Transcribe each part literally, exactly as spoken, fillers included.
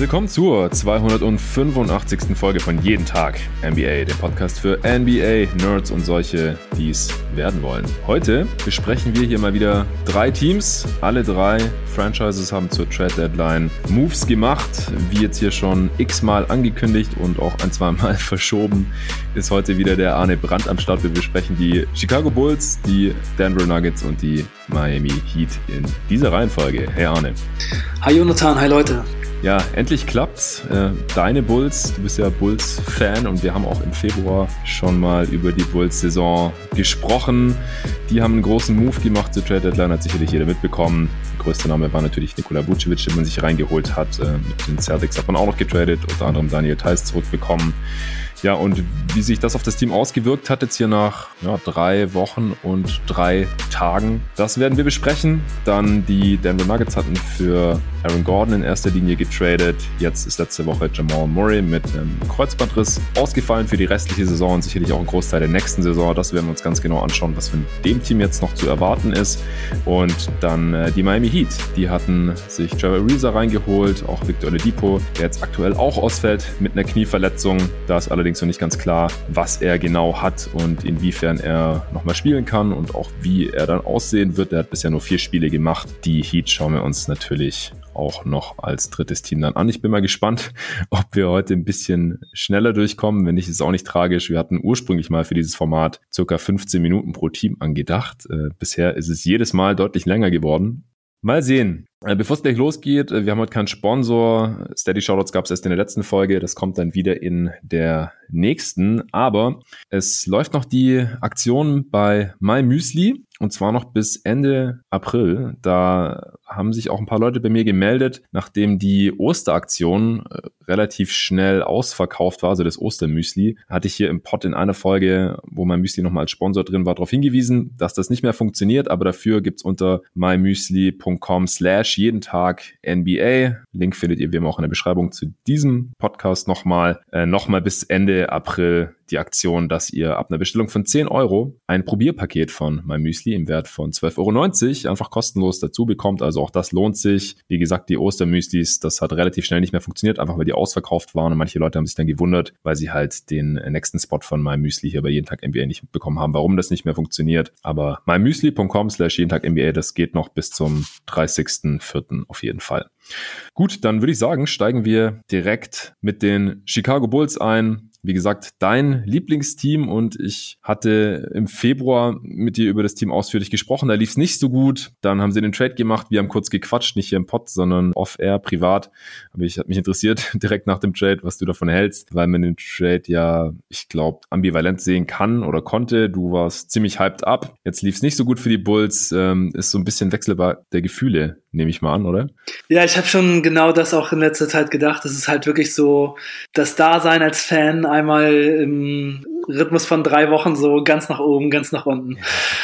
Willkommen zur zweihundertfünfundachtzigsten Folge von Jeden Tag N B A, dem Podcast für N B A-Nerds und solche, die es werden wollen. Heute besprechen wir hier mal wieder drei Teams. Alle drei Franchises haben zur Trade-Deadline Moves gemacht, wie jetzt hier schon x-mal angekündigt und auch ein, zwei Mal verschoben, ist heute wieder der Arne Brandt am Start. Wir besprechen die Chicago Bulls, die Denver Nuggets und die Miami Heat in dieser Reihenfolge. Hey Arne. Hi Jonathan, hi Leute. Ja, endlich klappt's. Äh, deine Bulls, du bist ja Bulls-Fan und wir haben auch im Februar schon mal über die Bulls-Saison gesprochen. Die haben einen großen Move gemacht zur Trade-Deadline, hat sicherlich jeder mitbekommen. Der größte Name war natürlich Nikola Vucevic, den man sich reingeholt hat. Äh, mit den Celtics hat man auch noch getradet, unter anderem Daniel Theis zurückbekommen. Ja, und wie sich das auf das Team ausgewirkt hat, jetzt hier nach ja, drei Wochen und drei Tagen, das werden wir besprechen. Dann die Denver Nuggets hatten für Aaron Gordon in erster Linie getradet. Jetzt ist letzte Woche Jamal Murray mit einem Kreuzbandriss ausgefallen für die restliche Saison und sicherlich auch ein Großteil der nächsten Saison. Das werden wir uns ganz genau anschauen, was von dem Team jetzt noch zu erwarten ist. Und dann äh, die Miami Heat. Die hatten sich Trevor Ariza reingeholt, auch Victor Oladipo, der jetzt aktuell auch ausfällt mit einer Knieverletzung. Da ist allerdings noch nicht ganz klar, was er genau hat und inwiefern er nochmal spielen kann und auch wie er dann aussehen wird. Er hat bisher nur vier Spiele gemacht. Die Heat schauen wir uns natürlich auch noch als drittes Team dann an. Ich bin mal gespannt, ob wir heute ein bisschen schneller durchkommen. Wenn nicht, ist es auch nicht tragisch. Wir hatten ursprünglich mal für dieses Format circa fünfzehn Minuten pro Team angedacht. Äh, bisher ist es jedes Mal deutlich länger geworden. Mal sehen. Bevor es gleich losgeht, wir haben heute keinen Sponsor. Steady Shoutouts gab es erst in der letzten Folge. Das kommt dann wieder in der nächsten. Aber es läuft noch die Aktion bei MyMüsli. Und zwar noch bis Ende April. Da haben sich auch ein paar Leute bei mir gemeldet, nachdem die Osteraktion relativ schnell ausverkauft war, also das Ostermüsli, hatte ich hier im Pod in einer Folge, wo MyMüsli nochmal als Sponsor drin war, darauf hingewiesen, dass das nicht mehr funktioniert, aber dafür gibt's unter mymüsli.com slash jeden Tag N B A. Link findet ihr wie immer auch in der Beschreibung zu diesem Podcast nochmal. Äh, nochmal bis Ende April die Aktion, dass ihr ab einer Bestellung von zehn Euro ein Probierpaket von MyMüsli im Wert von zwölf Euro neunzig einfach kostenlos dazu bekommt. Also auch das lohnt sich. Wie gesagt, die Ostermüslis, das hat relativ schnell nicht mehr funktioniert, einfach weil die ausverkauft waren und manche Leute haben sich dann gewundert, weil sie halt den nächsten Spot von MyMüsli hier bei jeden Tag N B A nicht mitbekommen haben, warum das nicht mehr funktioniert. Aber mymüsli.com slash jeden Tag N B A, das geht noch bis zum dreißigsten vierten auf jeden Fall. Gut, dann würde ich sagen, steigen wir direkt mit den Chicago Bulls ein. Wie gesagt, dein Lieblingsteam und ich hatte im Februar mit dir über das Team ausführlich gesprochen. Da lief es nicht so gut. Dann haben sie den Trade gemacht. Wir haben kurz gequatscht, nicht hier im Pod, sondern off-air, privat. Aber ich hat mich interessiert, direkt nach dem Trade, was du davon hältst, weil man den Trade ja, ich glaube, ambivalent sehen kann oder konnte. Du warst ziemlich hyped up. Jetzt lief es nicht so gut für die Bulls. Ähm, ist so ein bisschen wechselbar der Gefühle, nehme ich mal an, oder? Ja, ich habe schon genau das auch in letzter Zeit gedacht. Es ist halt wirklich so, das Dasein als Fan einmal im Rhythmus von drei Wochen so ganz nach oben, ganz nach unten.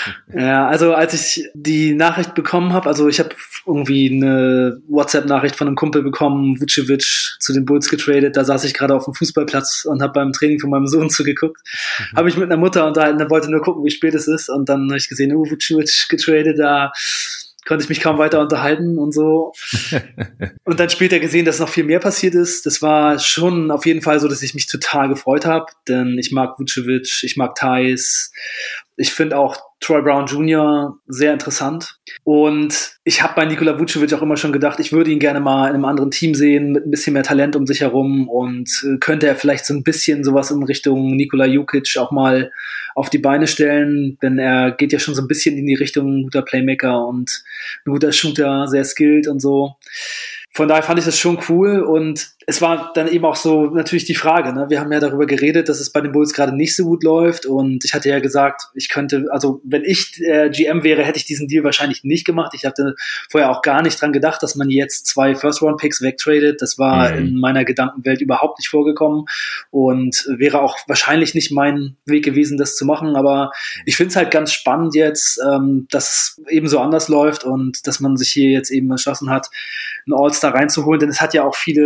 Ja, also als ich die Nachricht bekommen habe, also ich habe irgendwie eine WhatsApp-Nachricht von einem Kumpel bekommen, Vucevic zu den Bulls getradet, da saß ich gerade auf dem Fußballplatz und habe beim Training von meinem Sohn zugeguckt. Mhm. Habe ich mit einer Mutter unterhalten, der wollte nur gucken, wie spät es ist und dann habe ich gesehen, oh, Vucevic getradet, da konnte ich mich kaum weiter unterhalten und so. Und dann später gesehen, dass noch viel mehr passiert ist. Das war schon auf jeden Fall so, dass ich mich total gefreut habe, denn ich mag Vucevic, ich mag Theis. Ich finde auch Troy Brown Junior sehr interessant. Und ich habe bei Nikola Vucevic auch immer schon gedacht, ich würde ihn gerne mal in einem anderen Team sehen, mit ein bisschen mehr Talent um sich herum und könnte er vielleicht so ein bisschen sowas in Richtung Nikola Jokic auch mal auf die Beine stellen, denn er geht ja schon so ein bisschen in die Richtung ein guter Playmaker und ein guter Shooter, sehr skilled und so. Von daher fand ich das schon cool und es war dann eben auch so natürlich die Frage, ne? Wir haben ja darüber geredet, dass es bei den Bulls gerade nicht so gut läuft und ich hatte ja gesagt, ich könnte, also wenn ich äh, G M wäre, hätte ich diesen Deal wahrscheinlich nicht gemacht. Ich hatte vorher auch gar nicht dran gedacht, dass man jetzt zwei First-Round-Picks wegtradet. Das war mhm. in meiner Gedankenwelt überhaupt nicht vorgekommen und wäre auch wahrscheinlich nicht mein Weg gewesen, das zu machen. Aber ich finde es halt ganz spannend jetzt, ähm, dass es eben so anders läuft und dass man sich hier jetzt eben entschlossen hat, einen All-Star reinzuholen, denn es hat ja auch viele positive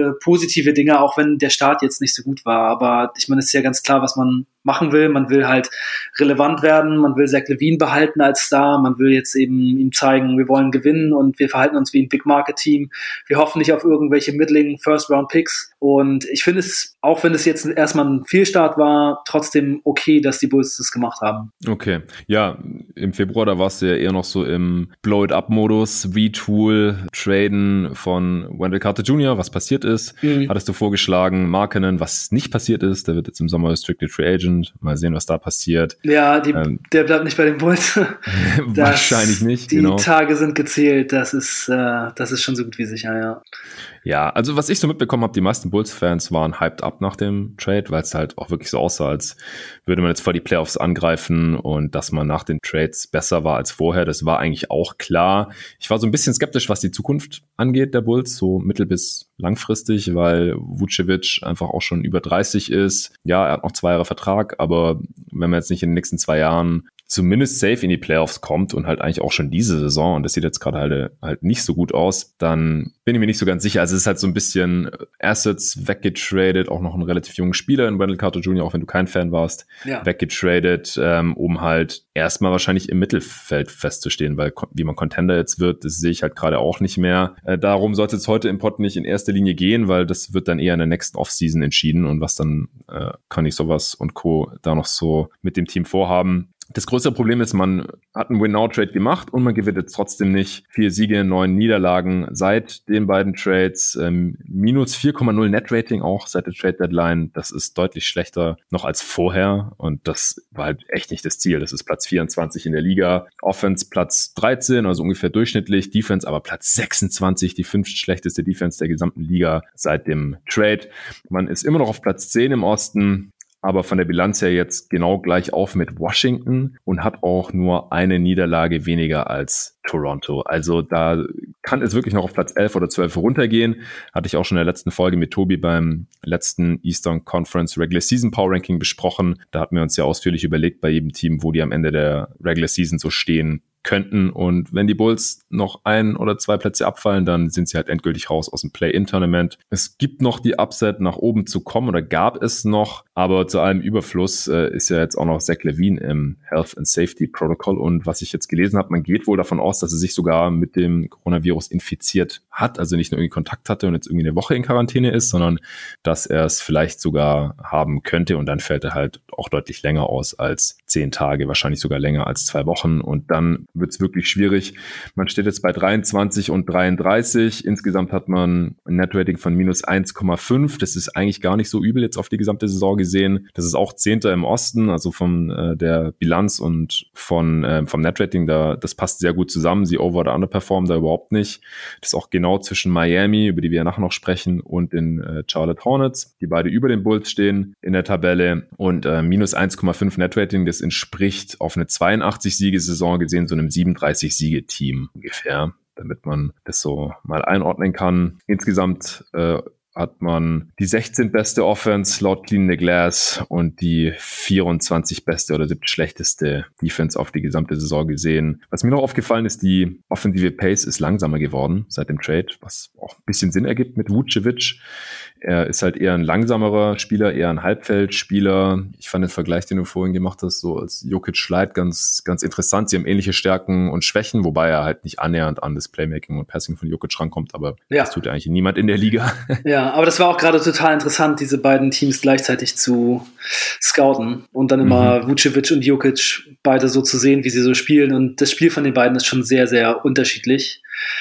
positive Dinge, auch wenn der Start jetzt nicht so gut war. Aber ich meine, es ist ja ganz klar, was man machen will. Man will halt relevant werden, man will Zach LaVine behalten als Star, man will jetzt eben ihm zeigen, wir wollen gewinnen und wir verhalten uns wie ein Big-Market-Team. Wir hoffen nicht auf irgendwelche middling First-Round-Picks. Und ich finde es, auch wenn es jetzt erstmal ein Fehlstart war, trotzdem okay, dass die Bulls das gemacht haben. Okay, ja, im Februar, da warst du ja eher noch so im Blow-it-up-Modus, Retool, Traden von Wendell Carter Junior, was passiert ist. Mhm. Hattest du vorgeschlagen, Markkanen, was nicht passiert ist, der wird jetzt im Sommer Restricted Free Agent. Mal sehen, was da passiert. Ja, die, ähm, der bleibt nicht bei den Bulls. Wahrscheinlich nicht. Die genau. Tage sind gezählt. Das ist, äh, das ist schon so gut wie sicher, ja. Ja, also was ich so mitbekommen habe, die meisten Bulls-Fans waren hyped up nach dem Trade, weil es halt auch wirklich so aussah, als würde man jetzt vor die Playoffs angreifen und dass man nach den Trades besser war als vorher. Das war eigentlich auch klar. Ich war so ein bisschen skeptisch, was die Zukunft angeht der Bulls, so mittel- bis langfristig, weil Vucevic einfach auch schon über dreißig ist. Ja, er hat noch zwei Jahre Vertrag, aber wenn man jetzt nicht in den nächsten zwei Jahren zumindest safe in die Playoffs kommt und halt eigentlich auch schon diese Saison, und das sieht jetzt gerade halt, halt nicht so gut aus, dann bin ich mir nicht so ganz sicher. Also es ist halt so ein bisschen Assets weggetradet, auch noch ein relativ junger Spieler in Wendell Carter Junior, auch wenn du kein Fan warst, ja. weggetradet, ähm, um halt erstmal wahrscheinlich im Mittelfeld festzustehen, weil wie man Contender jetzt wird, das sehe ich halt gerade auch nicht mehr. Äh, darum sollte es heute im Pod nicht in erster Linie gehen, weil das wird dann eher in der nächsten Offseason entschieden und was dann äh, kann ich sowas und Co. da noch so mit dem Team vorhaben. Das größere Problem ist, man hat einen Win-Now-Trade gemacht und man gewinnt jetzt trotzdem nicht. Vier Siege, neun Niederlagen seit den beiden Trades. Ähm, minus vier Komma null Net-Rating auch seit der Trade-Deadline. Das ist deutlich schlechter noch als vorher und das war halt echt nicht das Ziel. Das ist Platz vierundzwanzig in der Liga. Offense Platz dreizehn, also ungefähr durchschnittlich. Defense aber Platz sechsundzwanzig, die fünftschlechteste Defense der gesamten Liga seit dem Trade. Man ist immer noch auf Platz zehn im Osten, aber von der Bilanz her jetzt genau gleich auf mit Washington und hat auch nur eine Niederlage weniger als Toronto. Also da kann es wirklich noch auf Platz elf oder zwölf runtergehen. Hatte ich auch schon in der letzten Folge mit Tobi beim letzten Eastern Conference Regular Season Power Ranking besprochen. Da hatten wir uns ja ausführlich überlegt bei jedem Team, wo die am Ende der Regular Season so stehen könnten. Und wenn die Bulls noch ein oder zwei Plätze abfallen, dann sind sie halt endgültig raus aus dem Play-In-Tournament. Es gibt noch die Upset, nach oben zu kommen, oder gab es noch, aber zu allem Überfluss äh, ist ja jetzt auch noch Zach LaVine im Health and Safety Protocol. Und was ich jetzt gelesen habe, man geht wohl davon aus, dass er sich sogar mit dem Coronavirus infiziert hat, also nicht nur irgendwie Kontakt hatte und jetzt irgendwie eine Woche in Quarantäne ist, sondern dass er es vielleicht sogar haben könnte und dann fällt er halt auch deutlich länger aus als zehn Tage, wahrscheinlich sogar länger als zwei Wochen und dann wird es wirklich schwierig. Man steht jetzt bei dreiundzwanzig und dreiunddreißig. Insgesamt hat man ein Netrating von minus eins Komma fünf. Das ist eigentlich gar nicht so übel jetzt auf die gesamte Saison gesehen. Das ist auch Zehnter im Osten, also von äh, der Bilanz und von äh, vom Netrating. Da, das passt sehr gut zusammen. Sie over- oder underperformen da überhaupt nicht. Das ist auch genau zwischen Miami, über die wir ja nachher noch sprechen, und den äh, Charlotte Hornets, die beide über den Bulls stehen in der Tabelle. Und äh, minus eins Komma fünf Netrating, das entspricht auf eine zweiundachtzig-Siege-Saison gesehen so einem siebenunddreißig-Siege-Team ungefähr, damit man das so mal einordnen kann. Insgesamt äh, hat man die sechzehnte beste Offense laut Clean the Glass und die vierundzwanzig beste oder siebte schlechteste Defense auf die gesamte Saison gesehen. Was mir noch aufgefallen ist, die offensive Pace ist langsamer geworden seit dem Trade, was auch ein bisschen Sinn ergibt mit Vucevic. Er ist halt eher ein langsamerer Spieler, eher ein Halbfeldspieler. Ich fand den Vergleich, den du vorhin gemacht hast, so als Jokic Light ganz, ganz interessant. Sie haben ähnliche Stärken und Schwächen, wobei er halt nicht annähernd an das Playmaking und Passing von Jokic rankommt, aber ja. Das tut eigentlich niemand in der Liga. Ja, aber das war auch gerade total interessant, diese beiden Teams gleichzeitig zu scouten und dann immer mhm. Vucevic und Jokic beide so zu sehen, wie sie so spielen. Und das Spiel von den beiden ist schon sehr, sehr unterschiedlich.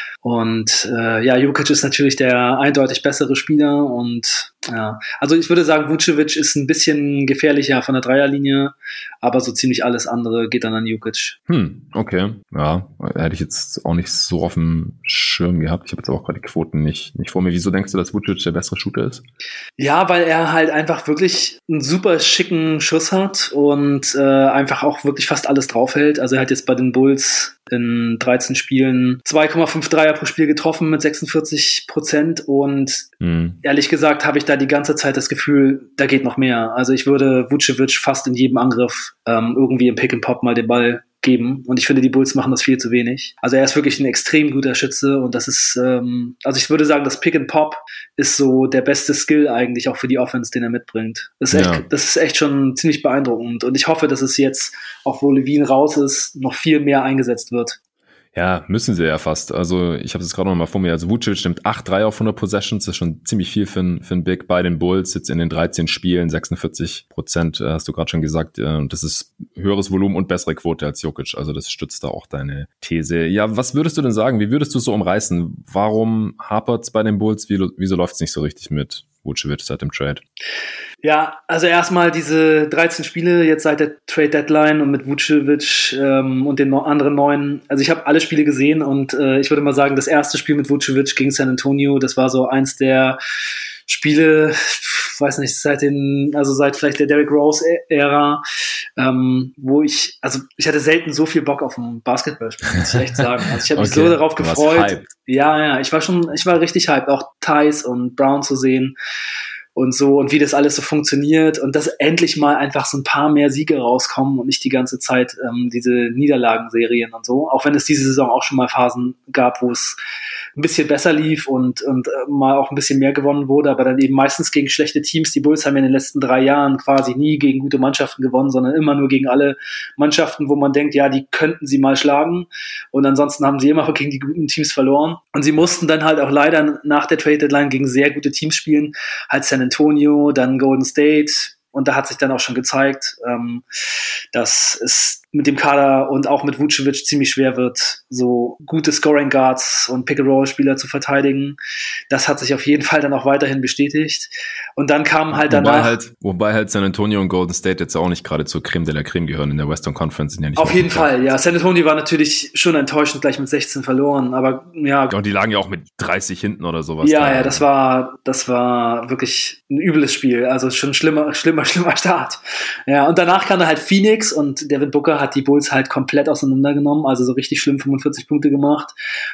Und äh, ja, Jokic ist natürlich der eindeutig bessere Spieler und ja, also ich würde sagen, Vucevic ist ein bisschen gefährlicher von der Dreierlinie, aber so ziemlich alles andere geht dann an Jokic. Hm, okay, ja, hätte ich jetzt auch nicht so auf dem Schirm gehabt. Ich habe jetzt auch gerade die Quoten nicht, nicht vor mir. Wieso denkst du, dass Vucevic der bessere Shooter ist? Ja, weil er halt einfach wirklich einen super schicken Schuss hat und äh, einfach auch wirklich fast alles draufhält. Also er hat jetzt bei den Bulls in dreizehn Spielen zwei Komma fünf Dreier pro Spiel getroffen mit sechsundvierzig Prozent und mhm. ehrlich gesagt habe ich da die ganze Zeit das Gefühl, da geht noch mehr. Also ich würde Vucevic fast in jedem Angriff ähm, irgendwie im Pick and Pop mal den Ball geben. Und ich finde, die Bulls machen das viel zu wenig. Also er ist wirklich ein extrem guter Schütze und das ist, ähm, also ich würde sagen, das Pick and Pop ist so der beste Skill eigentlich auch für die Offense, den er mitbringt. Das ist echt, ja. das ist echt schon ziemlich beeindruckend und ich hoffe, dass es jetzt, auch wo Levine raus ist, noch viel mehr eingesetzt wird. Ja, müssen sie ja fast. Also ich habe es gerade noch mal vor mir. Also Vucevic nimmt acht Dreier auf hundert Possessions. Das ist schon ziemlich viel für einen für ein Big bei den Bulls. Jetzt in den dreizehn Spielen, sechsundvierzig Prozent, hast du gerade schon gesagt. Und das ist höheres Volumen und bessere Quote als Jokic. Also das stützt da auch deine These. Ja, was würdest du denn sagen? Wie würdest du es so umreißen? Warum hapert's bei den Bulls? Wie, wieso läuft's nicht so richtig mit Vucevic seit dem Trade? Ja, also erstmal diese dreizehn Spiele jetzt seit der Trade Deadline und mit Vucevic ähm, und den no- anderen neun. Also ich habe alle Spiele gesehen und äh, ich würde mal sagen, das erste Spiel mit Vucevic gegen San Antonio, das war so eins der Spiele, weiß nicht, seit den, also seit vielleicht der Derrick Rose-Ära, ähm, wo ich, also ich hatte selten so viel Bock auf ein Basketballspiel, muss ich echt sagen. Also ich habe mich okay, so darauf gefreut. Ja, ja, ich war schon, ich war richtig hyped, auch Thais und Brown zu sehen. Und so, und wie das alles so funktioniert und dass endlich mal einfach so ein paar mehr Siege rauskommen und nicht die ganze Zeit ähm, diese Niederlagenserien und so. Auch wenn es diese Saison auch schon mal Phasen gab, wo es ein bisschen besser lief und, und äh, mal auch ein bisschen mehr gewonnen wurde, aber dann eben meistens gegen schlechte Teams. Die Bulls haben ja in den letzten drei Jahren quasi nie gegen gute Mannschaften gewonnen, sondern immer nur gegen alle Mannschaften, wo man denkt, ja, die könnten sie mal schlagen. Und ansonsten haben sie immer gegen die guten Teams verloren. Und sie mussten dann halt auch leider nach der Trade Deadline gegen sehr gute Teams spielen, halt San Antonio, dann Golden State. Und da hat sich dann auch schon gezeigt, ähm, dass es mit dem Kader und auch mit Vucevic ziemlich schwer wird, so gute Scoring Guards und Pick-and-Roll-Spieler zu verteidigen. Das hat sich auf jeden Fall dann auch weiterhin bestätigt. Und dann kam halt danach... Wobei halt, wobei halt San Antonio und Golden State jetzt auch nicht gerade zur Creme de la Creme gehören in der Western Conference. Sind ja nicht auf jeden Fall, ja. San Antonio war natürlich schon enttäuschend, gleich mit sechzehn verloren, aber ja... Und die lagen ja auch mit dreißig hinten oder sowas. Ja, da. ja, das war, das war wirklich ein übles Spiel. Also schon schlimmer, schlimmer, schlimmer Start. Ja, und danach kam da halt Phoenix und Devin Booker hat die Bulls halt komplett auseinandergenommen, also so richtig schlimm fünfundvierzig Punkte gemacht.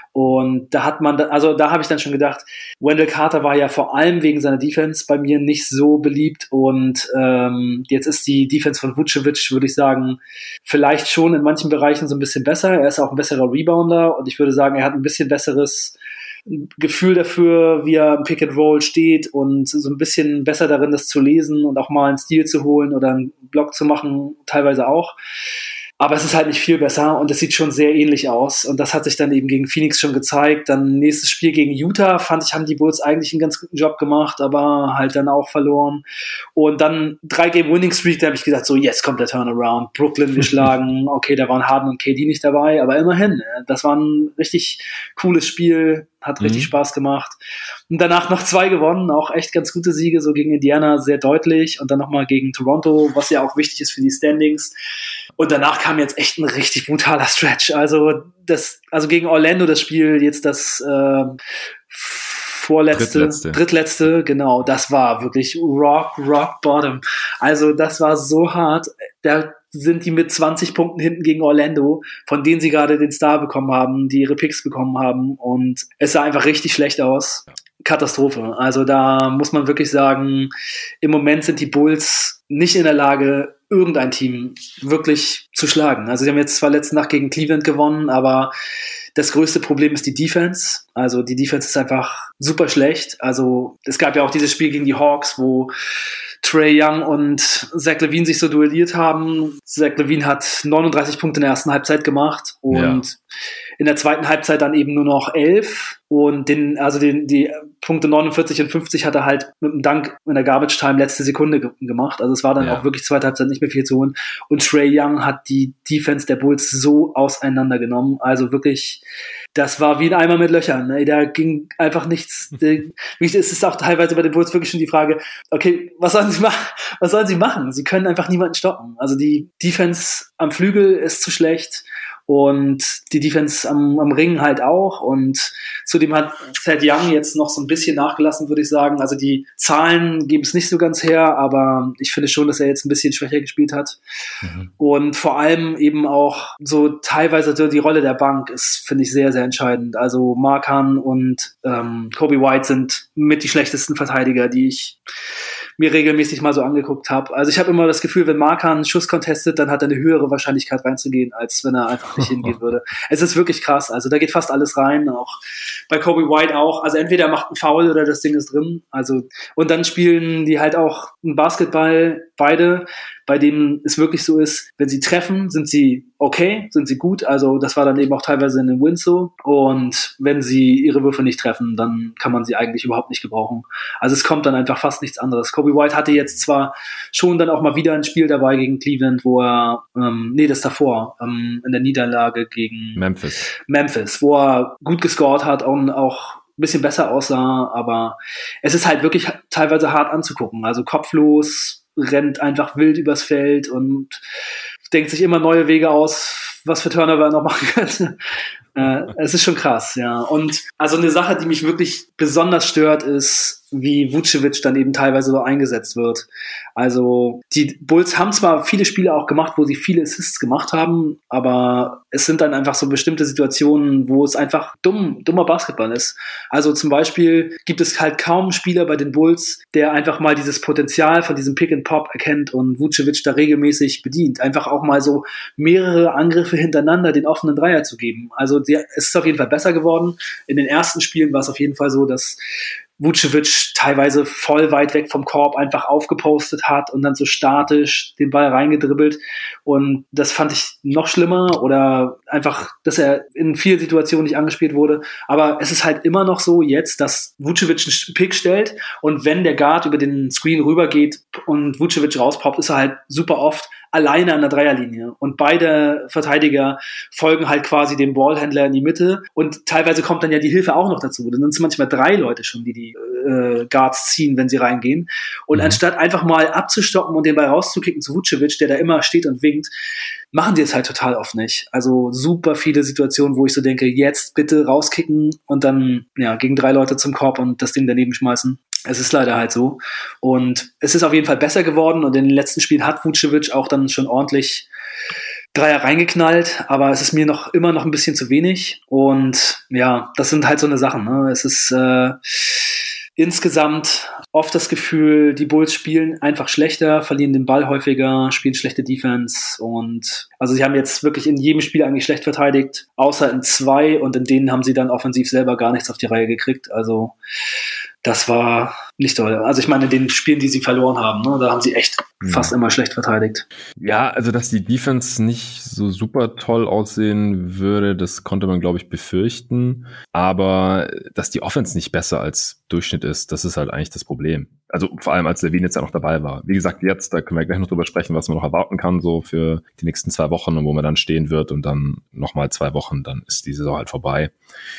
Und da hat man, also da habe ich dann schon gedacht, Wendell Carter war ja vor allem wegen seiner Defense bei mir nicht so beliebt und ähm, jetzt ist die Defense von Vucevic, würde ich sagen, vielleicht schon in manchen Bereichen so ein bisschen besser. Er ist auch ein besserer Rebounder und ich würde sagen, er hat ein bisschen besseres Gefühl dafür, wie er im Pick and Roll steht und so ein bisschen besser darin, das zu lesen und auch mal einen Steal zu holen oder einen Block zu machen, teilweise auch. Aber es ist halt nicht viel besser und es sieht schon sehr ähnlich aus. Und das hat sich dann eben gegen Phoenix schon gezeigt. Dann nächstes Spiel gegen Utah, fand ich, haben die Bulls eigentlich einen ganz guten Job gemacht, aber halt dann auch verloren. Und dann drei Game Winning Streak, da habe ich gesagt, so jetzt kommt der Turnaround. Brooklyn geschlagen, okay, da waren Harden und K D nicht dabei, aber immerhin, das war ein richtig cooles Spiel, hat richtig mhm. Spaß gemacht. Und danach noch zwei gewonnen, auch echt ganz gute Siege, so gegen Indiana sehr deutlich und dann nochmal gegen Toronto, was ja auch wichtig ist für die Standings. Und danach kam jetzt echt ein richtig brutaler Stretch. Also das, also gegen Orlando das Spiel, jetzt das äh, vorletzte, drittletzte. drittletzte, genau, das war wirklich rock, rock bottom. Also das war so hart. Da sind die mit zwanzig Punkten hinten gegen Orlando, von denen sie gerade den Star bekommen haben, die ihre Picks bekommen haben und es sah einfach richtig schlecht aus. Katastrophe. Also da muss man wirklich sagen, im Moment sind die Bulls nicht in der Lage, irgendein Team wirklich zu schlagen. Also sie haben jetzt zwar letzte Nacht gegen Cleveland gewonnen, aber das größte Problem ist die Defense. Also die Defense ist einfach super schlecht. Also es gab ja auch dieses Spiel gegen die Hawks, wo Trae Young und Zach LaVine sich so duelliert haben. Zach LaVine hat neununddreißig Punkte in der ersten Halbzeit gemacht und ja. in der zweiten Halbzeit dann eben nur noch elf. Und den, also den, die Punkte neunundvierzig und fünfzig hat er halt mit einem Dank in der Garbage Time letzte Sekunde ge- gemacht. Also es war dann ja. auch wirklich zweite Halbzeit nicht mehr viel zu holen. Und Trae Young hat die Defense der Bulls so auseinandergenommen. Also wirklich, das war wie ein Eimer mit Löchern. Ne? Da ging einfach nichts. Es ist auch teilweise bei den Bulls wirklich schon die Frage, okay, was sollen sie machen? Was sollen sie machen? Sie können einfach niemanden stoppen. Also die Defense am Flügel ist zu schlecht. und die Defense am, am Ring halt auch. Und zudem hat Thad Young jetzt noch so ein bisschen nachgelassen, würde ich sagen. Also die Zahlen geben es nicht so ganz her, aber ich finde schon, dass er jetzt ein bisschen schwächer gespielt hat. Mhm. Und vor allem eben auch so teilweise die Rolle der Bank ist, finde ich, sehr, sehr entscheidend. Also Markan und ähm, Coby White sind mit die schlechtesten Verteidiger, die ich mir regelmäßig mal so angeguckt habe. Also ich habe immer das Gefühl, wenn Markan einen Schuss contestet, dann hat er eine höhere Wahrscheinlichkeit reinzugehen, als wenn er einfach nicht hingehen würde. Es ist wirklich krass. Also da geht fast alles rein, auch bei Coby White auch. Also entweder er macht einen Foul oder das Ding ist drin. Also und dann spielen die halt auch einen Basketball beide, bei denen es wirklich so ist, wenn sie treffen, sind sie okay, sind sie gut. Also das war dann eben auch teilweise in den Wins so. Und wenn sie ihre Würfe nicht treffen, dann kann man sie eigentlich überhaupt nicht gebrauchen. Also es kommt dann einfach fast nichts anderes. Coby White hatte jetzt zwar schon dann auch mal wieder ein Spiel dabei gegen Cleveland, wo er, ähm, nee, das davor, ähm, in der Niederlage gegen Memphis, Memphis, wo er gut gescored hat und auch ein bisschen besser aussah, aber es ist halt wirklich teilweise hart anzugucken. Also kopflos, rennt einfach wild übers Feld und denkt sich immer neue Wege aus, was für Turnover er noch machen könnte. Äh, es ist schon krass, ja. Und also eine Sache, die mich wirklich besonders stört, ist, wie Vucevic dann eben teilweise so eingesetzt wird. Also die Bulls haben zwar viele Spiele auch gemacht, wo sie viele Assists gemacht haben, aber es sind dann einfach so bestimmte Situationen, wo es einfach dumm, dummer Basketball ist. Also zum Beispiel gibt es halt kaum einen Spieler bei den Bulls, der einfach mal dieses Potenzial von diesem Pick and Pop erkennt und Vucevic da regelmäßig bedient. Einfach auch mal so mehrere Angriffe hintereinander den offenen Dreier zu geben. Also der, es ist auf jeden Fall besser geworden. In den ersten Spielen war es auf jeden Fall so, dass Vucevic teilweise voll weit weg vom Korb einfach aufgepostet hat und dann so statisch den Ball reingedribbelt. Und das fand ich noch schlimmer oder einfach, dass er in vielen Situationen nicht angespielt wurde. Aber es ist halt immer noch so jetzt, dass Vucevic einen Pick stellt und wenn der Guard über den Screen rübergeht und Vucevic rauspoppt, ist er halt super oft alleine an der Dreierlinie. Und beide Verteidiger folgen halt quasi dem Ballhändler in die Mitte. Und teilweise kommt dann ja die Hilfe auch noch dazu. Dann sind es manchmal drei Leute schon, die die äh, Guards ziehen, wenn sie reingehen. Und mhm. anstatt einfach mal abzustoppen und den Ball rauszukicken zu Vucevic, der da immer steht und winkt, machen die es halt total oft nicht. Also super viele Situationen, wo ich so denke, jetzt bitte rauskicken und dann ja gegen drei Leute zum Korb und das Ding daneben schmeißen. Es ist leider halt so. Und es ist auf jeden Fall besser geworden und in den letzten Spielen hat Vucevic auch dann schon ordentlich Dreier reingeknallt, aber es ist mir noch immer noch ein bisschen zu wenig. Und ja, das sind halt so eine Sachen. Ne? Es ist äh, insgesamt oft das Gefühl, die Bulls spielen einfach schlechter, verlieren den Ball häufiger, spielen schlechte Defense und also sie haben jetzt wirklich in jedem Spiel eigentlich schlecht verteidigt, außer in zwei und in denen haben sie dann offensiv selber gar nichts auf die Reihe gekriegt. Also das war nicht toll. Also ich meine, in den Spielen, die sie verloren haben, ne, da haben sie echt ja. fast immer schlecht verteidigt. Ja, also dass die Defense nicht so super toll aussehen würde, das konnte man, glaube ich, befürchten. Aber dass die Offense nicht besser als Durchschnitt ist, das ist halt eigentlich das Problem. Also vor allem, als LaVine jetzt ja noch dabei war. Wie gesagt, jetzt, da können wir gleich noch drüber sprechen, was man noch erwarten kann, so für die nächsten zwei Wochen und wo man dann stehen wird und dann nochmal zwei Wochen, dann ist die Saison halt vorbei.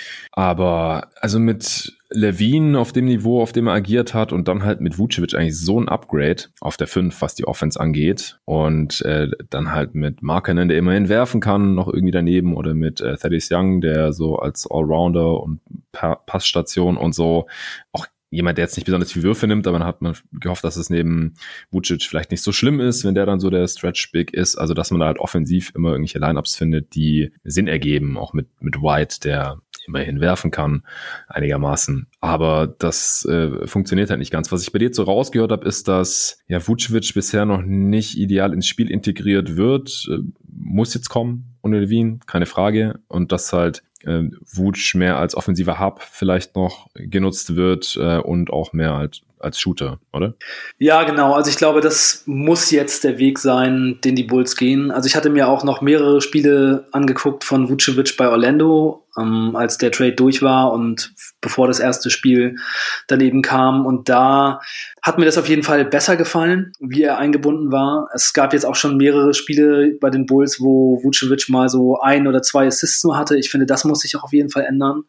Aber also mit LaVine auf dem Niveau, auf dem er agiert hat und dann halt mit Vucevic eigentlich so ein Upgrade auf der fünf, was die Offense angeht und äh, dann halt mit Markkanen, der immerhin werfen kann, noch irgendwie daneben oder mit äh, Thaddeus Young, der so als Allrounder und pa- Passstation und so auch jemand, der jetzt nicht besonders viel Würfe nimmt, aber dann hat man gehofft, dass es neben Vucic vielleicht nicht so schlimm ist, wenn der dann so der Stretch-Big ist, also dass man da halt offensiv immer irgendwelche Lineups findet, die Sinn ergeben, auch mit mit White, der immerhin werfen kann, einigermaßen. Aber das äh, funktioniert halt nicht ganz. Was ich bei dir so rausgehört habe, ist, dass ja Vucevic bisher noch nicht ideal ins Spiel integriert wird. Äh, muss jetzt kommen, ohne LaVine, keine Frage. Und dass halt äh, Vuc mehr als offensiver Hub vielleicht noch genutzt wird äh, und auch mehr als als Shooter, oder? Ja, genau. Also ich glaube, das muss jetzt der Weg sein, den die Bulls gehen. Also ich hatte mir auch noch mehrere Spiele angeguckt von Vucevic bei Orlando, ähm, als der Trade durch war und bevor das erste Spiel daneben kam. Und da hat mir das auf jeden Fall besser gefallen, wie er eingebunden war. Es gab jetzt auch schon mehrere Spiele bei den Bulls, wo Vucevic mal so ein oder zwei Assists nur hatte. Ich finde, das muss sich auch auf jeden Fall ändern.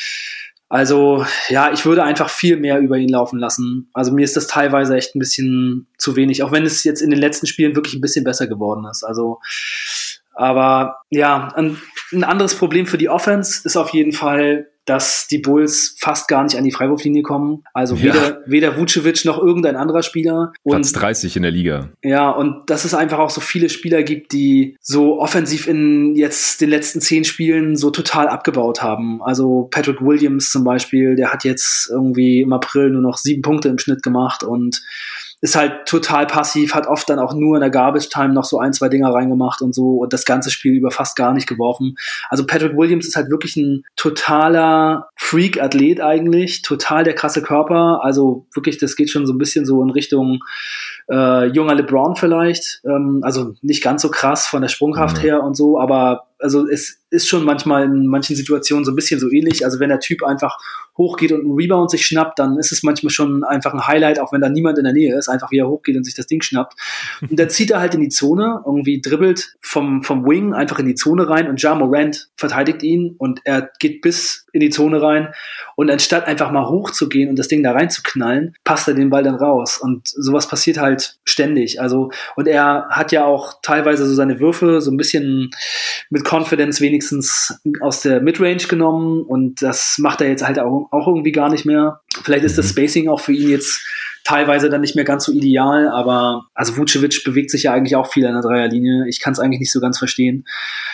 Also, ja, ich würde einfach viel mehr über ihn laufen lassen. Also mir ist das teilweise echt ein bisschen zu wenig, auch wenn es jetzt in den letzten Spielen wirklich ein bisschen besser geworden ist. Also, aber ja, an, ein anderes Problem für die Offense ist auf jeden Fall, dass die Bulls fast gar nicht an die Freiwurflinie kommen. Also weder, ja. weder Vucevic noch irgendein anderer Spieler. Und, Platz dreißig in der Liga. Ja, und dass es einfach auch so viele Spieler gibt, die so offensiv in jetzt den letzten zehn Spielen so total abgebaut haben. Also Patrick Williams zum Beispiel, der hat jetzt irgendwie im April nur noch sieben Punkte im Schnitt gemacht und ist halt total passiv, hat oft dann auch nur in der Garbage Time noch so ein, zwei Dinger reingemacht und so und das ganze Spiel über fast gar nicht geworfen. Also Patrick Williams ist halt wirklich ein totaler Freak-Athlet eigentlich, total der krasse Körper, also wirklich, das geht schon so ein bisschen so in Richtung äh, junger LeBron vielleicht, ähm, also nicht ganz so krass von der Sprungkraft mhm. her und so, aber also es ist schon manchmal in manchen Situationen so ein bisschen so ähnlich. Also wenn der Typ einfach hochgeht und einen Rebound sich schnappt, dann ist es manchmal schon einfach ein Highlight, auch wenn da niemand in der Nähe ist, einfach wie er hochgeht und sich das Ding schnappt. Und dann zieht er halt in die Zone, irgendwie dribbelt vom, vom Wing einfach in die Zone rein und Ja Morant verteidigt ihn und er geht bis in die Zone rein und anstatt einfach mal hochzugehen und das Ding da reinzuknallen, passt er den Ball dann raus. Und sowas passiert halt ständig. Also, und er hat ja auch teilweise so seine Würfe so ein bisschen mit Confidence wenigstens aus der Midrange genommen und das macht er jetzt halt auch, auch irgendwie gar nicht mehr. Vielleicht ist das Spacing auch für ihn jetzt teilweise dann nicht mehr ganz so ideal, aber also Vucevic bewegt sich ja eigentlich auch viel an der Dreierlinie. Ich kann es eigentlich nicht so ganz verstehen.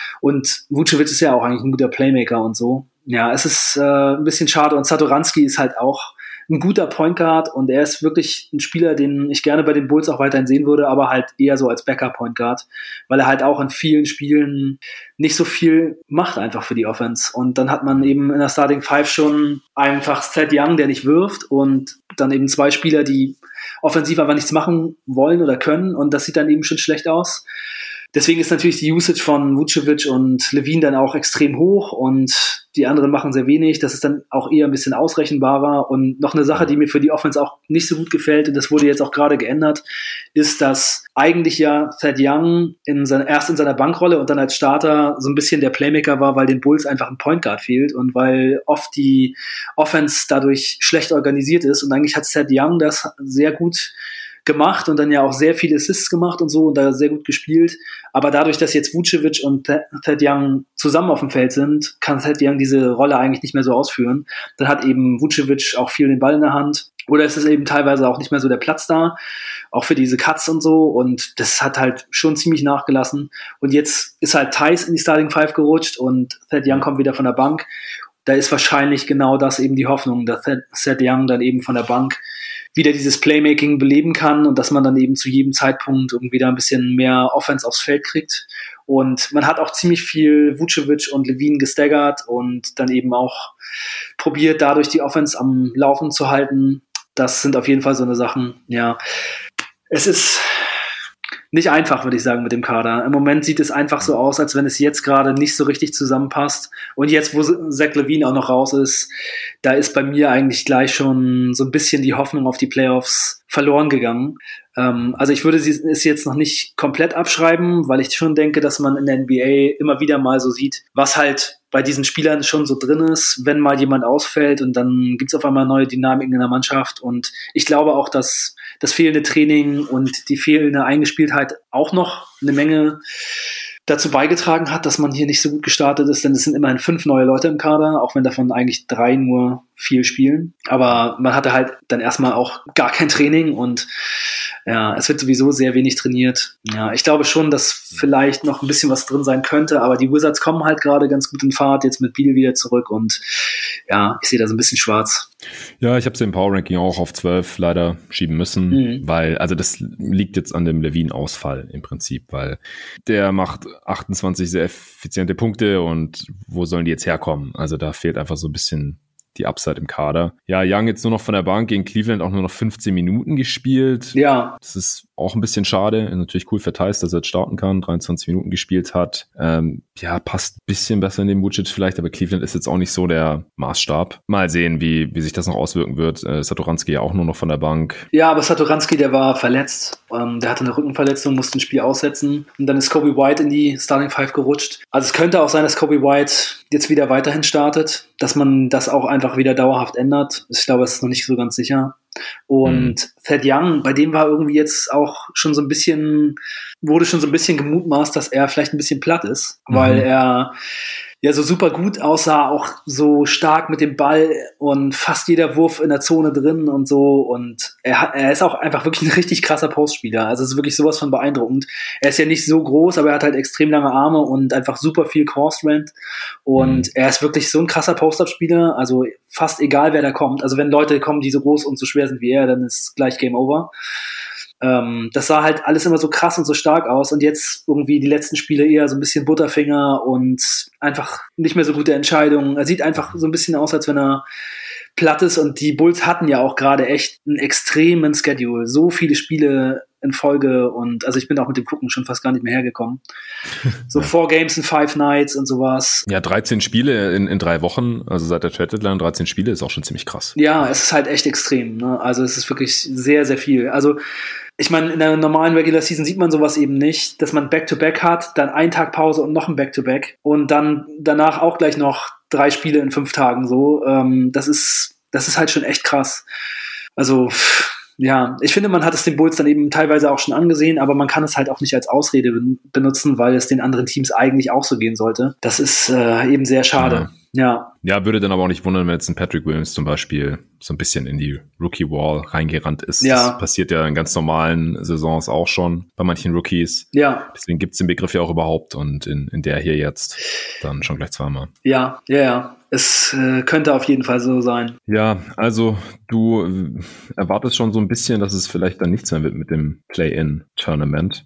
Und Vucevic ist ja auch eigentlich ein guter Playmaker und so. Ja, es ist äh, ein bisschen schade und Satoranski ist halt auch ein guter Point Guard und er ist wirklich ein Spieler, den ich gerne bei den Bulls auch weiterhin sehen würde, aber halt eher so als Backup Point Guard, weil er halt auch in vielen Spielen nicht so viel macht einfach für die Offense. Und dann hat man eben in der Starting Five schon einfach Thad Young, der nicht wirft und dann eben zwei Spieler, die offensiv einfach nichts machen wollen oder können und das sieht dann eben schon schlecht aus. Deswegen ist natürlich die Usage von Vucevic und Levine dann auch extrem hoch und die anderen machen sehr wenig. Das ist dann auch eher ein bisschen ausrechenbarer. Und noch eine Sache, die mir für die Offense auch nicht so gut gefällt, und das wurde jetzt auch gerade geändert, ist, dass eigentlich ja Thad Young in seiner, erst in seiner Bankrolle und dann als Starter so ein bisschen der Playmaker war, weil den Bulls einfach ein Point Guard fehlt und weil oft die Offense dadurch schlecht organisiert ist. Und eigentlich hat Thad Young das sehr gut gemacht und dann ja auch sehr viele Assists gemacht und so und da sehr gut gespielt. Aber dadurch, dass jetzt Vucevic und Thad Young zusammen auf dem Feld sind, kann Thad Young diese Rolle eigentlich nicht mehr so ausführen. Dann hat eben Vucevic auch viel den Ball in der Hand. Oder ist es eben teilweise auch nicht mehr so der Platz da, auch für diese Cuts und so. Und das hat halt schon ziemlich nachgelassen. Und jetzt ist halt Theis in die Starting Five gerutscht und Thad Young kommt wieder von der Bank. Da ist wahrscheinlich genau das eben die Hoffnung, dass Thad Young dann eben von der Bank wieder dieses Playmaking beleben kann und dass man dann eben zu jedem Zeitpunkt irgendwie da ein bisschen mehr Offense aufs Feld kriegt. Und man hat auch ziemlich viel Vucevic und Levine gestaggert und dann eben auch probiert, dadurch die Offense am Laufen zu halten. Das sind auf jeden Fall so eine Sachen, ja. Es ist nicht einfach, würde ich sagen, mit dem Kader. Im Moment sieht es einfach so aus, als wenn es jetzt gerade nicht so richtig zusammenpasst. Und jetzt, wo Zach LaVine auch noch raus ist, da ist bei mir eigentlich gleich schon so ein bisschen die Hoffnung auf die Playoffs verloren gegangen. Ähm, also ich würde es jetzt noch nicht komplett abschreiben, weil ich schon denke, dass man in der N B A immer wieder mal so sieht, was halt bei diesen Spielern schon so drin ist, wenn mal jemand ausfällt und dann gibt's auf einmal neue Dynamiken in der Mannschaft. Und ich glaube auch, dass das fehlende Training und die fehlende Eingespieltheit auch noch eine Menge dazu beigetragen hat, dass man hier nicht so gut gestartet ist, denn es sind immerhin fünf neue Leute im Kader, auch wenn davon eigentlich drei nur viel spielen. Aber man hatte halt dann erstmal auch gar kein Training und ja, es wird sowieso sehr wenig trainiert. Ja, ich glaube schon, dass vielleicht noch ein bisschen was drin sein könnte, aber die Wizards kommen halt gerade ganz gut in Fahrt, jetzt mit Beal wieder zurück und ja, ich sehe da so ein bisschen schwarz. Ja, ich habe sie im Power Ranking auch auf zwölf leider schieben müssen, mhm. weil, also das liegt jetzt an dem Levine-Ausfall im Prinzip, weil der macht achtundzwanzig sehr effiziente Punkte und wo sollen die jetzt herkommen? Also da fehlt einfach so ein bisschen die Upside im Kader. Ja, Young jetzt nur noch von der Bank, gegen Cleveland auch nur noch fünfzehn Minuten gespielt. Ja. Das ist auch ein bisschen schade. Natürlich cool für Theis, dass er jetzt starten kann, dreiundzwanzig Minuten gespielt hat. Ähm, ja, passt ein bisschen besser in den Vucic vielleicht, aber Cleveland ist jetzt auch nicht so der Maßstab. Mal sehen, wie wie sich das noch auswirken wird. Äh, Satoranski ja auch nur noch von der Bank. Ja, aber Satoranski, der war verletzt. Ähm, der hatte eine Rückenverletzung, musste ein Spiel aussetzen. Und dann ist Kobe White in die Starting Five gerutscht. Also es könnte auch sein, dass Kobe White jetzt wieder weiterhin startet, dass man das auch einfach wieder dauerhaft ändert. Ich glaube, es ist noch nicht so ganz sicher. Und Mhm. Thad Young, bei dem war irgendwie jetzt auch schon so ein bisschen, wurde schon so ein bisschen gemutmaßt, dass er vielleicht ein bisschen platt ist, Mhm. weil er ja so super gut aussah, auch so stark mit dem Ball und fast jeder Wurf in der Zone drin und so. Und er, hat, er ist auch einfach wirklich ein richtig krasser Postspieler. Also es ist wirklich sowas von beeindruckend. Er ist ja nicht so groß, aber er hat halt extrem lange Arme und einfach super viel Core-Strength. Und Mhm. er ist wirklich so ein krasser Post-Up-Spieler. Also fast egal, wer da kommt. Also wenn Leute kommen, die so groß und so schwer sind wie er, dann ist gleich Game Over. Ähm, das sah halt alles immer so krass und so stark aus und jetzt irgendwie die letzten Spiele eher so ein bisschen Butterfinger und einfach nicht mehr so gute Entscheidungen. Er sieht einfach so ein bisschen aus, als wenn er platt ist und die Bulls hatten ja auch gerade echt einen extremen Schedule. So viele Spiele in Folge und also ich bin auch mit dem Gucken schon fast gar nicht mehr hergekommen. So Ja. Four Games in Five Nights und sowas. Ja, dreizehn Spiele in, in drei Wochen, also seit der Trade Deadline dreizehn Spiele ist auch schon ziemlich krass. Ja, es ist halt echt extrem. Ne? Also es ist wirklich sehr, sehr viel. Also ich meine, in der normalen Regular Season sieht man sowas eben nicht, dass man Back-to-Back hat, dann einen Tag Pause und noch ein Back-to-Back und dann danach auch gleich noch drei Spiele in fünf Tagen so. Ähm, das ist, das ist halt schon echt krass. Also ja, ich finde, man hat es den Bulls dann eben teilweise auch schon angesehen, aber man kann es halt auch nicht als Ausrede ben- benutzen, weil es den anderen Teams eigentlich auch so gehen sollte. Das ist äh, eben sehr schade. Ja. Ja, würde dann aber auch nicht wundern, wenn jetzt ein Patrick Williams zum Beispiel so ein bisschen in die Rookie-Wall reingerannt ist. Ja. Das passiert ja in ganz normalen Saisons auch schon bei manchen Rookies. Ja. Deswegen gibt's den Begriff ja auch überhaupt und in, in der hier jetzt dann schon gleich zweimal. Ja, ja, ja. Es äh, könnte auf jeden Fall so sein. Ja, also du äh, erwartest schon so ein bisschen, dass es vielleicht dann nichts mehr wird mit dem Play-In-Tournament.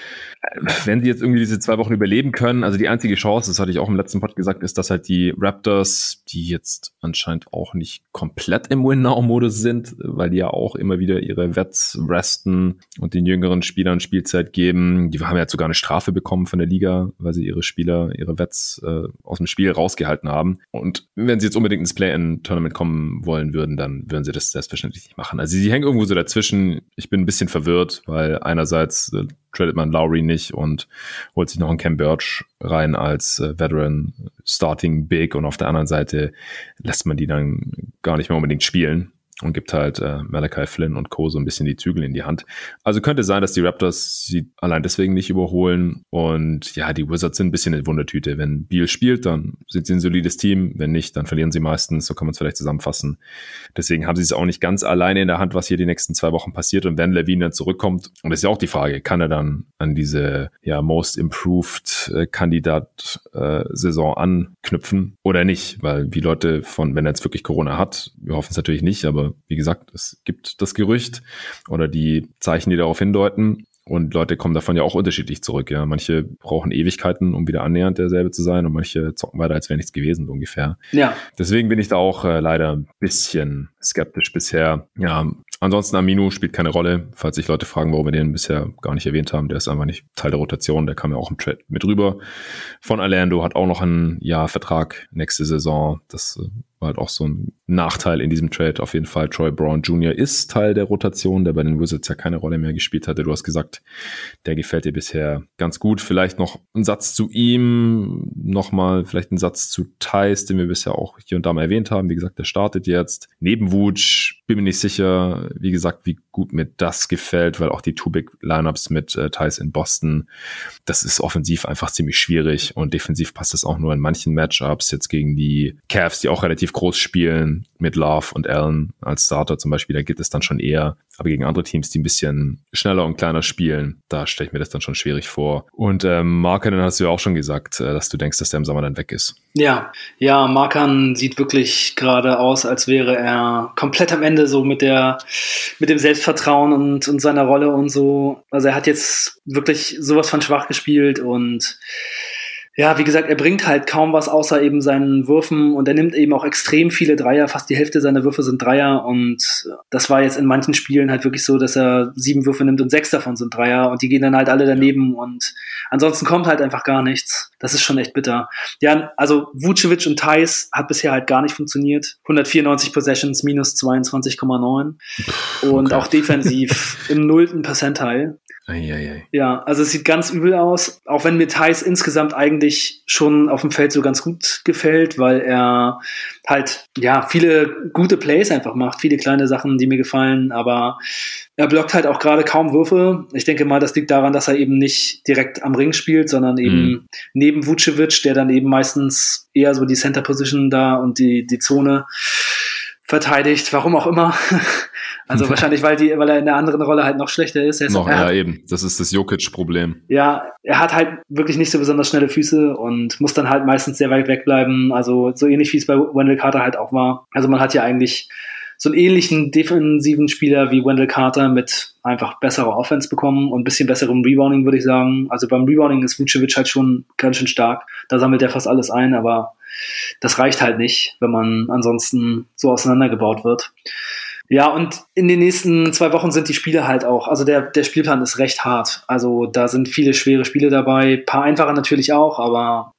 Wenn sie jetzt irgendwie diese zwei Wochen überleben können, also die einzige Chance, das hatte ich auch im letzten Pod gesagt, ist, dass halt die Raptors, die jetzt anscheinend auch nicht komplett im Win-Now-Modus sind, weil die ja auch immer wieder ihre Vets resten und den jüngeren Spielern Spielzeit geben. Die haben ja jetzt sogar eine Strafe bekommen von der Liga, weil sie ihre Spieler, ihre Vets äh, aus dem Spiel rausgehalten haben. Und wenn sie jetzt unbedingt ins Play-In-Tournament kommen wollen würden, dann würden sie das selbstverständlich nicht machen. Also sie hängen irgendwo so dazwischen. Ich bin ein bisschen verwirrt, weil einerseits äh, tradet man Lowry nicht und holt sich noch einen Cam Birch rein als äh, Veteran Starting Big und auf der anderen Seite lässt man die dann gar nicht mehr unbedingt spielen und gibt halt äh, Malachi Flynn und Co. so ein bisschen die Zügel in die Hand. Also könnte sein, dass die Raptors sie allein deswegen nicht überholen und ja, die Wizards sind ein bisschen eine Wundertüte. Wenn Beal spielt, dann sind sie ein solides Team, wenn nicht, dann verlieren sie meistens, so kann man es vielleicht zusammenfassen. Deswegen haben sie es auch nicht ganz alleine in der Hand, was hier die nächsten zwei Wochen passiert und wenn Levine dann zurückkommt, und das ist ja auch die Frage, kann er dann an diese ja Most Improved äh, Kandidat äh, Saison anknüpfen oder nicht, weil die Leute von, wenn er jetzt wirklich Corona hat, wir hoffen es natürlich nicht, aber wie gesagt, es gibt das Gerücht oder die Zeichen, die darauf hindeuten. Und Leute kommen davon ja auch unterschiedlich zurück. Ja, manche brauchen Ewigkeiten, um wieder annähernd derselbe zu sein, und manche zocken weiter, als wäre nichts gewesen, so ungefähr. Ja. Deswegen bin ich da auch äh, leider ein bisschen skeptisch bisher. Ja, ansonsten Aminu spielt keine Rolle. Falls sich Leute fragen, warum wir den bisher gar nicht erwähnt haben, der ist einfach nicht Teil der Rotation. Der kam ja auch im Trade mit rüber von Orlando, hat auch noch ein Jahr Vertrag nächste Saison. Das äh, war halt auch so ein Nachteil in diesem Trade. Auf jeden Fall, Troy Brown Junior ist Teil der Rotation, der bei den Wizards ja keine Rolle mehr gespielt hatte. Du hast gesagt, der gefällt dir bisher ganz gut. Vielleicht noch ein Satz zu ihm, nochmal vielleicht ein Satz zu Theis, den wir bisher auch hier und da mal erwähnt haben. Wie gesagt, der startet jetzt. Neben Vooch, bin mir nicht sicher, wie gesagt, wie gut mir das gefällt, weil auch die Two-Big-Lineups mit äh, Theis in Boston, das ist offensiv einfach ziemlich schwierig und defensiv passt es auch nur in manchen Matchups. Jetzt gegen die Cavs, die auch relativ groß spielen, mit Love und Allen als Starter zum Beispiel, da geht es dann schon eher. Aber gegen andere Teams, die ein bisschen schneller und kleiner spielen, da stelle ich mir das dann schon schwierig vor. Und ähm, Markkanen hast du ja auch schon gesagt, äh, dass du denkst, dass der im Sommer dann weg ist. Ja, ja, Markkanen sieht wirklich gerade aus, als wäre er komplett am Ende so mit der, mit dem Selbstvertrauen und, und seiner Rolle und so. Also er hat jetzt wirklich sowas von schwach gespielt und ja, wie gesagt, er bringt halt kaum was außer eben seinen Würfen und er nimmt eben auch extrem viele Dreier, fast die Hälfte seiner Würfe sind Dreier und das war jetzt in manchen Spielen halt wirklich so, dass er sieben Würfe nimmt und sechs davon sind Dreier und die gehen dann halt alle daneben und ansonsten kommt halt einfach gar nichts. Das ist schon echt bitter. Ja, also Vucevic und Theis hat bisher halt gar nicht funktioniert. hundertvierundneunzig Possessions, minus zweiundzwanzig Komma neun und okay. auch defensiv im nullten Percentile. Eieiei. Ja, also es sieht ganz übel aus, auch wenn mir Theis insgesamt eigentlich schon auf dem Feld so ganz gut gefällt, weil er halt, ja, viele gute Plays einfach macht, viele kleine Sachen, die mir gefallen, aber er blockt halt auch gerade kaum Würfe. Ich denke mal, das liegt daran, dass er eben nicht direkt am Ring spielt, sondern eben mhm. neben Vucevic, der dann eben meistens eher so die Center-Position da und die, die Zone verteidigt, warum auch immer. Also wahrscheinlich, weil die, weil er in der anderen Rolle halt noch schlechter ist. Er ist noch, er ja, hat, eben. Das ist das Jokic-Problem. Ja, er hat halt wirklich nicht so besonders schnelle Füße und muss dann halt meistens sehr weit wegbleiben. Also so ähnlich wie es bei Wendell Carter halt auch war. Also man hat ja eigentlich so einen ähnlichen defensiven Spieler wie Wendell Carter mit einfach besserer Offense bekommen und ein bisschen besserem Rebounding, würde ich sagen. Also beim Rebounding ist Vucevic halt schon ganz schön stark. Da sammelt er fast alles ein, aber das reicht halt nicht, wenn man ansonsten so auseinandergebaut wird. Ja, und in den nächsten zwei Wochen sind die Spiele halt auch, also der, der Spielplan ist recht hart. Also da sind viele schwere Spiele dabei, ein paar einfache natürlich auch, aber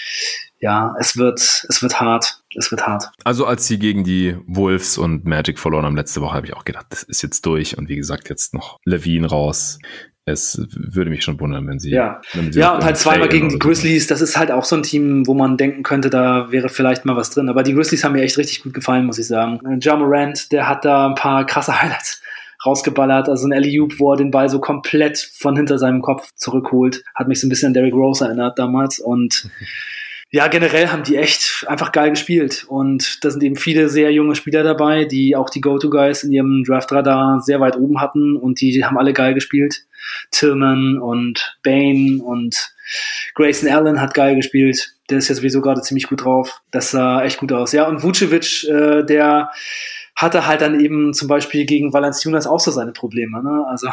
ja, es wird, es wird hart. Es wird hart. Also als sie gegen die Wolves und Magic verloren haben letzte Woche, habe ich auch gedacht, das ist jetzt durch. Und wie gesagt, jetzt noch Levine raus. Es würde mich schon wundern, wenn sie... Ja, wenn sie ja und halt zweimal gegen die Grizzlies. Das ist halt auch so ein Team, wo man denken könnte, da wäre vielleicht mal was drin. Aber die Grizzlies haben mir echt richtig gut gefallen, muss ich sagen. Ja Morant, der hat da ein paar krasse Highlights rausgeballert. Also ein Alley-Oop, wo er den Ball so komplett von hinter seinem Kopf zurückholt. Hat mich so ein bisschen an Derrick Rose erinnert damals. Und ja, generell haben die echt einfach geil gespielt. Und da sind eben viele sehr junge Spieler dabei, die auch die Go-To-Guys in ihrem Draft-Radar sehr weit oben hatten. Und die haben alle geil gespielt. Tillman und Bane und Grayson Allen hat geil gespielt. Der ist ja sowieso gerade ziemlich gut drauf. Das sah echt gut aus. Ja, und Vucevic, äh, der hatte halt dann eben zum Beispiel gegen Valanciunas auch so seine Probleme, ne? Also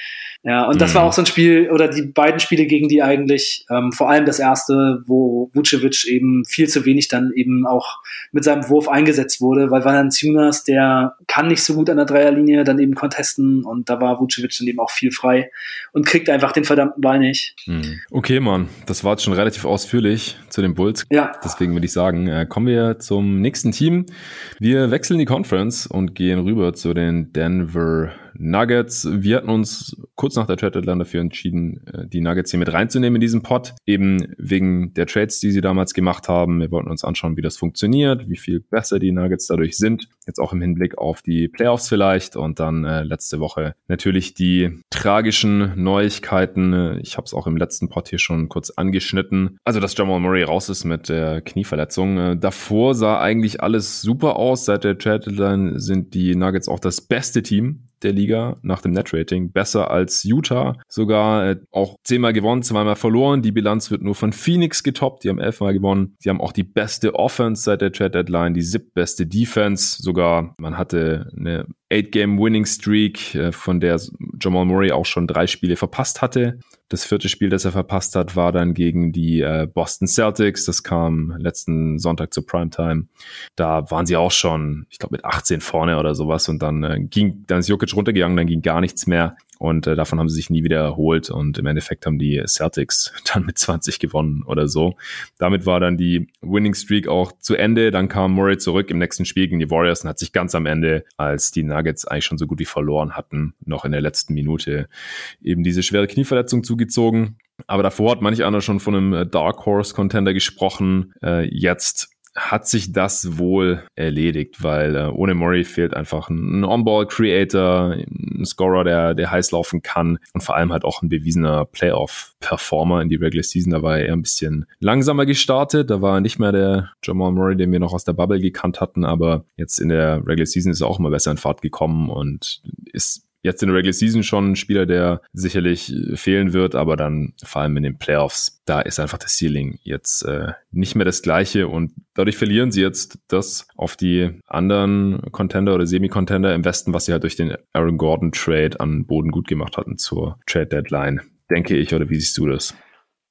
ja, und das mhm. war auch so ein Spiel, oder die beiden Spiele gegen die eigentlich, ähm, vor allem das erste, wo Vucevic eben viel zu wenig dann eben auch mit seinem Wurf eingesetzt wurde, weil Valanciunas, der kann nicht so gut an der Dreierlinie dann eben contesten und da war Vucevic dann eben auch viel frei und kriegt einfach den verdammten Ball nicht. Mhm. Okay, Mann, das war jetzt schon relativ ausführlich zu den Bulls. Ja. Deswegen würde ich sagen, äh, kommen wir zum nächsten Team. Wir wechseln die Conference und gehen rüber zu den Denver Nuggets. Wir hatten uns kurz nach der Trade-Deadline dafür entschieden, die Nuggets hier mit reinzunehmen in diesen Pod, eben wegen der Trades, die sie damals gemacht haben. Wir wollten uns anschauen, wie das funktioniert, wie viel besser die Nuggets dadurch sind, jetzt auch im Hinblick auf die Playoffs vielleicht und dann äh, letzte Woche natürlich die tragischen Neuigkeiten. Ich habe es auch im letzten Pod hier schon kurz angeschnitten. Also, dass Jamal Murray raus ist mit der Knieverletzung. Äh, davor sah eigentlich alles super aus. Seit der Trade-Deadline sind die Nuggets auch das beste Team der Liga nach dem Net-Rating, besser als Utah, sogar äh, auch zehnmal gewonnen, zweimal verloren. Die Bilanz wird nur von Phoenix getoppt, die haben elfmal gewonnen. Die haben auch die beste Offense seit der Trade-Deadline, die siebtbeste Defense, sogar man hatte eine Eight-Game-Winning-Streak, äh, von der Jamal Murray auch schon drei Spiele verpasst hatte. Das vierte Spiel, das er verpasst hat, war dann gegen die äh, Boston Celtics. Das kam letzten Sonntag zur Primetime. Da waren sie auch schon, ich glaube, mit achtzehn vorne oder sowas. Und dann äh, ging, dann ist Jokic runtergegangen, dann ging gar nichts mehr. Und äh, davon haben sie sich nie wieder erholt. Und im Endeffekt haben die Celtics dann mit zwanzig gewonnen oder so. Damit war dann die Winning Streak auch zu Ende. Dann kam Murray zurück im nächsten Spiel gegen die Warriors und hat sich ganz am Ende, als die Nuggets eigentlich schon so gut wie verloren hatten, noch in der letzten Minute eben diese schwere Knieverletzung zugezogen. Aber davor hat manch einer schon von einem Dark Horse Contender gesprochen. Äh, jetzt hat sich das wohl erledigt, weil äh, ohne Murray fehlt einfach ein On-Ball-Creator, ein Scorer, der, der heiß laufen kann und vor allem halt auch ein bewiesener Playoff-Performer in die Regular Season. Da war er eher ein bisschen langsamer gestartet, da war er nicht mehr der Jamal Murray, den wir noch aus der Bubble gekannt hatten, aber jetzt in der Regular Season ist er auch immer besser in Fahrt gekommen und ist jetzt in der Regular Season schon ein Spieler, der sicherlich fehlen wird, aber dann vor allem in den Playoffs, da ist einfach das Ceiling jetzt äh, nicht mehr das gleiche und dadurch verlieren sie jetzt das auf die anderen Contender oder Semi-Contender im Westen, was sie halt durch den Aaron Gordon Trade an Boden gut gemacht hatten zur Trade Deadline, denke ich, oder wie siehst du das?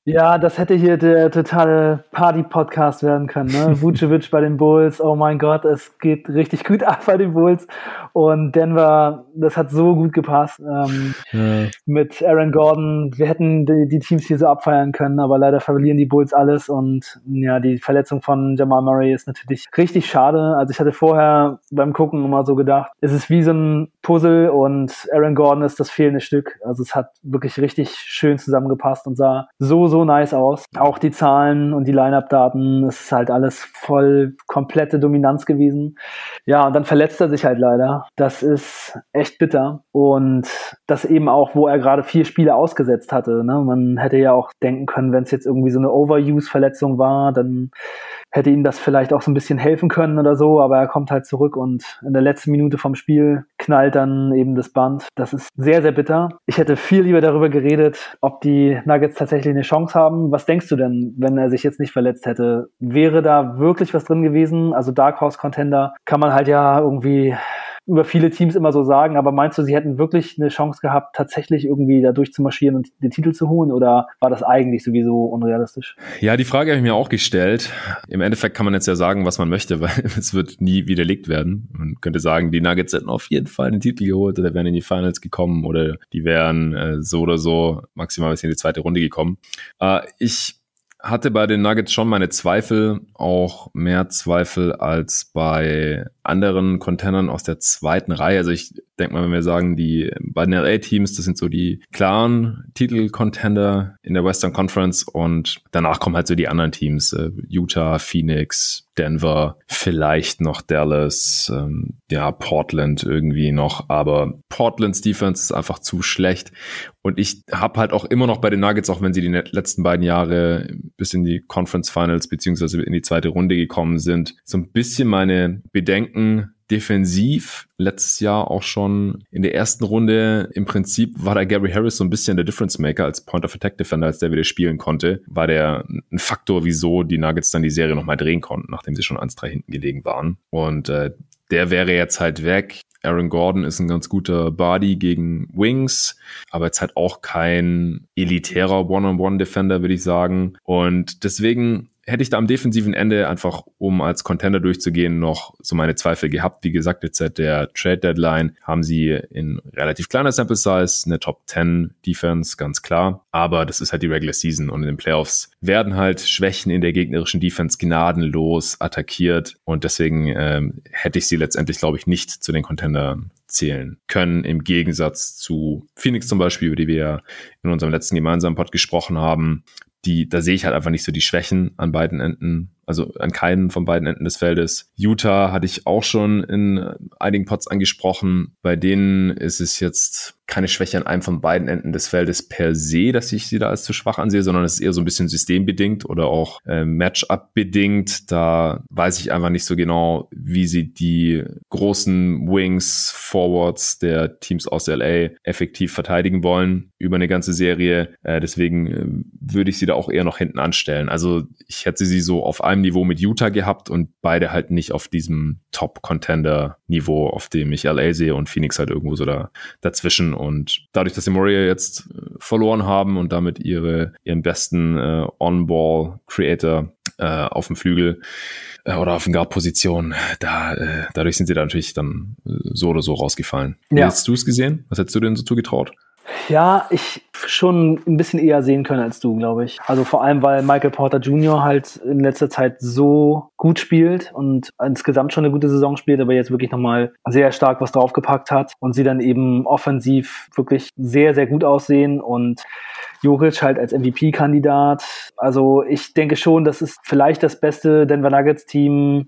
Ja, das hätte hier der totale Party-Podcast werden können, ne? Vucevic bei den Bulls, oh mein Gott, es geht richtig gut ab bei den Bulls. Und Denver, das hat so gut gepasst. Ähm, ja. Mit Aaron Gordon, wir hätten die, die Teams hier so abfeiern können, aber leider verlieren die Bulls alles. Und ja, die Verletzung von Jamal Murray ist natürlich richtig schade. Also ich hatte vorher beim Gucken immer so gedacht, es ist wie so ein Puzzle und Aaron Gordon ist das fehlende Stück. Also es hat wirklich richtig schön zusammengepasst und sah so, so nice aus. Auch die Zahlen und die Line-Up-Daten, es ist halt alles voll komplette Dominanz gewesen. Ja, und dann verletzt er sich halt leider. Das ist echt bitter. Und das eben auch, wo er gerade vier Spiele ausgesetzt hatte. Ne? Man hätte ja auch denken können, wenn es jetzt irgendwie so eine Overuse-Verletzung war, dann hätte ihm das vielleicht auch so ein bisschen helfen können oder so, aber er kommt halt zurück und in der letzten Minute vom Spiel knallt dann eben das Band. Das ist sehr, sehr bitter. Ich hätte viel lieber darüber geredet, ob die Nuggets tatsächlich eine Chance haben. Was denkst du denn, wenn er sich jetzt nicht verletzt hätte? Wäre da wirklich was drin gewesen? Also Dark Horse Contender kann man halt ja irgendwie über viele Teams immer so sagen, aber meinst du, sie hätten wirklich eine Chance gehabt, tatsächlich irgendwie da durchzumarschieren und den Titel zu holen, oder war das eigentlich sowieso unrealistisch? Ja, die Frage habe ich mir auch gestellt. Im Endeffekt kann man jetzt ja sagen, was man möchte, weil es wird nie widerlegt werden. Man könnte sagen, die Nuggets hätten auf jeden Fall den Titel geholt oder wären in die Finals gekommen oder die wären äh, so oder so maximal bis in die zweite Runde gekommen. Äh, ich hatte bei den Nuggets schon meine Zweifel, auch mehr Zweifel als bei anderen Contendern aus der zweiten Reihe. Also ich denke mal, wenn wir sagen, die beiden L A-Teams, das sind so die klaren Titel-Contender in der Western Conference und danach kommen halt so die anderen Teams, äh, Utah, Phoenix, Denver, vielleicht noch Dallas, ähm, ja, Portland irgendwie noch, aber Portlands Defense ist einfach zu schlecht und ich habe halt auch immer noch bei den Nuggets, auch wenn sie die letzten beiden Jahre bis in die Conference Finals beziehungsweise in die zweite Runde gekommen sind, so ein bisschen meine Bedenken defensiv. Letztes Jahr auch schon in der ersten Runde im Prinzip war da Gary Harris so ein bisschen der Difference Maker als Point of Attack Defender, als der wieder spielen konnte, war der ein Faktor, wieso die Nuggets dann die Serie nochmal drehen konnten, nachdem sie schon eins drei hinten gelegen waren. Und äh, der wäre jetzt halt weg. Aaron Gordon ist ein ganz guter Body gegen Wings, aber jetzt halt auch kein elitärer One-on-One-Defender, würde ich sagen. Und deswegen hätte ich da am defensiven Ende einfach, um als Contender durchzugehen, noch so meine Zweifel gehabt. Wie gesagt, jetzt seit der Trade-Deadline haben sie in relativ kleiner Sample Size eine Top zehn Defense, ganz klar. Aber das ist halt die Regular Season und in den Playoffs werden halt Schwächen in der gegnerischen Defense gnadenlos attackiert und deswegen ähm, hätte ich sie letztendlich, glaube ich, nicht zu den Contendern zählen können, im Gegensatz zu Phoenix zum Beispiel, über die wir ja in unserem letzten gemeinsamen Pod gesprochen haben. Die, da sehe ich halt einfach nicht so die Schwächen an beiden Enden, also an keinen von beiden Enden des Feldes. Utah hatte ich auch schon in einigen Pods angesprochen. Bei denen ist es jetzt keine Schwäche an einem von beiden Enden des Feldes per se, dass ich sie da als zu schwach ansehe, sondern es ist eher so ein bisschen systembedingt oder auch äh, Matchup-bedingt. Da weiß ich einfach nicht so genau, wie sie die großen Wings, Forwards der Teams aus L A effektiv verteidigen wollen über eine ganze Serie. Äh, deswegen äh, würde ich sie da auch eher noch hinten anstellen. Also ich hätte sie so auf einem Niveau mit Utah gehabt und beide halt nicht auf diesem Top-Contender-Niveau, auf dem ich L A sehe und Phoenix halt irgendwo so da dazwischen. Und dadurch, dass die Warriors jetzt verloren haben und damit ihre ihren besten äh, On-Ball-Creator äh, auf dem Flügel äh, oder auf den Guard-Position, da, äh, dadurch sind sie da natürlich dann so oder so rausgefallen. Ja. Wie hast du es gesehen? Was hättest du denn so zugetraut? Ja, ich schon ein bisschen eher sehen können als du, glaube ich. Also vor allem, weil Michael Porter Junior halt in letzter Zeit so gut spielt und insgesamt schon eine gute Saison spielt, aber jetzt wirklich nochmal sehr stark was draufgepackt hat und sie dann eben offensiv wirklich sehr, sehr gut aussehen und Jokic halt als M V P-Kandidat. Also ich denke schon, das ist vielleicht das beste Denver Nuggets-Team.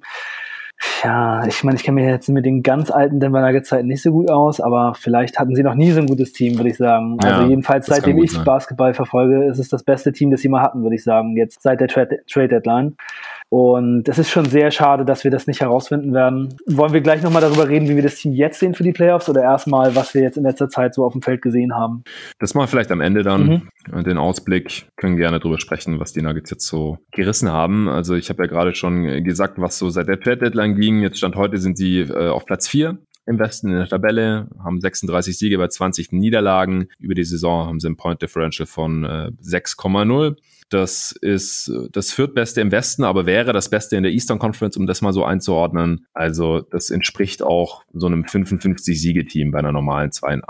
Ja, ich meine, ich kenne mich jetzt mit den ganz alten Denver Nuggets Zeiten nicht so gut aus, aber vielleicht hatten sie noch nie so ein gutes Team, würde ich sagen. Ja, also jedenfalls seitdem ich sein. Basketball verfolge, ist es das beste Team, das sie mal hatten, würde ich sagen, jetzt seit der Trade Deadline. Und es ist schon sehr schade, dass wir das nicht herausfinden werden. Wollen wir gleich nochmal darüber reden, wie wir das Team jetzt sehen für die Playoffs oder erstmal, was wir jetzt in letzter Zeit so auf dem Feld gesehen haben? Das machen wir vielleicht am Ende dann. Mhm. Den Ausblick können gerne drüber sprechen, was die Nuggets jetzt so gerissen haben. Also ich habe ja gerade schon gesagt, was so seit der Trade Deadline ging. Jetzt Stand heute sind sie äh, auf Platz vier. im Westen in der Tabelle, haben sechsunddreißig Siege bei zwanzig Niederlagen. Über die Saison haben sie ein Point Differential von äh, sechs Komma null. Das ist das viertbeste im Westen, aber wäre das Beste in der Eastern Conference, um das mal so einzuordnen. Also das entspricht auch so einem fünfundfünfzig-Siege-Team bei einer normalen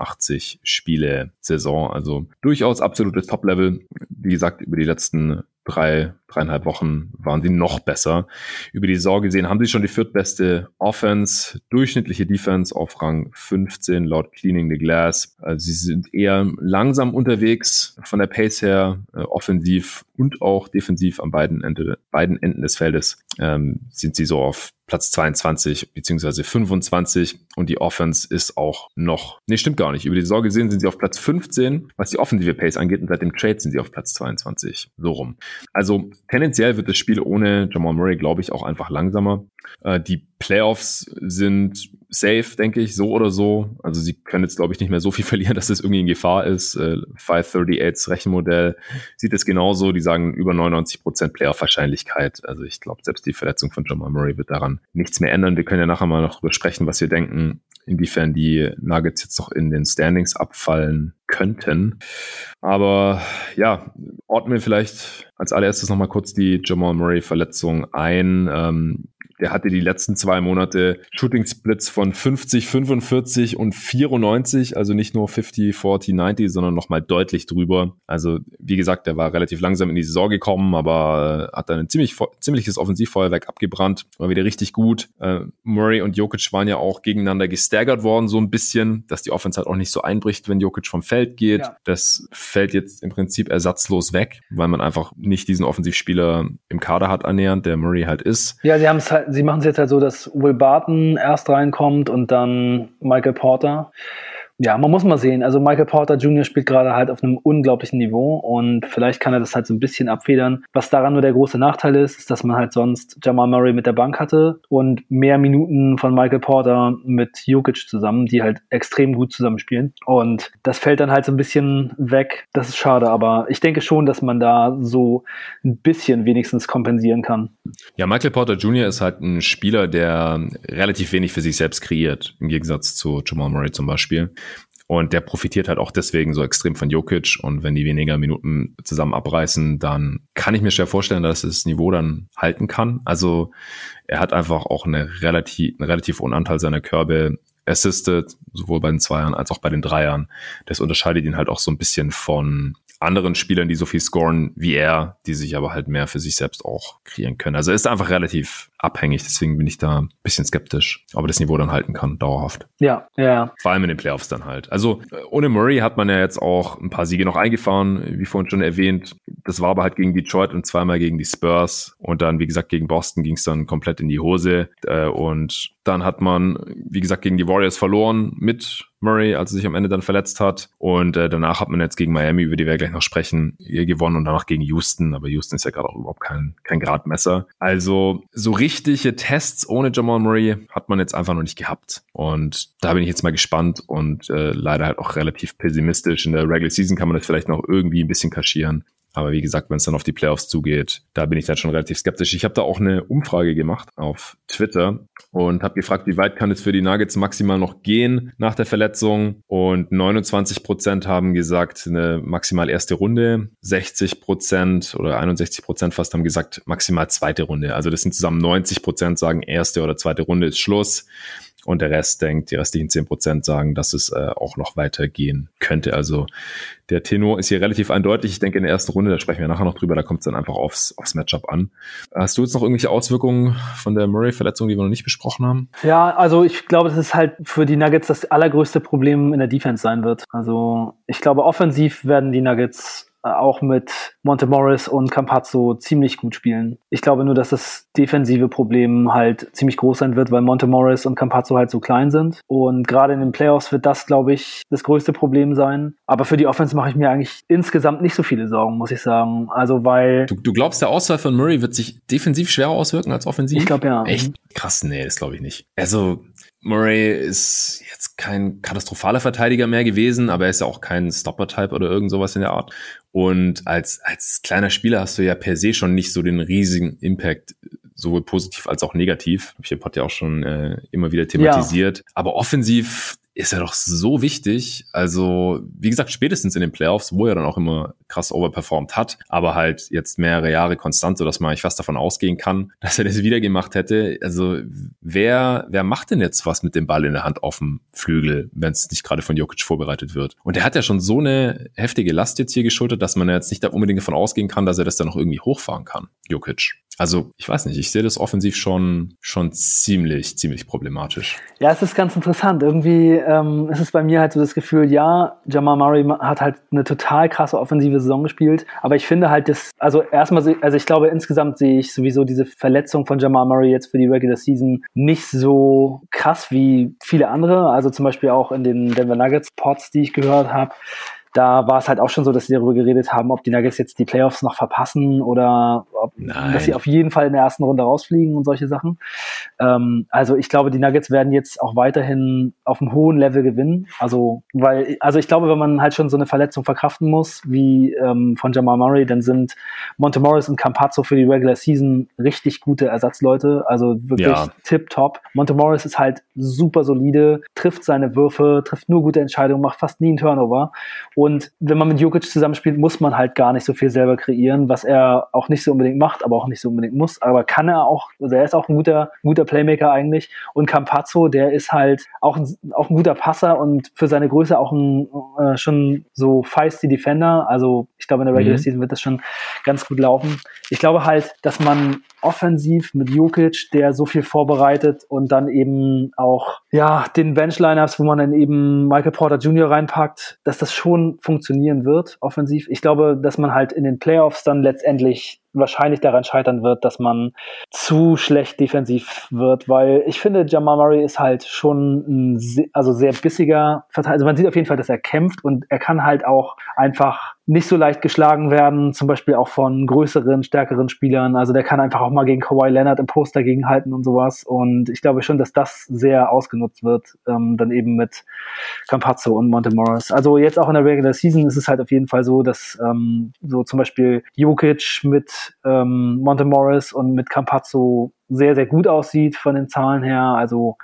zweiundachtzig-Spiele-Saison. Also durchaus absolutes Top-Level. Wie gesagt, über die letzten drei, dreieinhalb Wochen waren sie noch besser. Über die Saison gesehen haben sie schon die viertbeste Offense, durchschnittliche Defense auf Rang fünfzehn laut Cleaning the Glass. Also sie sind eher langsam unterwegs von der Pace her, äh, offensiv und auch defensiv an beiden, Ende, beiden Enden des Feldes ähm, sind sie so auf Platz zweiundzwanzig beziehungsweise fünfundzwanzig und die Offense ist auch noch, nee, stimmt gar nicht. Über die Saison gesehen sind sie auf Platz fünfzehn, was die offensive Pace angeht, und seit dem Trade sind sie auf Platz zweiundzwanzig, so rum. Also tendenziell wird das Spiel ohne Jamal Murray, glaube ich, auch einfach langsamer. Äh, die Playoffs sind safe, denke ich, so oder so. Also sie können jetzt, glaube ich, nicht mehr so viel verlieren, dass das irgendwie in Gefahr ist. Äh, fünf achtunddreißig Rechenmodell sieht es genauso. Die sagen über neunundneunzig Prozent Playoff-Wahrscheinlichkeit. Also ich glaube, selbst die Verletzung von Jamal Murray wird daran nichts mehr ändern. Wir können ja nachher mal noch drüber sprechen, was wir denken, inwiefern die Nuggets jetzt noch in den Standings abfallen könnten. Aber ja, ordnen wir vielleicht als allererstes nochmal kurz die Jamal Murray-Verletzung ein. Ähm, Der hatte die letzten zwei Monate Shooting-Splits von fünfzig, fünfundvierzig und vierundneunzig, also nicht nur fünfzig, vierzig, neunzig, sondern nochmal deutlich drüber. Also wie gesagt, der war relativ langsam in die Saison gekommen, aber hat dann ein ziemlich, ziemliches Offensivfeuerwerk abgebrannt, war wieder richtig gut. Äh, Murray und Jokic waren ja auch gegeneinander gestaggert worden, so ein bisschen, dass die Offense halt auch nicht so einbricht, wenn Jokic vom Feld geht. Ja. Das fällt jetzt im Prinzip ersatzlos weg, weil man einfach nicht diesen Offensivspieler im Kader hat annähernd, der Murray halt ist. Ja, sie haben es halt Sie machen es jetzt halt so, dass Will Barton erst reinkommt und dann Michael Porter. Ja, man muss mal sehen. Also Michael Porter Junior spielt gerade halt auf einem unglaublichen Niveau und vielleicht kann er das halt so ein bisschen abfedern. Was daran nur der große Nachteil ist, ist, dass man halt sonst Jamal Murray mit der Bank hatte und mehr Minuten von Michael Porter mit Jokic zusammen, die halt extrem gut zusammenspielen. Und das fällt dann halt so ein bisschen weg. Das ist schade, aber ich denke schon, dass man da so ein bisschen wenigstens kompensieren kann. Ja, Michael Porter Junior ist halt ein Spieler, der relativ wenig für sich selbst kreiert, im Gegensatz zu Jamal Murray zum Beispiel. Und der profitiert halt auch deswegen so extrem von Jokic. Und wenn die weniger Minuten zusammen abreißen, dann kann ich mir schwer vorstellen, dass es das Niveau dann halten kann. Also er hat einfach auch eine relativ, einen relativ hohen Anteil seiner Körbe assisted, sowohl bei den Zweiern als auch bei den Dreiern. Das unterscheidet ihn halt auch so ein bisschen von anderen Spielern, die so viel scoren wie er, die sich aber halt mehr für sich selbst auch kreieren können. Also er ist einfach relativ abhängig, deswegen bin ich da ein bisschen skeptisch, ob er das Niveau dann halten kann, dauerhaft. Ja, ja. Vor allem in den Playoffs dann halt. Also ohne Murray hat man ja jetzt auch ein paar Siege noch eingefahren, wie vorhin schon erwähnt. Das war aber halt gegen Detroit und zweimal gegen die Spurs und dann, wie gesagt, gegen Boston ging es dann komplett in die Hose und dann hat man, wie gesagt, gegen die Warriors verloren mit Murray, als er sich am Ende dann verletzt hat. Und äh, danach hat man jetzt gegen Miami, über die wir gleich noch sprechen, gewonnen und danach gegen Houston. Aber Houston ist ja gerade auch überhaupt kein, kein Gradmesser. Also so richtige Tests ohne Jamal Murray hat man jetzt einfach noch nicht gehabt. Und da bin ich jetzt mal gespannt und äh, leider halt auch relativ pessimistisch. In der Regular Season kann man das vielleicht noch irgendwie ein bisschen kaschieren. Aber wie gesagt, wenn es dann auf die Playoffs zugeht, da bin ich dann schon relativ skeptisch. Ich habe da auch eine Umfrage gemacht auf Twitter und habe gefragt, wie weit kann es für die Nuggets maximal noch gehen nach der Verletzung. Und neunundzwanzig Prozent haben gesagt, eine maximal erste Runde. sechzig Prozent oder einundsechzig Prozent fast haben gesagt, maximal zweite Runde. Also das sind zusammen neunzig Prozent sagen, erste oder zweite Runde ist Schluss. Und der Rest denkt, die restlichen zehn Prozent sagen, dass es äh, auch noch weitergehen könnte. Also der Tenor ist hier relativ eindeutig. Ich denke, in der ersten Runde, da sprechen wir nachher noch drüber, da kommt es dann einfach aufs, aufs Matchup an. Hast du jetzt noch irgendwelche Auswirkungen von der Murray-Verletzung, die wir noch nicht besprochen haben? Ja, also ich glaube, das ist halt für die Nuggets das allergrößte Problem in der Defense sein wird. Also ich glaube, offensiv werden die Nuggets auch mit Monte Morris und Campazzo ziemlich gut spielen. Ich glaube nur, dass das defensive Problem halt ziemlich groß sein wird, weil Monte Morris und Campazzo halt so klein sind. Und gerade in den Playoffs wird das, glaube ich, das größte Problem sein. Aber für die Offense mache ich mir eigentlich insgesamt nicht so viele Sorgen, muss ich sagen. Also weil... Du, du glaubst, der Ausfall von Murray wird sich defensiv schwerer auswirken als offensiv? Ich glaube, ja. Echt? Krass, nee, das glaube ich nicht. Also... Murray ist jetzt kein katastrophaler Verteidiger mehr gewesen, aber er ist ja auch kein Stopper-Type oder irgend sowas in der Art. Und als als kleiner Spieler hast du ja per se schon nicht so den riesigen Impact sowohl positiv als auch negativ. Hab ich im Pod ja auch schon äh, immer wieder thematisiert. Ja. Aber offensiv ist er doch so wichtig. Also, wie gesagt, spätestens in den Playoffs, wo er dann auch immer krass overperformt hat, aber halt jetzt mehrere Jahre konstant, sodass man eigentlich fast davon ausgehen kann, dass er das wieder gemacht hätte. Also, wer, wer macht denn jetzt was mit dem Ball in der Hand auf dem Flügel, wenn es nicht gerade von Jokic vorbereitet wird? Und er hat ja schon so eine heftige Last jetzt hier geschultert, dass man jetzt nicht da unbedingt davon ausgehen kann, dass er das dann noch irgendwie hochfahren kann, Jokic. Also, ich weiß nicht, ich sehe das offensiv schon, schon ziemlich, ziemlich problematisch. Ja, es ist ganz interessant. Irgendwie ähm, ist es bei mir halt so das Gefühl, ja, Jamal Murray hat halt eine total krasse offensive Saison gespielt, aber ich finde halt, das, also erstmal, also ich glaube, insgesamt sehe ich sowieso diese Verletzung von Jamal Murray jetzt für die Regular Season nicht so krass wie viele andere, also zum Beispiel auch in den Denver Nuggets Pods, die ich gehört habe. Da war es halt auch schon so, dass sie darüber geredet haben, ob die Nuggets jetzt die Playoffs noch verpassen oder ob, dass sie auf jeden Fall in der ersten Runde rausfliegen und solche Sachen. Ähm, also ich glaube, die Nuggets werden jetzt auch weiterhin auf einem hohen Level gewinnen. Also, weil, also ich glaube, wenn man halt schon so eine Verletzung verkraften muss, wie ähm, von Jamal Murray, dann sind Monte Morris und Campazzo für die Regular Season richtig gute Ersatzleute. Also wirklich ja. Tipptopp. Monte Morris ist halt super solide, trifft seine Würfe, trifft nur gute Entscheidungen, macht fast nie einen Turnover. Und wenn man mit Jokic zusammenspielt, muss man halt gar nicht so viel selber kreieren, was er auch nicht so unbedingt macht, aber auch nicht so unbedingt muss. Aber kann er auch, also er ist auch ein guter, guter Playmaker eigentlich. Und Campazzo, der ist halt auch ein, auch ein guter Passer und für seine Größe auch ein äh, schon so feisty Defender. Also ich glaube, in der Regular mhm. Season wird das schon ganz gut laufen. Ich glaube halt, dass man offensiv mit Jokic, der so viel vorbereitet und dann eben auch ja den Bench-Lineups, wo man dann eben Michael Porter Junior reinpackt, dass das schon funktionieren wird, offensiv. Ich glaube, dass man halt in den Playoffs dann letztendlich wahrscheinlich daran scheitern wird, dass man zu schlecht defensiv wird, weil ich finde, Jamal Murray ist halt schon ein sehr, also sehr bissiger Verteidiger. Also man sieht auf jeden Fall, dass er kämpft und er kann halt auch einfach nicht so leicht geschlagen werden, zum Beispiel auch von größeren, stärkeren Spielern. Also der kann einfach auch mal gegen Kawhi Leonard im Post dagegen halten und sowas. Und ich glaube schon, dass das sehr ausgenutzt wird, ähm, dann eben mit Campazzo und Monte Morris. Also jetzt auch in der Regular Season ist es halt auf jeden Fall so, dass ähm, so zum Beispiel Jokic mit ähm, Monte Morris und mit Campazzo sehr, sehr gut aussieht von den Zahlen her. Also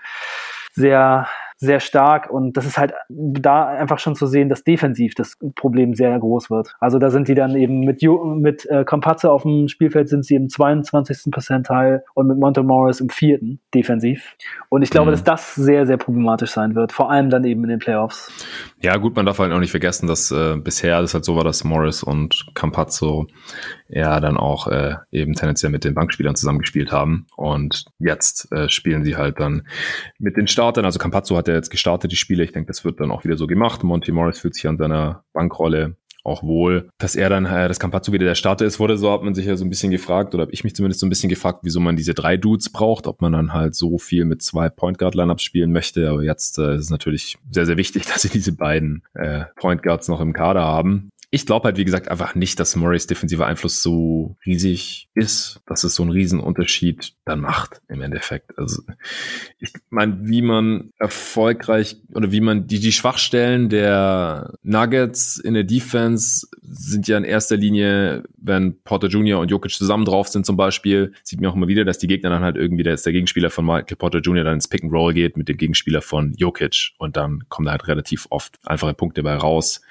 sehr sehr stark und das ist halt da einfach schon zu sehen, dass defensiv das Problem sehr groß wird. Also da sind die dann eben mit mit äh, Campazzo auf dem Spielfeld sind sie im zweiundzwanzigsten Percentile und mit Monte Morris im vierten defensiv. Und ich glaube, mhm. dass das sehr, sehr problematisch sein wird, vor allem dann eben in den Playoffs. Ja gut, man darf halt auch nicht vergessen, dass äh, bisher das halt so war, dass Morris und Campazzo ja dann auch äh, eben tendenziell mit den Bankspielern zusammengespielt haben und jetzt äh, spielen sie halt dann mit den Startern. Also Campazzo hat ja jetzt gestartet, die Spiele. Ich denke, das wird dann auch wieder so gemacht. Monte Morris fühlt sich an seiner Bankrolle auch wohl. Dass er dann, äh, dass Campazzo wieder der Starter ist, wurde so, hat man sich ja so ein bisschen gefragt, oder habe ich mich zumindest so ein bisschen gefragt, wieso man diese drei Dudes braucht, ob man dann halt so viel mit zwei Point Guard Lineups spielen möchte. Aber jetzt äh, ist es natürlich sehr, sehr wichtig, dass sie diese beiden äh, Point Guards noch im Kader haben. Ich glaube halt, wie gesagt, einfach nicht, dass Murrays defensiver Einfluss so riesig ist, dass es so einen riesen Unterschied dann macht im Endeffekt. Also ich meine, wie man erfolgreich oder wie man die, die Schwachstellen der Nuggets in der Defense sind ja in erster Linie, wenn Porter Junior und Jokic zusammen drauf sind zum Beispiel, sieht man auch immer wieder, dass die Gegner dann halt irgendwie, dass der Gegenspieler von Michael Porter Junior dann ins Pick and Roll geht mit dem Gegenspieler von Jokic und dann kommen da halt relativ oft einfache Punkte bei raus.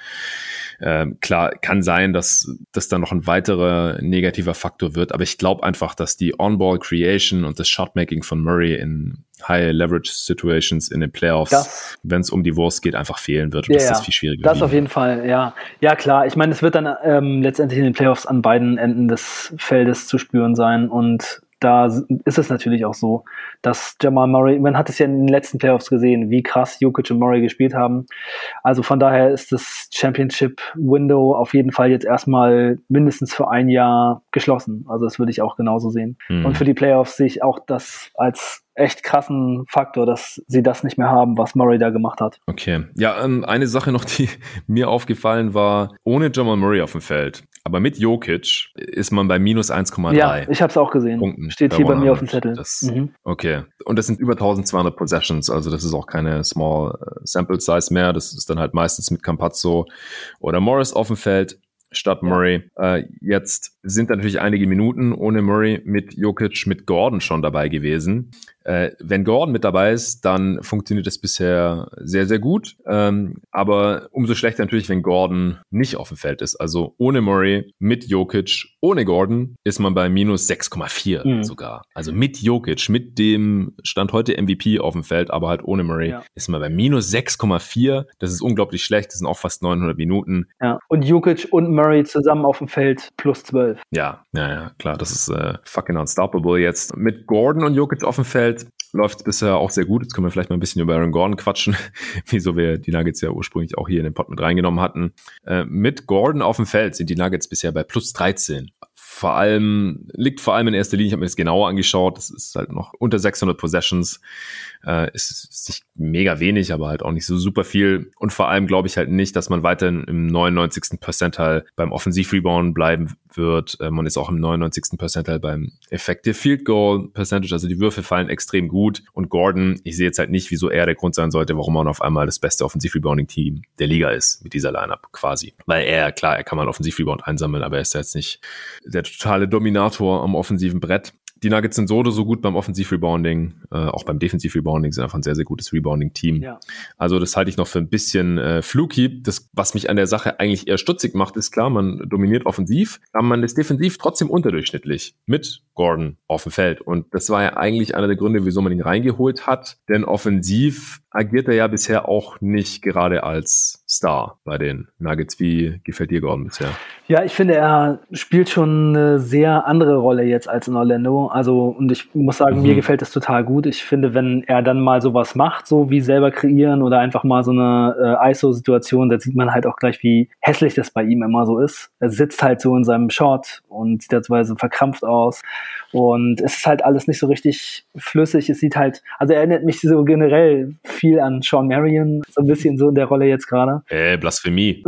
Ähm, klar, kann sein, dass das dann noch ein weiterer negativer Faktor wird, aber ich glaube einfach, dass die On-Ball-Creation und das Shotmaking von Murray in High-Leverage-Situations in den Playoffs, wenn es um die Wurst geht, einfach fehlen wird und ja, dass ja. das viel schwieriger wird. Das wird. auf jeden Fall, ja. Ja, klar. Ich meine, es wird dann ähm, letztendlich in den Playoffs an beiden Enden des Feldes zu spüren sein und da ist es natürlich auch so, dass Jamal Murray, man hat es ja in den letzten Playoffs gesehen, wie krass Jokic und Murray gespielt haben. Also von daher ist das Championship-Window auf jeden Fall jetzt erstmal mindestens für ein Jahr geschlossen. Also das würde ich auch genauso sehen. Mhm. Und für die Playoffs sehe ich auch das als echt krassen Faktor, dass sie das nicht mehr haben, was Murray da gemacht hat. Okay. Ja, ähm, eine Sache noch, die mir aufgefallen war, ohne Jamal Murray auf dem Feld, aber mit Jokic ist man bei minus eins Komma drei. Ja, ich habe es auch gesehen. Punkten Steht hier bei mir auf dem Zettel. Das, mhm. Okay. Und das sind über zwölfhundert Possessions, also das ist auch keine Small Sample Size mehr. Das ist dann halt meistens mit Campazzo oder Morris auf dem Feld. statt Murray. Ja. Äh, jetzt sind natürlich einige Minuten ohne Murray mit Jokic, mit Gordon schon dabei gewesen. Äh, wenn Gordon mit dabei ist, dann funktioniert das bisher sehr, sehr gut. Ähm, aber umso schlechter natürlich, wenn Gordon nicht auf dem Feld ist. Also ohne Murray, mit Jokic, ohne Gordon ist man bei minus sechs Komma vier mhm. sogar. Also mit Jokic, mit dem Stand heute M V P auf dem Feld, aber halt ohne Murray, ja. ist man bei minus sechs Komma vier. Das ist unglaublich schlecht. Das sind auch fast neunhundert Minuten. Ja. Und Jokic und Murray zusammen auf dem Feld plus zwölf. Ja, ja, ja, klar. Das ist äh, fucking unstoppable jetzt. Mit Gordon und Jokic auf dem Feld läuft es bisher auch sehr gut. Jetzt können wir vielleicht mal ein bisschen über Aaron Gordon quatschen, wieso wir die Nuggets ja ursprünglich auch hier in den Pod mit reingenommen hatten. Äh, mit Gordon auf dem Feld sind die Nuggets bisher bei plus dreizehn. Vor allem, liegt vor allem in erster Linie, ich habe mir das genauer angeschaut, das ist halt noch unter sechshundert Possessions, äh, ist, ist nicht mega wenig, aber halt auch nicht so super viel und vor allem glaube ich halt nicht, dass man weiterhin im neunundneunzigsten Percentile beim Offensiv-Rebound bleiben wird. Äh, man ist auch im neunundneunzigsten Percentile beim Effective Field Goal Percentage, also die Würfe fallen extrem gut und Gordon, ich sehe jetzt halt nicht, wieso er der Grund sein sollte, warum man auf einmal das beste Offensiv-Rebounding-Team der Liga ist mit dieser Lineup quasi, weil er, klar, er kann mal Offensiv-Rebound einsammeln, aber er ist ja jetzt nicht der totale Dominator am offensiven Brett. Die Nuggets sind so oder so gut beim Offensiv-Rebounding, äh, auch beim Defensiv-Rebounding sind einfach ein sehr, sehr gutes Rebounding-Team. Ja. Also das halte ich noch für ein bisschen äh, fluky. Das, was mich an der Sache eigentlich eher stutzig macht, ist klar, man dominiert offensiv, aber man ist defensiv trotzdem unterdurchschnittlich mit Gordon auf dem Feld. Und das war ja eigentlich einer der Gründe, wieso man ihn reingeholt hat. Denn offensiv agiert er ja bisher auch nicht gerade als Star bei den Nuggets. Wie gefällt dir Gordon bisher? Ja, ich finde, er spielt schon eine sehr andere Rolle jetzt als in Orlando. Also, und ich muss sagen, mhm. mir gefällt das total gut. Ich finde, wenn er dann mal sowas macht, so wie selber kreieren oder einfach mal so eine äh, I S O-Situation, da sieht man halt auch gleich, wie hässlich das bei ihm immer so ist. Er sitzt halt so in seinem Shot und sieht dabei so verkrampft aus. Und es ist halt alles nicht so richtig flüssig. Es sieht halt, also er erinnert mich so generell viel an Shawn Marion, so ein bisschen so in der Rolle jetzt gerade. Äh, Blasphemie.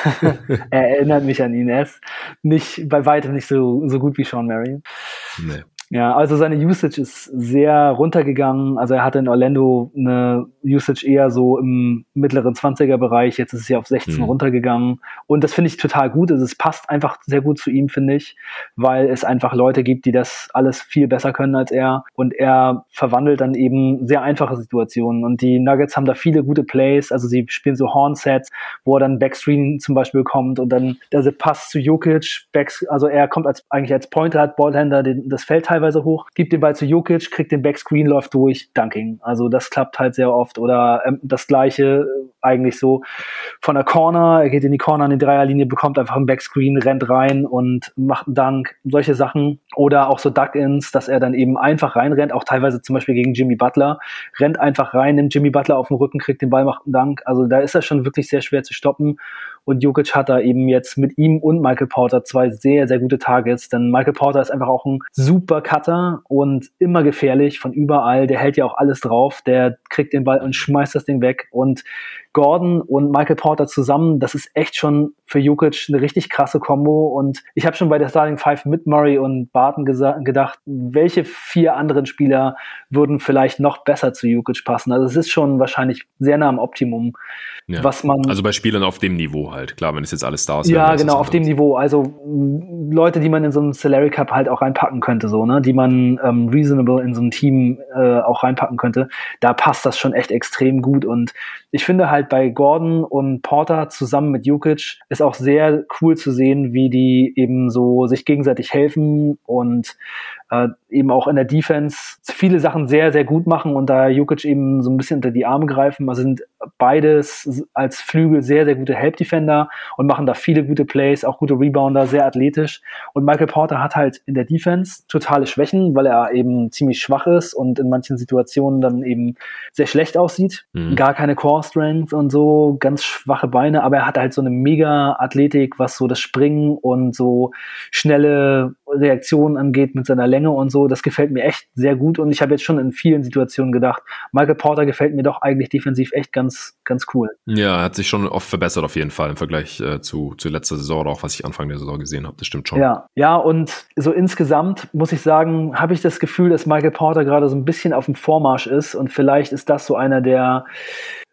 Er erinnert mich an ihn. Er ist nicht, bei weitem nicht so, so gut wie Shawn Marion. Nee. Ja, also seine Usage ist sehr runtergegangen. Also er hatte in Orlando eine Usage eher so im mittleren zwanziger-Bereich. Jetzt ist sie auf sechzehn mhm. runtergegangen. Und das finde ich total gut. Also es passt einfach sehr gut zu ihm, finde ich, weil es einfach Leute gibt, die das alles viel besser können als er. Und er verwandelt dann eben sehr einfache Situationen. Und die Nuggets haben da viele gute Plays. Also sie spielen so Horn-Sets, wo er dann Backscreen zum Beispiel kommt und dann der Pass zu Jokic. Backs, also er kommt als eigentlich als Pointer, hat Ballhänder den, das Feld teilweise hoch, gibt den Ball zu Jokic, kriegt den Backscreen, läuft durch, Dunking. Also das klappt halt sehr oft. Oder ähm, das Gleiche eigentlich so von der Corner, er geht in die Corner an die Dreierlinie, bekommt einfach einen Backscreen, rennt rein und macht einen Dunk. Solche Sachen. Oder auch so Duck-Ins, dass er dann eben einfach reinrennt, auch teilweise zum Beispiel gegen Jimmy Butler, rennt einfach rein, nimmt Jimmy Butler auf den Rücken, kriegt den Ball, macht einen Dunk. Also da ist er schon wirklich sehr schwer zu stoppen. Und Jokic hat da eben jetzt mit ihm und Michael Porter zwei sehr, sehr gute Targets, denn Michael Porter ist einfach auch ein super Cutter und immer gefährlich von überall. Der hält ja auch alles drauf, der kriegt den Ball und schmeißt das Ding weg. Und Gordon und Michael Porter zusammen, das ist echt schon für Jokic eine richtig krasse Kombo. Und ich habe schon bei der Starting Five mit Murray und Barton gesa- gedacht, welche vier anderen Spieler würden vielleicht noch besser zu Jokic passen. Also es ist schon wahrscheinlich sehr nah am Optimum, ja. was man... Also bei Spielern auf dem Niveau halt. Klar, wenn es jetzt alles Stars Ja, genau, auf dem Niveau. Also Leute, die man in so einen Salary Cup halt auch reinpacken könnte, so, ne, die man ähm, reasonable in so ein Team äh, auch reinpacken könnte. Da passt das schon echt extrem gut. Und ich finde halt bei Gordon und Porter zusammen mit Jokic ist auch sehr cool zu sehen, wie die eben so sich gegenseitig helfen und äh, eben auch in der Defense viele Sachen sehr, sehr gut machen und da Jokic eben so ein bisschen unter die Arme greifen. Also sind beides als Flügel sehr, sehr gute Help-Defender und machen da viele gute Plays, auch gute Rebounder, sehr athletisch. Und Michael Porter hat halt in der Defense totale Schwächen, weil er eben ziemlich schwach ist und in manchen Situationen dann eben sehr schlecht aussieht. Mhm. Gar keine Core-Strength und so, ganz schwache Beine, aber er hat halt so eine mega Athletik, was so das Springen und so schnelle Reaktionen angeht mit seiner Länge und so. Das gefällt mir echt sehr gut und ich habe jetzt schon in vielen Situationen gedacht, Michael Porter gefällt mir doch eigentlich defensiv echt ganz, ganz cool. Ja, er hat sich schon oft verbessert auf jeden Fall im Vergleich äh, zu, zu letzter Saison oder auch was ich Anfang der Saison gesehen habe. Das stimmt schon. Ja, ja, und so insgesamt muss ich sagen, habe ich das Gefühl, dass Michael Porter gerade so ein bisschen auf dem Vormarsch ist und vielleicht ist das so einer der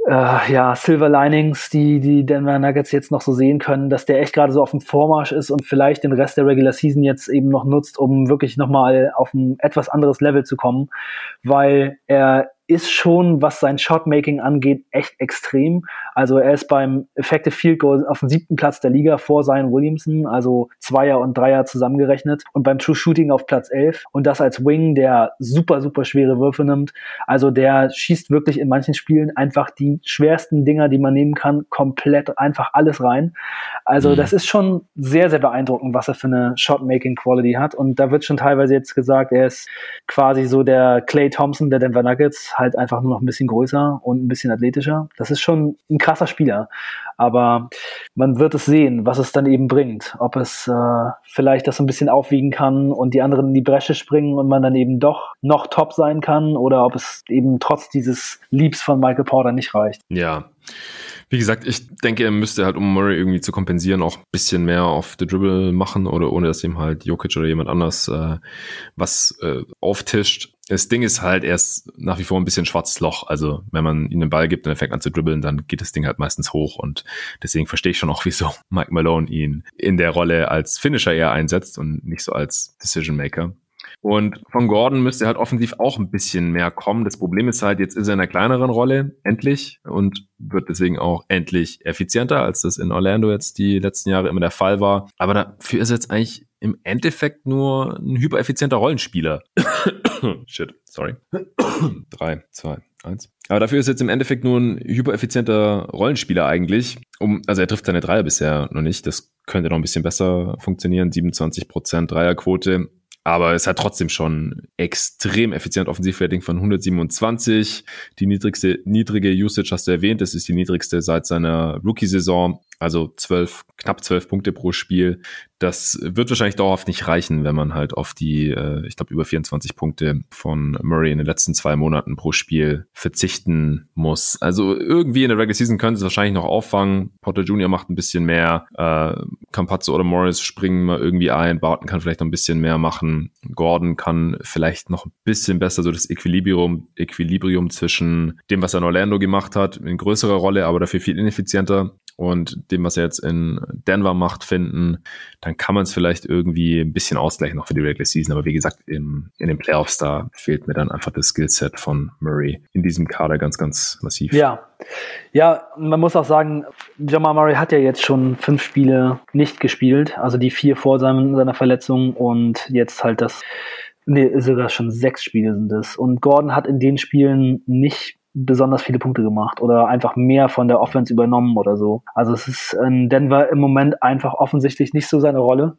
äh, ja, Silver Linings, die die Denver Nuggets jetzt noch so sehen können, dass der echt gerade so auf dem Vormarsch ist und vielleicht den Rest der Regular Season jetzt eben noch nutzt, um wirklich nochmal auf ein etwas anderes Level zu kommen, weil er ist schon, was sein Shotmaking angeht, echt extrem. Also er ist beim Effective Field Goal auf dem siebten Platz der Liga vor Zion Williamson, also Zweier und Dreier zusammengerechnet, und beim True Shooting auf Platz elf, und das als Wing, der super, super schwere Würfe nimmt. Also der schießt wirklich in manchen Spielen einfach die schwersten Dinger, die man nehmen kann, komplett einfach alles rein. Also mhm. das ist schon sehr, sehr beeindruckend, was er für eine Shotmaking-Quality hat, und da wird schon teilweise jetzt gesagt, er ist quasi so der Klay Thompson der Denver Nuggets, halt einfach nur noch ein bisschen größer und ein bisschen athletischer. Das ist schon ein krasser Spieler. Aber man wird es sehen, was es dann eben bringt. Ob es äh, vielleicht das so ein bisschen aufwiegen kann und die anderen in die Bresche springen und man dann eben doch noch top sein kann, oder ob es eben trotz dieses Liebs von Michael Porter nicht reicht. Ja. Wie gesagt, ich denke, er müsste halt, um Murray irgendwie zu kompensieren, auch ein bisschen mehr auf the Dribble machen, oder ohne dass ihm halt Jokic oder jemand anders äh, was äh, auftischt. Das Ding ist halt, er ist nach wie vor ein bisschen schwarzes Loch. Also wenn man ihm den Ball gibt und er fängt an zu dribbeln, dann geht das Ding halt meistens hoch. Und deswegen verstehe ich schon auch, wieso Mike Malone ihn in der Rolle als Finisher eher einsetzt und nicht so als Decision Maker. Und von Gordon müsste er halt offensiv auch ein bisschen mehr kommen. Das Problem ist halt, jetzt ist er in einer kleineren Rolle, endlich, und wird deswegen auch endlich effizienter, als das in Orlando jetzt die letzten Jahre immer der Fall war. Aber dafür ist er jetzt eigentlich im Endeffekt nur ein hypereffizienter Rollenspieler. Shit, sorry. Drei, zwei, eins. Aber dafür ist jetzt im Endeffekt nur ein hypereffizienter Rollenspieler eigentlich. Um, also er trifft seine Dreier bisher noch nicht. Das könnte noch ein bisschen besser funktionieren. siebenundzwanzig Prozent Dreierquote. Aber es hat trotzdem schon extrem effizient Offensivrating von hundertsiebenundzwanzig. Die niedrigste, niedrige Usage hast du erwähnt. Das ist die niedrigste seit seiner Rookie-Saison. Also zwölf, knapp zwölf Punkte pro Spiel. Das wird wahrscheinlich dauerhaft nicht reichen, wenn man halt auf die, äh, ich glaube, über vierundzwanzig Punkte von Murray in den letzten zwei Monaten pro Spiel verzichten muss. Also irgendwie in der Regular Season können sie es wahrscheinlich noch auffangen. Porter Junior macht ein bisschen mehr. Äh, Campazzo oder Morris springen mal irgendwie ein. Barton kann vielleicht noch ein bisschen mehr machen. Gordon kann vielleicht noch ein bisschen besser so das Equilibrium, Equilibrium zwischen dem, was er in Orlando gemacht hat, in größerer Rolle, aber dafür viel ineffizienter, und dem, was er jetzt in Denver macht, finden, dann kann man es vielleicht irgendwie ein bisschen ausgleichen noch für die Regular Season. Aber wie gesagt, im, in den Playoffs, da fehlt mir dann einfach das Skillset von Murray in diesem Kader ganz, ganz massiv. Ja, ja, man muss auch sagen, Jamal Murray hat ja jetzt schon fünf Spiele nicht gespielt, also die vier vor seinem, seiner Verletzung, und jetzt halt das, nee, sogar schon sechs Spiele sind es. Und Gordon hat in den Spielen nicht besonders viele Punkte gemacht oder einfach mehr von der Offense übernommen oder so. Also es ist in Denver im Moment einfach offensichtlich nicht so seine Rolle.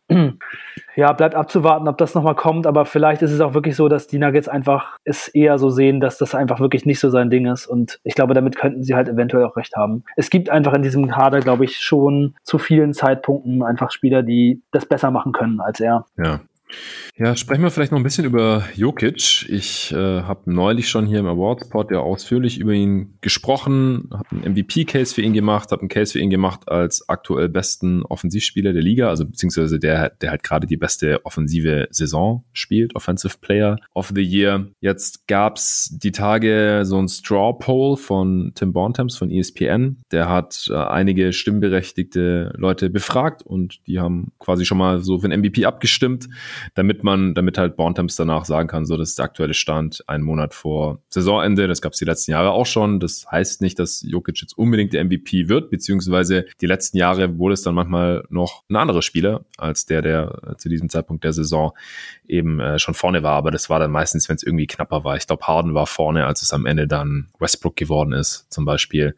Ja, bleibt abzuwarten, ob das nochmal kommt, aber vielleicht ist es auch wirklich so, dass die Nuggets einfach es eher so sehen, dass das einfach wirklich nicht so sein Ding ist, und ich glaube, damit könnten sie halt eventuell auch recht haben. Es gibt einfach in diesem Kader, glaube ich, schon zu vielen Zeitpunkten einfach Spieler, die das besser machen können als er. Ja. Ja, sprechen wir vielleicht noch ein bisschen über Jokic. Ich äh, habe neulich schon hier im Awards-Pod ja ausführlich über ihn gesprochen, habe einen M V P-Case für ihn gemacht, habe einen Case für ihn gemacht als aktuell besten Offensivspieler der Liga, also beziehungsweise der, der halt gerade die beste offensive Saison spielt, Offensive Player of the Year. Jetzt gab's die Tage so ein Straw-Poll von Tim Bontemps von E S P N. Der hat äh, einige stimmberechtigte Leute befragt, und die haben quasi schon mal so für den M V P abgestimmt, damit man, damit halt Bontemps danach sagen kann, so, das ist der aktuelle Stand, einen Monat vor Saisonende. Das gab es die letzten Jahre auch schon. Das heißt nicht, dass Jokic jetzt unbedingt der M V P wird, beziehungsweise die letzten Jahre wurde es dann manchmal noch ein anderer Spieler als der, der zu diesem Zeitpunkt der Saison eben äh, schon vorne war. Aber das war dann meistens, wenn es irgendwie knapper war. Ich glaube, Harden war vorne, als es am Ende dann Westbrook geworden ist, zum Beispiel.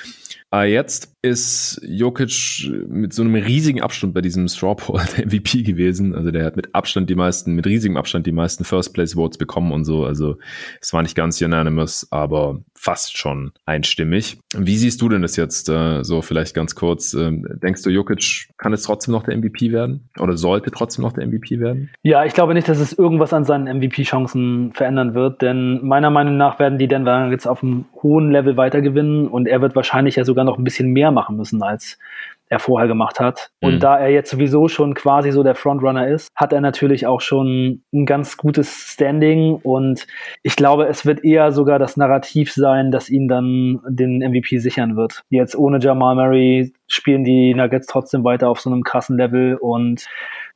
Äh, jetzt ist Jokic mit so einem riesigen Abstand bei diesem Straw Poll der M V P gewesen. Also der hat mit Abstand die meisten, mit riesigem Abstand die meisten First Place Votes bekommen und so. Also es war nicht ganz unanimous, aber fast schon einstimmig. Wie siehst du denn das jetzt äh, so vielleicht ganz kurz? Ähm, denkst du, Jokic kann es trotzdem noch der M V P werden? Oder sollte trotzdem noch der M V P werden? Ja, ich glaube nicht, dass es irgendwas an seinen M V P-Chancen verändern wird, denn meiner Meinung nach werden die Denver jetzt auf einem hohen Level weiter gewinnen, und er wird wahrscheinlich ja sogar noch ein bisschen mehr machen müssen als er vorher gemacht hat. Und Mhm. da er jetzt sowieso schon quasi so der Frontrunner ist, hat er natürlich auch schon ein ganz gutes Standing und ich glaube, es wird eher sogar das Narrativ sein, das ihn dann den M V P sichern wird. Jetzt ohne Jamal Murray spielen die Nuggets trotzdem weiter auf so einem krassen Level und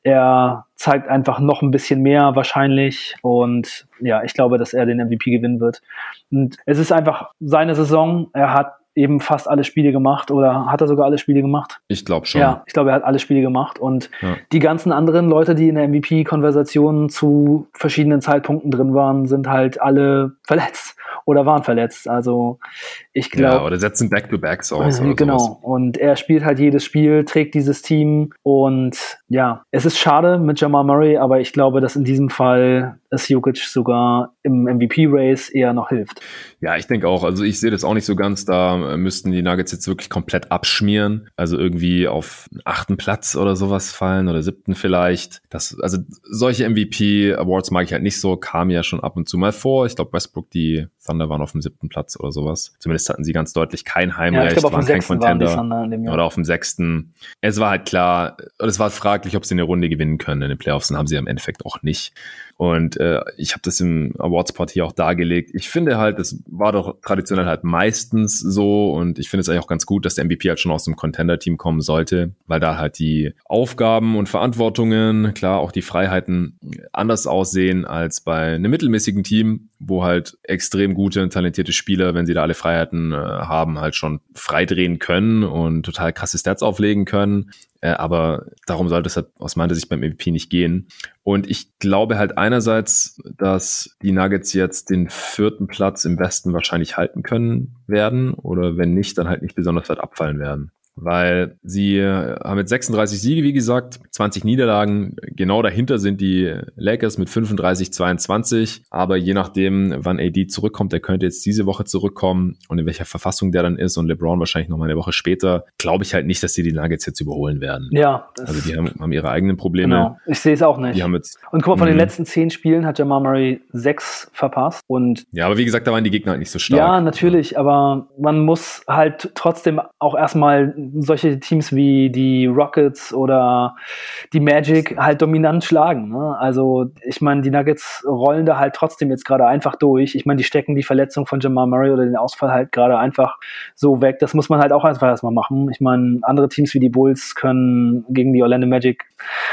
er zeigt einfach noch ein bisschen mehr wahrscheinlich und ja, ich glaube, dass er den M V P gewinnen wird. Und es ist einfach seine Saison. Er hat eben fast alle Spiele gemacht oder hat er sogar alle Spiele gemacht? Ich glaube schon. Ja, ich glaube, er hat alle Spiele gemacht und ja. die ganzen anderen Leute, die in der M V P-Konversation zu verschiedenen Zeitpunkten drin waren, sind halt alle verletzt oder waren verletzt. Also ich glaube... Ja, oder setzen Back-to-Backs aus. Oder genau. sowas. Und er spielt halt jedes Spiel, trägt dieses Team und ja, es ist schade mit Jamal Murray, aber ich glaube, dass in diesem Fall es Jokic sogar im M V P-Race eher noch hilft. Ja, ich denke auch. Also ich sehe das auch nicht so ganz. Da müssten die Nuggets jetzt wirklich komplett abschmieren. Also irgendwie auf achten Platz oder sowas fallen oder siebten vielleicht. Das, also solche M V P-Awards mag ich halt nicht so. Kam ja schon ab und zu mal vor. Ich glaube, Westbrook, die Thunder waren auf dem siebten Platz oder sowas. Zumindest hatten sie ganz deutlich kein Heimrecht. Ja, ich glaube, auf dem kein sechsten waren die Thunder in dem Jahr. Oder auf dem sechsten. Es war halt klar, und es war fraglich, ob sie eine Runde gewinnen können in den Playoffs. Und haben sie im Endeffekt auch nicht. Und äh, ich habe das im Awardspot hier auch dargelegt. Ich finde halt, das war doch traditionell halt meistens so und ich finde es eigentlich auch ganz gut, dass der M V P halt schon aus dem Contender-Team kommen sollte, weil da halt die Aufgaben und Verantwortungen, klar auch die Freiheiten anders aussehen als bei einem mittelmäßigen Team, wo halt extrem gute und talentierte Spieler, wenn sie da alle Freiheiten äh, haben, halt schon freidrehen können und total krasse Stats auflegen können. Äh, aber darum sollte es halt aus meiner Sicht beim M V P nicht gehen. Und ich glaube halt einerseits, dass die Nuggets jetzt den vierten Platz im Westen wahrscheinlich halten können werden oder wenn nicht, dann halt nicht besonders weit abfallen werden. Weil sie haben jetzt sechsunddreißig Siege, wie gesagt, zwanzig Niederlagen. Genau dahinter sind die Lakers mit fünfunddreißig zweiundzwanzig. Aber je nachdem, wann A D zurückkommt, der könnte jetzt diese Woche zurückkommen und in welcher Verfassung der dann ist und LeBron wahrscheinlich noch mal eine Woche später, glaube ich halt nicht, dass sie die Nuggets jetzt überholen werden. Ja. Also die haben, haben ihre eigenen Probleme. Genau. Ich sehe es auch nicht. Die haben jetzt, und guck mal, von mh. den letzten zehn Spielen hat Jamal Murray sechs verpasst. Und ja, aber wie gesagt, da waren die Gegner halt nicht so stark. Ja, natürlich, aber man muss halt trotzdem auch erstmal solche Teams wie die Rockets oder die Magic halt dominant schlagen. Ne? Also ich meine, die Nuggets rollen da halt trotzdem jetzt gerade einfach durch. Ich meine, die stecken die Verletzung von Jamal Murray oder den Ausfall halt gerade einfach so weg. Das muss man halt auch einfach erstmal machen. Ich meine, andere Teams wie die Bulls können gegen die Orlando Magic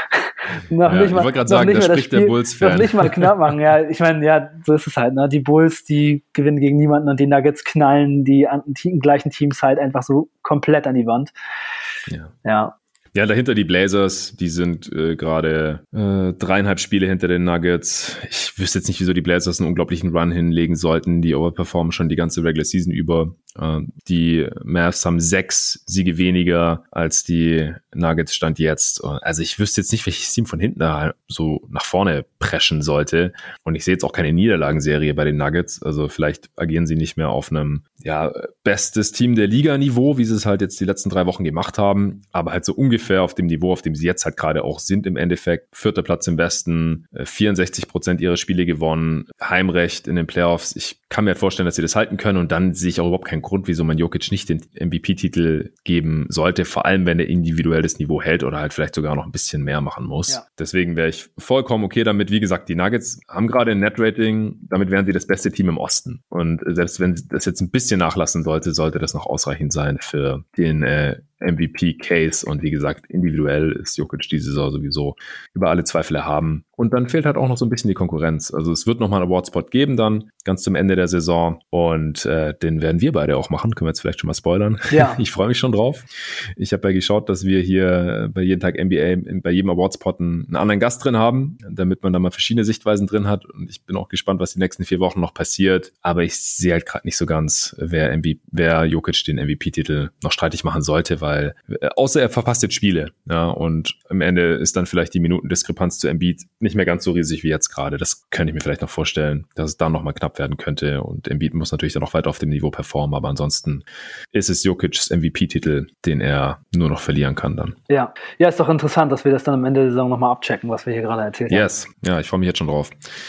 noch ja, nicht mal, ich wollte gerade sagen, da spricht Spiel, der Bulls-Fan. noch nicht mal knapp machen. Ja, ich meine, ja, so ist es halt. Ne? Die Bulls, die gewinnen gegen niemanden und die Nuggets knallen die an, die gleichen Teams halt einfach so komplett an die Wand. Ja. Ja. Ja, dahinter die Blazers, die sind äh, gerade äh, dreieinhalb Spiele hinter den Nuggets. Ich wüsste jetzt nicht, wieso die Blazers einen unglaublichen Run hinlegen sollten. Die overperformen schon die ganze Regular Season über. Äh, die Mavs haben sechs Siege weniger als die Nuggets Stand jetzt. Also ich wüsste jetzt nicht, welches Team von hinten da so nach vorne preschen sollte. Und ich sehe jetzt auch keine Niederlagenserie bei den Nuggets. Also vielleicht agieren sie nicht mehr auf einem ja bestes Team der Liga-Niveau, wie sie es halt jetzt die letzten drei Wochen gemacht haben. Aber halt so ungefähr auf dem Niveau, auf dem sie jetzt halt gerade auch sind im Endeffekt. Vierter Platz im Westen, vierundsechzig Prozent ihrer Spiele gewonnen, Heimrecht in den Playoffs. Ich kann mir halt vorstellen, dass sie das halten können und dann sehe ich auch überhaupt keinen Grund, wieso man Jokic nicht den M V P-Titel geben sollte, vor allem wenn er individuell das Niveau hält oder halt vielleicht sogar noch ein bisschen mehr machen muss. Ja. Deswegen wäre ich vollkommen okay damit. Wie gesagt, die Nuggets haben gerade ein Net-Rating, damit wären sie das beste Team im Osten. Und selbst wenn das jetzt ein bisschen nachlassen sollte, sollte das noch ausreichend sein für den äh, M V P-Case und wie gesagt, individuell ist Jokic diese Saison sowieso über alle Zweifel erhaben. Und dann fehlt halt auch noch so ein bisschen die Konkurrenz. Also es wird nochmal einen Award-Spot geben dann, ganz zum Ende der Saison und äh, den werden wir beide auch machen, können wir jetzt vielleicht schon mal spoilern. Ja. Ich freue mich schon drauf. Ich habe ja geschaut, dass wir hier bei jeden Tag N B A, bei jedem Award-Spot einen anderen Gast drin haben, damit man da mal verschiedene Sichtweisen drin hat und ich bin auch gespannt, was die nächsten vier Wochen noch passiert, aber ich sehe halt gerade nicht so ganz, wer, M V P, wer Jokic den M V P-Titel noch streitig machen sollte, weil äh, außer er verpasst jetzt Spiele, ja, und am Ende ist dann vielleicht die Minutendiskrepanz zu Embiid nicht mehr ganz so riesig wie jetzt gerade. Das könnte ich mir vielleicht noch vorstellen, dass es da nochmal knapp werden könnte und Embiid muss natürlich dann noch weiter auf dem Niveau performen, aber ansonsten ist es Jokic's M V P-Titel, den er nur noch verlieren kann dann. Ja, ja, ist doch interessant, dass wir das dann am Ende der Saison nochmal abchecken, was wir hier gerade erzählt haben. Yes, ja, ich freue mich jetzt schon drauf.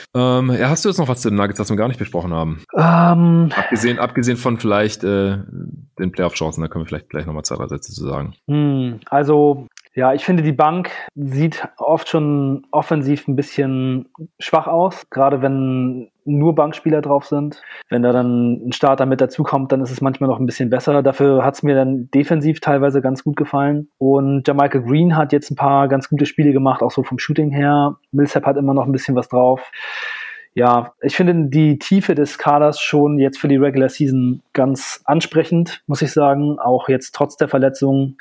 Ähm, ja, hast du jetzt noch was zu den Nuggets, was wir gar nicht besprochen haben? Ähm, abgesehen, abgesehen von vielleicht äh, den Playoff-Chancen, da können wir vielleicht gleich nochmal zwei, drei Sätze zu sagen. Hm, also, ja, ich finde, die Bank sieht oft schon offensiv ein bisschen schwach aus, gerade wenn nur Bankspieler drauf sind. Wenn da dann ein Starter mit dazukommt, dann ist es manchmal noch ein bisschen besser. Dafür hat es mir dann defensiv teilweise ganz gut gefallen. Und Jermichael Green hat jetzt ein paar ganz gute Spiele gemacht, auch so vom Shooting her. Millsap hat immer noch ein bisschen was drauf. Ja, ich finde die Tiefe des Kaders schon jetzt für die Regular Season ganz ansprechend, muss ich sagen, auch jetzt trotz der Verletzungen.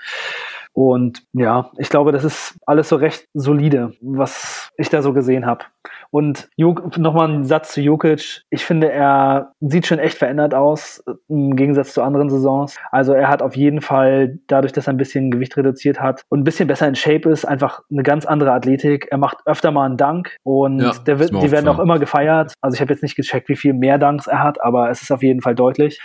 Und ja, ich glaube, das ist alles so recht solide, was ich da so gesehen habe. Und nochmal ein Satz zu Jokic. Ich finde, er sieht schon echt verändert aus, im Gegensatz zu anderen Saisons. Also er hat auf jeden Fall, dadurch, dass er ein bisschen Gewicht reduziert hat und ein bisschen besser in Shape ist, einfach eine ganz andere Athletik. Er macht öfter mal einen Dunk und ja, der wird, die werden auch immer gefeiert. Also ich habe jetzt nicht gecheckt, wie viel mehr Dunks er hat, aber es ist auf jeden Fall deutlich.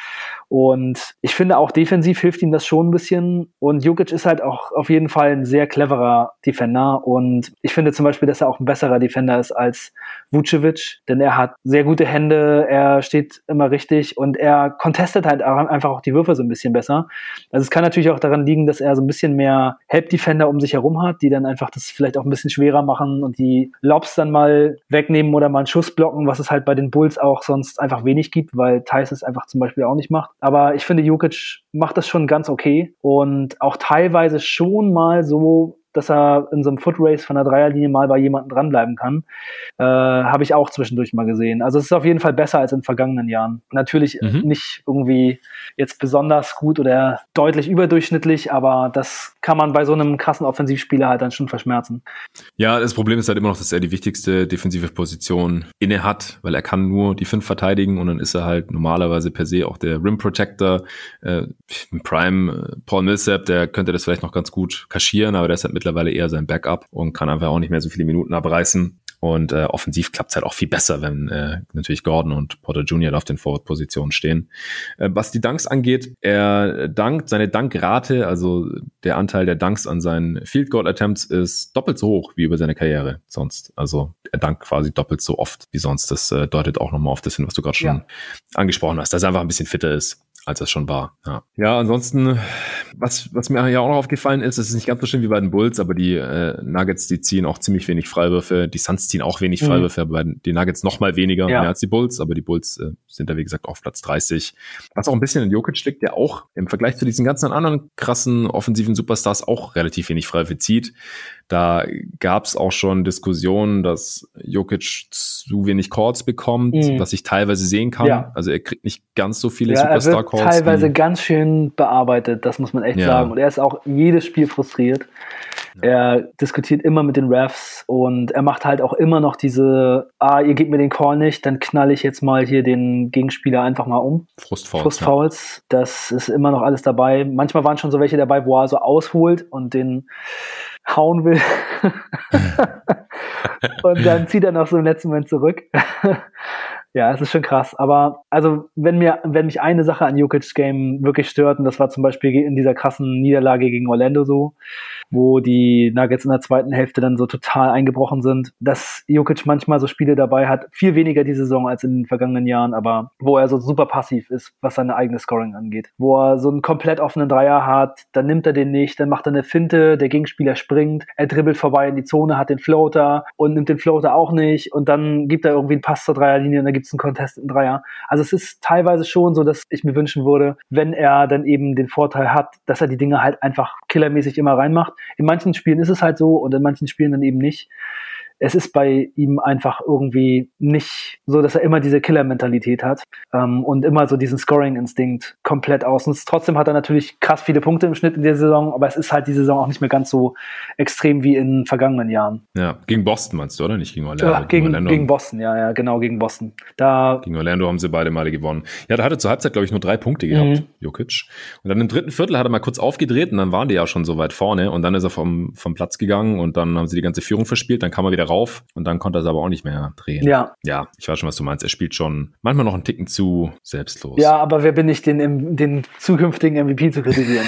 Und ich finde auch defensiv hilft ihm das schon ein bisschen. Und Jokic ist halt auch auf jeden Fall ein sehr cleverer Defender. Und ich finde zum Beispiel, dass er auch ein besserer Defender ist als Vucevic, denn er hat sehr gute Hände, er steht immer richtig und er contestet halt einfach auch die Würfe so ein bisschen besser. Also es kann natürlich auch daran liegen, dass er so ein bisschen mehr Help-Defender um sich herum hat, die dann einfach das vielleicht auch ein bisschen schwerer machen und die Lobs dann mal wegnehmen oder mal einen Schuss blocken, was es halt bei den Bulls auch sonst einfach wenig gibt, weil Theis es einfach zum Beispiel auch nicht macht. Aber ich finde, Jokic macht das schon ganz okay und auch teilweise schon mal so, dass er in so einem Footrace von der Dreierlinie mal bei jemandem dranbleiben kann, äh, habe ich auch zwischendurch mal gesehen. Also es ist auf jeden Fall besser als in vergangenen Jahren. Natürlich mhm. nicht irgendwie jetzt besonders gut oder deutlich überdurchschnittlich, aber das kann man bei so einem krassen Offensivspieler halt dann schon verschmerzen. Ja, das Problem ist halt immer noch, dass er die wichtigste defensive Position inne hat, weil er kann nur die fünf verteidigen und dann ist er halt normalerweise per se auch der Rim Protector. Äh, Prime Paul Millsap, der könnte das vielleicht noch ganz gut kaschieren, aber der ist halt mit mittlerweile eher sein Backup und kann einfach auch nicht mehr so viele Minuten abreißen. Und äh, offensiv klappt es halt auch viel besser, wenn äh, natürlich Gordon und Porter Junior da auf den Forward-Positionen stehen. Äh, was die Dunks angeht, er dankt, seine Dankrate, also der Anteil der Dunks an seinen Field Goal Attempts ist doppelt so hoch wie über seine Karriere sonst. Also er dankt quasi doppelt so oft wie sonst. Das äh, deutet auch nochmal auf das hin, was du gerade schon ja. angesprochen hast, dass er einfach ein bisschen fitter ist, als es schon war. Ja, ja ansonsten, was, was mir ja auch noch aufgefallen ist, es ist nicht ganz so schlimm wie bei den Bulls, aber die äh, Nuggets, die ziehen auch ziemlich wenig Freiwürfe. Die Suns ziehen auch wenig mhm. Freiwürfe, aber die Nuggets noch mal weniger ja. mehr als die Bulls, aber die Bulls äh, sind da, wie gesagt, auf Platz dreißig. Was auch ein bisschen in Jokic liegt, der auch im Vergleich zu diesen ganzen anderen krassen offensiven Superstars auch relativ wenig Freiwürfe zieht. Da gab es auch schon Diskussionen, dass Jokic zu wenig Calls bekommt, mhm. was ich teilweise sehen kann. Ja. Also er kriegt nicht ganz so viele ja, Superstar-Calls. Er wird teilweise ganz schön bearbeitet, das muss man echt ja. sagen. Und er ist auch jedes Spiel frustriert. Ja. Er diskutiert immer mit den Refs und er macht halt auch immer noch diese, ah, ihr gebt mir den Call nicht, dann knall ich jetzt mal hier den Gegenspieler einfach mal um. Frustfouls. Frustfouls, ja. Das ist immer noch alles dabei. Manchmal waren schon so welche dabei, wo er so ausholt und den hauen will. Und dann zieht er noch so im letzten Moment zurück. Ja, es ist schon krass. Aber also, wenn mir, wenn mich eine Sache an Jokic's Game wirklich stört, und das war zum Beispiel in dieser krassen Niederlage gegen Orlando so, wo die Nuggets in der zweiten Hälfte dann so total eingebrochen sind, dass Jokic manchmal so Spiele dabei hat, viel weniger die Saison als in den vergangenen Jahren, aber wo er so super passiv ist, was seine eigene Scoring angeht. Wo er so einen komplett offenen Dreier hat, dann nimmt er den nicht, dann macht er eine Finte, der Gegenspieler springt, er dribbelt vorbei in die Zone, hat den Floater und nimmt den Floater auch nicht und dann gibt er irgendwie einen Pass zur Dreierlinie und dann gibt es einen Contest im Dreier. Also es ist teilweise schon so, dass ich mir wünschen würde, wenn er dann eben den Vorteil hat, dass er die Dinge halt einfach killermäßig immer reinmacht. In manchen Spielen ist es halt so und in manchen Spielen dann eben nicht. Es ist bei ihm einfach irgendwie nicht so, dass er immer diese Killer-Mentalität hat ähm, und immer so diesen Scoring-Instinkt komplett ausnutzt. Trotzdem hat er natürlich krass viele Punkte im Schnitt in der Saison, aber es ist halt die Saison auch nicht mehr ganz so extrem wie in vergangenen Jahren. Ja, gegen Boston meinst du, oder? Nicht gegen Orlando? Ja, gegen, gegen, gegen Boston, ja, ja, genau, gegen Boston. Da gegen Orlando haben sie beide Male gewonnen. Ja, da hat er zur Halbzeit, glaube ich, nur drei Punkte gehabt, mhm. Jokic. Und dann im dritten Viertel hat er mal kurz aufgedreht und dann waren die ja schon so weit vorne und dann ist er vom, vom Platz gegangen und dann haben sie die ganze Führung verspielt, dann kam er wieder wieder rauf und dann konnte er es aber auch nicht mehr drehen. Ja. Ja, ich weiß schon, was du meinst. Er spielt schon manchmal noch einen Ticken zu selbstlos. Ja, aber wer bin ich, den, den zukünftigen M V P zu kritisieren,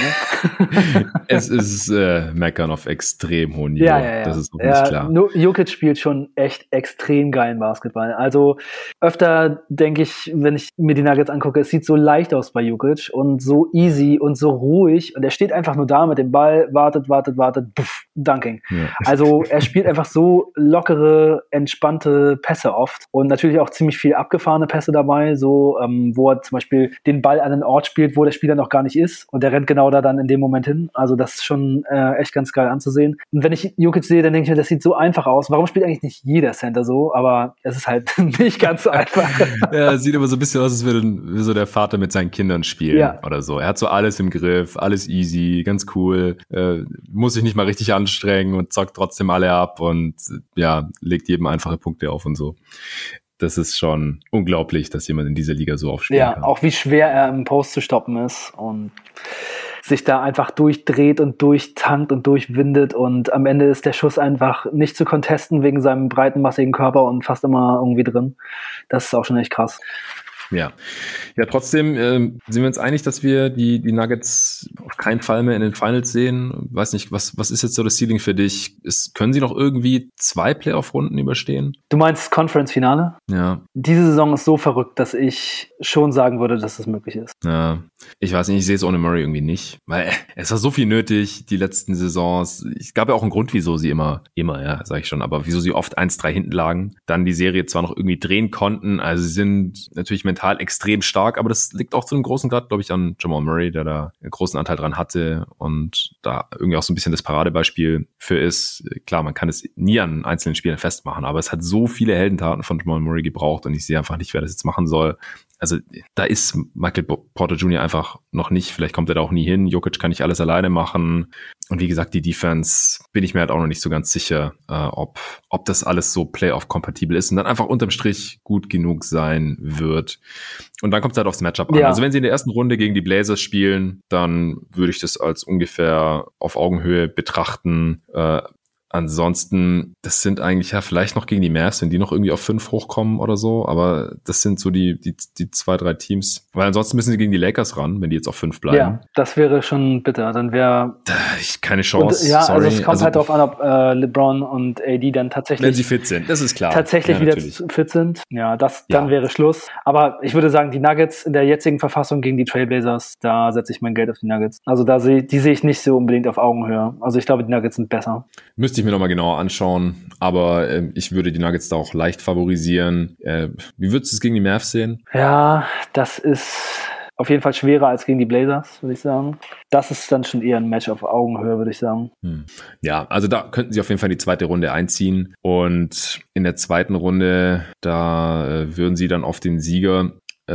ne? Es ist äh, Meckern auf extrem hohem Niveau. Ja, ja, ja. Das ist auch ja, nicht klar. Jokic spielt schon echt extrem geilen Basketball. Also öfter denke ich, wenn ich mir die Nuggets angucke, es sieht so leicht aus bei Jokic und so easy und so ruhig und er steht einfach nur da mit dem Ball, wartet, wartet, wartet, puff, Dunking. Ja. Also er spielt einfach so lockere, entspannte Pässe oft und natürlich auch ziemlich viel abgefahrene Pässe dabei, so ähm, wo er zum Beispiel den Ball an einen Ort spielt, wo der Spieler noch gar nicht ist und der rennt genau da dann in dem Moment hin. Also das ist schon äh, echt ganz geil anzusehen. Und wenn ich Jokic sehe, dann denke ich mir, das sieht so einfach aus. Warum spielt eigentlich nicht jeder Center so? Aber es ist halt nicht ganz so einfach. Ja, es sieht immer so ein bisschen aus, als würde wie so der Vater mit seinen Kindern spielen ja. oder so. Er hat so alles im Griff, alles easy, ganz cool, äh, muss sich nicht mal richtig anstrengen und zockt trotzdem alle ab und ja, legt jedem einfache Punkte auf und so. Das ist schon unglaublich, dass jemand in dieser Liga so aufspielen ja, kann. Ja, auch wie schwer er im Post zu stoppen ist und sich da einfach durchdreht und durchtankt und durchwindet und am Ende ist der Schuss einfach nicht zu contesten wegen seinem breiten, massigen Körper und fast immer irgendwie drin. Das ist auch schon echt krass. Ja, ja. Trotzdem äh, sind wir uns einig, dass wir die die Nuggets auf keinen Fall mehr in den Finals sehen. Weiß nicht, was was ist jetzt so das Ceiling für dich? Ist, können sie noch irgendwie zwei Playoff-Runden überstehen? Du meinst Conference-Finale? Ja. Diese Saison ist so verrückt, dass ich schon sagen würde, dass das möglich ist. Ja, ich weiß nicht, ich sehe es ohne Murray irgendwie nicht, weil es war so viel nötig die letzten Saisons. Es gab ja auch einen Grund, wieso sie immer immer, ja, sage ich schon, aber wieso sie oft eins drei hinten lagen, dann die Serie zwar noch irgendwie drehen konnten. Also sie sind natürlich mental extrem stark, aber das liegt auch zu einem großen Grad, glaube ich, an Jamal Murray, der da einen großen Anteil dran hatte und da irgendwie auch so ein bisschen das Paradebeispiel für ist. Klar, man kann es nie an einzelnen Spielen festmachen, aber es hat so viele Heldentaten von Jamal Murray gebraucht und ich sehe einfach nicht, wer das jetzt machen soll. Also da ist Michael Porter Junior einfach noch nicht, vielleicht kommt er da auch nie hin. Jokic kann nicht alles alleine machen. Und wie gesagt, die Defense bin ich mir halt auch noch nicht so ganz sicher, äh, ob ob das alles so Playoff-kompatibel ist und dann einfach unterm Strich gut genug sein wird. Und dann kommt es halt aufs Matchup an. Ja. Also wenn sie in der ersten Runde gegen die Blazers spielen, dann würde ich das als ungefähr auf Augenhöhe betrachten. Äh, Ansonsten, das sind eigentlich ja vielleicht noch gegen die Mavs, wenn die noch irgendwie auf fünf hochkommen oder so, aber das sind so die die die zwei, drei Teams. Weil ansonsten müssen sie gegen die Lakers ran, wenn die jetzt auf fünf bleiben. Ja, das wäre schon bitter. Dann wäre keine Chance. Und, ja, sorry. also es kommt also, halt darauf an, ob äh, LeBron und A D dann tatsächlich, wenn sie fit sind, das ist klar, tatsächlich ja, wieder natürlich. fit sind. Ja, das dann ja. wäre Schluss. Aber ich würde sagen, die Nuggets in der jetzigen Verfassung gegen die Trailblazers, da setze ich mein Geld auf die Nuggets. Also da sehe die sehe ich nicht so unbedingt auf Augenhöhe. Also ich glaube, die Nuggets sind besser. Müsste ich mir nochmal genauer anschauen. Aber äh, ich würde die Nuggets da auch leicht favorisieren. Äh, wie würdest du es gegen die Mavs sehen? Ja, das ist auf jeden Fall schwerer als gegen die Blazers, würde ich sagen. Das ist dann schon eher ein Match auf Augenhöhe, würde ich sagen. Hm. Ja, also da könnten sie auf jeden Fall in die zweite Runde einziehen. Und in der zweiten Runde, da äh, würden sie dann auf den Sieger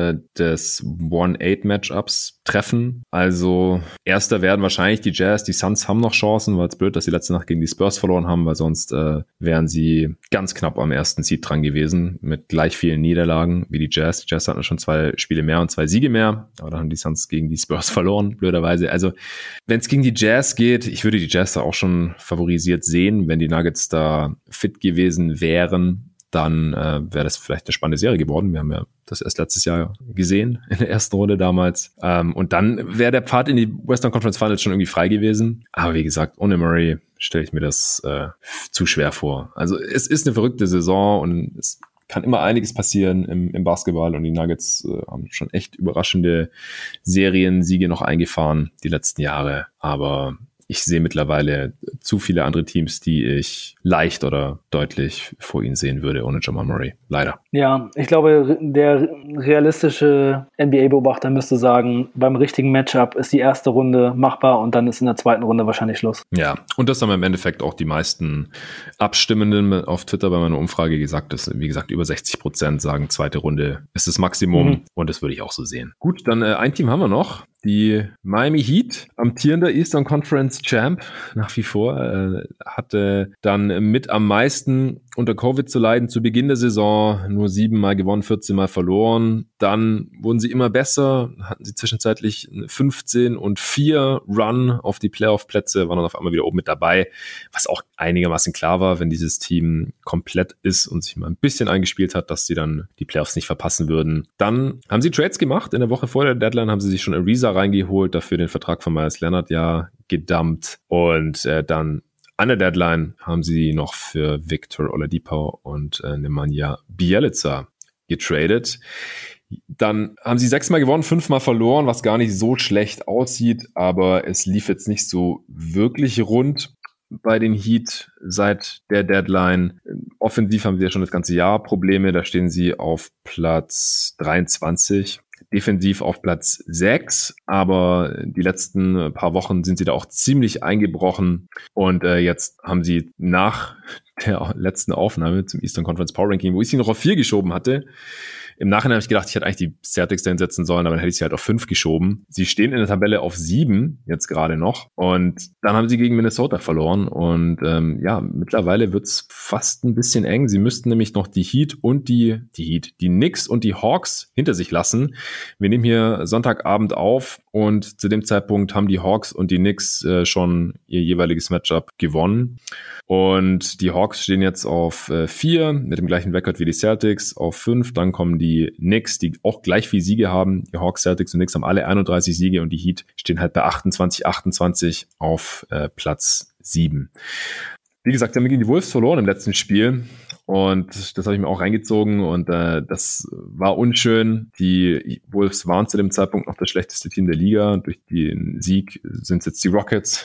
des one eight Matchups treffen. Also erster werden wahrscheinlich die Jazz, die Suns haben noch Chancen, weil es blöd, dass sie letzte Nacht gegen die Spurs verloren haben, weil sonst äh, wären sie ganz knapp am ersten Seed dran gewesen, mit gleich vielen Niederlagen wie die Jazz. Die Jazz hatten schon zwei Spiele mehr und zwei Siege mehr, aber dann haben die Suns gegen die Spurs verloren, blöderweise. Also wenn es gegen die Jazz geht, ich würde die Jazz da auch schon favorisiert sehen, wenn die Nuggets da fit gewesen wären, dann äh, wäre das vielleicht eine spannende Serie geworden. Wir haben ja das erst letztes Jahr gesehen, in der ersten Runde damals. Ähm, und dann wäre der Pfad in die Western Conference Finals schon irgendwie frei gewesen. Aber wie gesagt, ohne Murray stelle ich mir das äh, zu schwer vor. Also es ist eine verrückte Saison und es kann immer einiges passieren im, im Basketball und die Nuggets äh, haben schon echt überraschende Seriensiege noch eingefahren die letzten Jahre. Aber ich sehe mittlerweile zu viele andere Teams, die ich leicht oder deutlich vor ihnen sehen würde ohne Jamal Murray. Leider. Ja, ich glaube, der realistische N B A-Beobachter müsste sagen, beim richtigen Matchup ist die erste Runde machbar und dann ist in der zweiten Runde wahrscheinlich Schluss. Ja, und das haben im Endeffekt auch die meisten Abstimmenden auf Twitter bei meiner Umfrage gesagt. Dass, wie gesagt, über sechzig Prozent sagen, zweite Runde ist das Maximum mhm. und das würde ich auch so sehen. Gut, dann äh, ein Team haben wir noch. Die Miami Heat, amtierender Eastern Conference Champ nach wie vor, äh, hatte dann mit am meisten unter Covid zu leiden zu Beginn der Saison, nur siebenmal gewonnen, vierzehn Mal verloren. Dann wurden sie immer besser, hatten sie zwischenzeitlich fünfzehn und vier Run auf die Playoff-Plätze, waren dann auf einmal wieder oben mit dabei, was auch einigermaßen klar war, wenn dieses Team komplett ist und sich mal ein bisschen eingespielt hat, dass sie dann die Playoffs nicht verpassen würden. Dann haben sie Trades gemacht, in der Woche vor der Deadline haben sie sich schon Ariza reingeholt, dafür den Vertrag von Myles Leonard ja gedumpt und äh, dann an der Deadline haben sie noch für Victor Oladipo und äh, Nemanja Bjelica getradet. Dann haben sie sechsmal gewonnen, fünfmal verloren, was gar nicht so schlecht aussieht, aber es lief jetzt nicht so wirklich rund bei den Heat seit der Deadline. Offensiv haben sie ja schon das ganze Jahr Probleme, da stehen sie auf Platz dreiundzwanzig. Defensiv auf Platz sechs, aber die letzten paar Wochen sind sie da auch ziemlich eingebrochen und äh, jetzt haben sie nach der letzten Aufnahme zum Eastern Conference Power Ranking, wo ich sie noch auf vier geschoben hatte, im Nachhinein habe ich gedacht, ich hätte eigentlich die Celtics dahin setzen sollen, aber dann hätte ich sie halt auf fünf geschoben. Sie stehen in der Tabelle auf sieben, jetzt gerade noch. Und dann haben sie gegen Minnesota verloren. Und ähm, ja, mittlerweile wird's fast ein bisschen eng. Sie müssten nämlich noch die Heat und die, die Heat, die Knicks und die Hawks hinter sich lassen. Wir nehmen hier Sonntagabend auf und zu dem Zeitpunkt haben die Hawks und die Knicks äh, schon ihr jeweiliges Matchup gewonnen. Und die Hawks stehen jetzt auf äh, vier mit dem gleichen Rekord wie die Celtics, auf fünf. Dann kommen die Knicks, die auch gleich viel Siege haben. Die Hawks, Celtics und Knicks haben alle einunddreißig Siege und die Heat stehen halt bei achtundzwanzig achtundzwanzig auf äh, Platz sieben. Wie gesagt, sie haben gegen die Wolves verloren im letzten Spiel. Und das habe ich mir auch reingezogen und äh, das war unschön. Die Wolves waren zu dem Zeitpunkt noch das schlechteste Team der Liga. Durch den Sieg sind es jetzt die Rockets.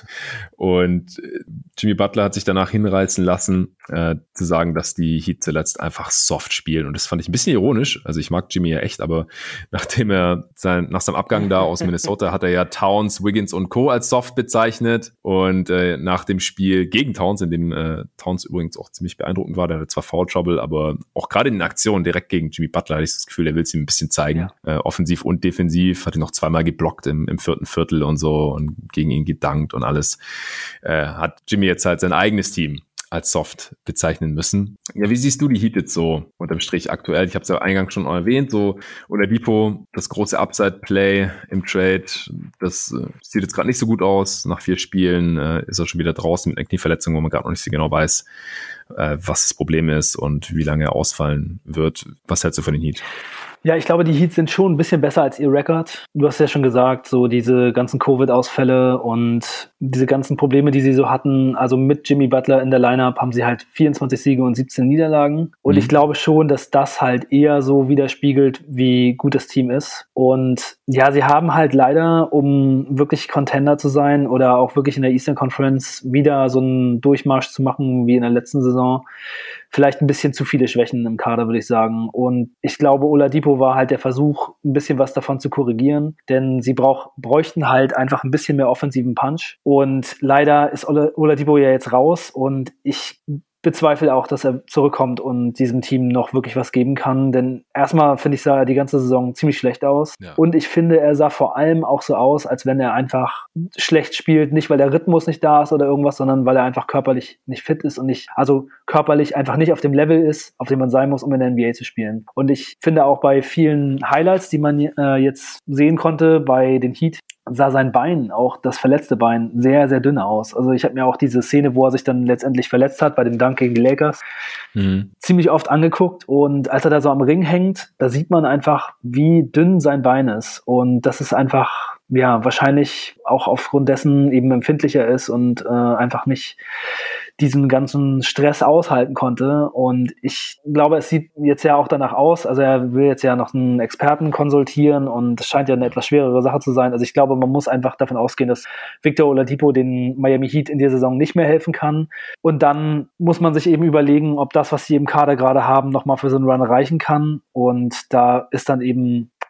Und Jimmy Butler hat sich danach hinreißen lassen, äh, zu sagen, dass die Heat zuletzt einfach soft spielen. Und das fand ich ein bisschen ironisch. Also ich mag Jimmy ja echt, aber nachdem er sein, nach seinem Abgang da aus Minnesota hat er ja Towns, Wiggins und Co. als soft bezeichnet. Und äh, nach dem Spiel gegen Towns, in dem äh, Towns übrigens auch ziemlich beeindruckend war, der hatte zwar Foul Trouble, aber auch gerade in den Aktionen direkt gegen Jimmy Butler hatte ich das Gefühl, der will es ihm ein bisschen zeigen. Ja. Äh, offensiv und defensiv, hat ihn noch zweimal geblockt im, im vierten Viertel und so und gegen ihn gedankt und alles. Äh, hat Jimmy jetzt halt sein eigenes Team als soft bezeichnen müssen. Ja, wie siehst du die Heat jetzt so unterm Strich aktuell? Ich habe es ja eingangs schon erwähnt, so Oladipo, das große Upside-Play im Trade, das äh, sieht jetzt gerade nicht so gut aus. Nach vier Spielen äh, ist er schon wieder draußen mit einer Knieverletzung, wo man gerade noch nicht so genau weiß, äh, was das Problem ist und wie lange er ausfallen wird. Was hältst du von den Heat? Ja, ich glaube, die Heat sind schon ein bisschen besser als ihr Rekord. Du hast ja schon gesagt, so diese ganzen Covid-Ausfälle und diese ganzen Probleme, die sie so hatten. Also mit Jimmy Butler in der Lineup haben sie halt vierundzwanzig Siege und siebzehn Niederlagen. Und mhm. ich glaube schon, dass das halt eher so widerspiegelt, wie gut das Team ist. Und ja, sie haben halt leider, um wirklich Contender zu sein oder auch wirklich in der Eastern Conference wieder so einen Durchmarsch zu machen wie in der letzten Saison, vielleicht ein bisschen zu viele Schwächen im Kader, würde ich sagen. Und ich glaube, Oladipo war halt der Versuch, ein bisschen was davon zu korrigieren, denn sie brauch, bräuchten halt einfach ein bisschen mehr offensiven Punch. Und leider ist Oladipo ja jetzt raus und ich bezweifle auch, dass er zurückkommt und diesem Team noch wirklich was geben kann, denn erstmal finde ich, sah er die ganze Saison ziemlich schlecht aus ja. Und ich finde, er sah vor allem auch so aus, als wenn er einfach schlecht spielt, nicht weil der Rhythmus nicht da ist oder irgendwas, sondern weil er einfach körperlich nicht fit ist und nicht, also körperlich einfach nicht auf dem Level ist, auf dem man sein muss, um in der N B A zu spielen. Und ich finde auch bei vielen Highlights, die man äh, jetzt sehen konnte bei den Heat, sah sein Bein, auch das verletzte Bein, sehr, sehr dünn aus. Also ich habe mir auch diese Szene, wo er sich dann letztendlich verletzt hat, bei dem Dunk gegen die Lakers, mhm. ziemlich oft angeguckt. Und als er da so am Ring hängt, da sieht man einfach, wie dünn sein Bein ist. Und das ist einfach, ja, wahrscheinlich auch aufgrund dessen eben empfindlicher ist und äh, einfach nicht diesen ganzen Stress aushalten konnte. Und ich glaube, es sieht jetzt ja auch danach aus, also er will jetzt ja noch einen Experten konsultieren und es scheint ja eine etwas schwerere Sache zu sein. Also ich glaube, man muss einfach davon ausgehen, dass Victor Oladipo den Miami Heat in der Saison nicht mehr helfen kann. Und dann muss man sich eben überlegen, ob das, was sie im Kader gerade haben, nochmal für so einen Run reichen kann. Und da ist dann eben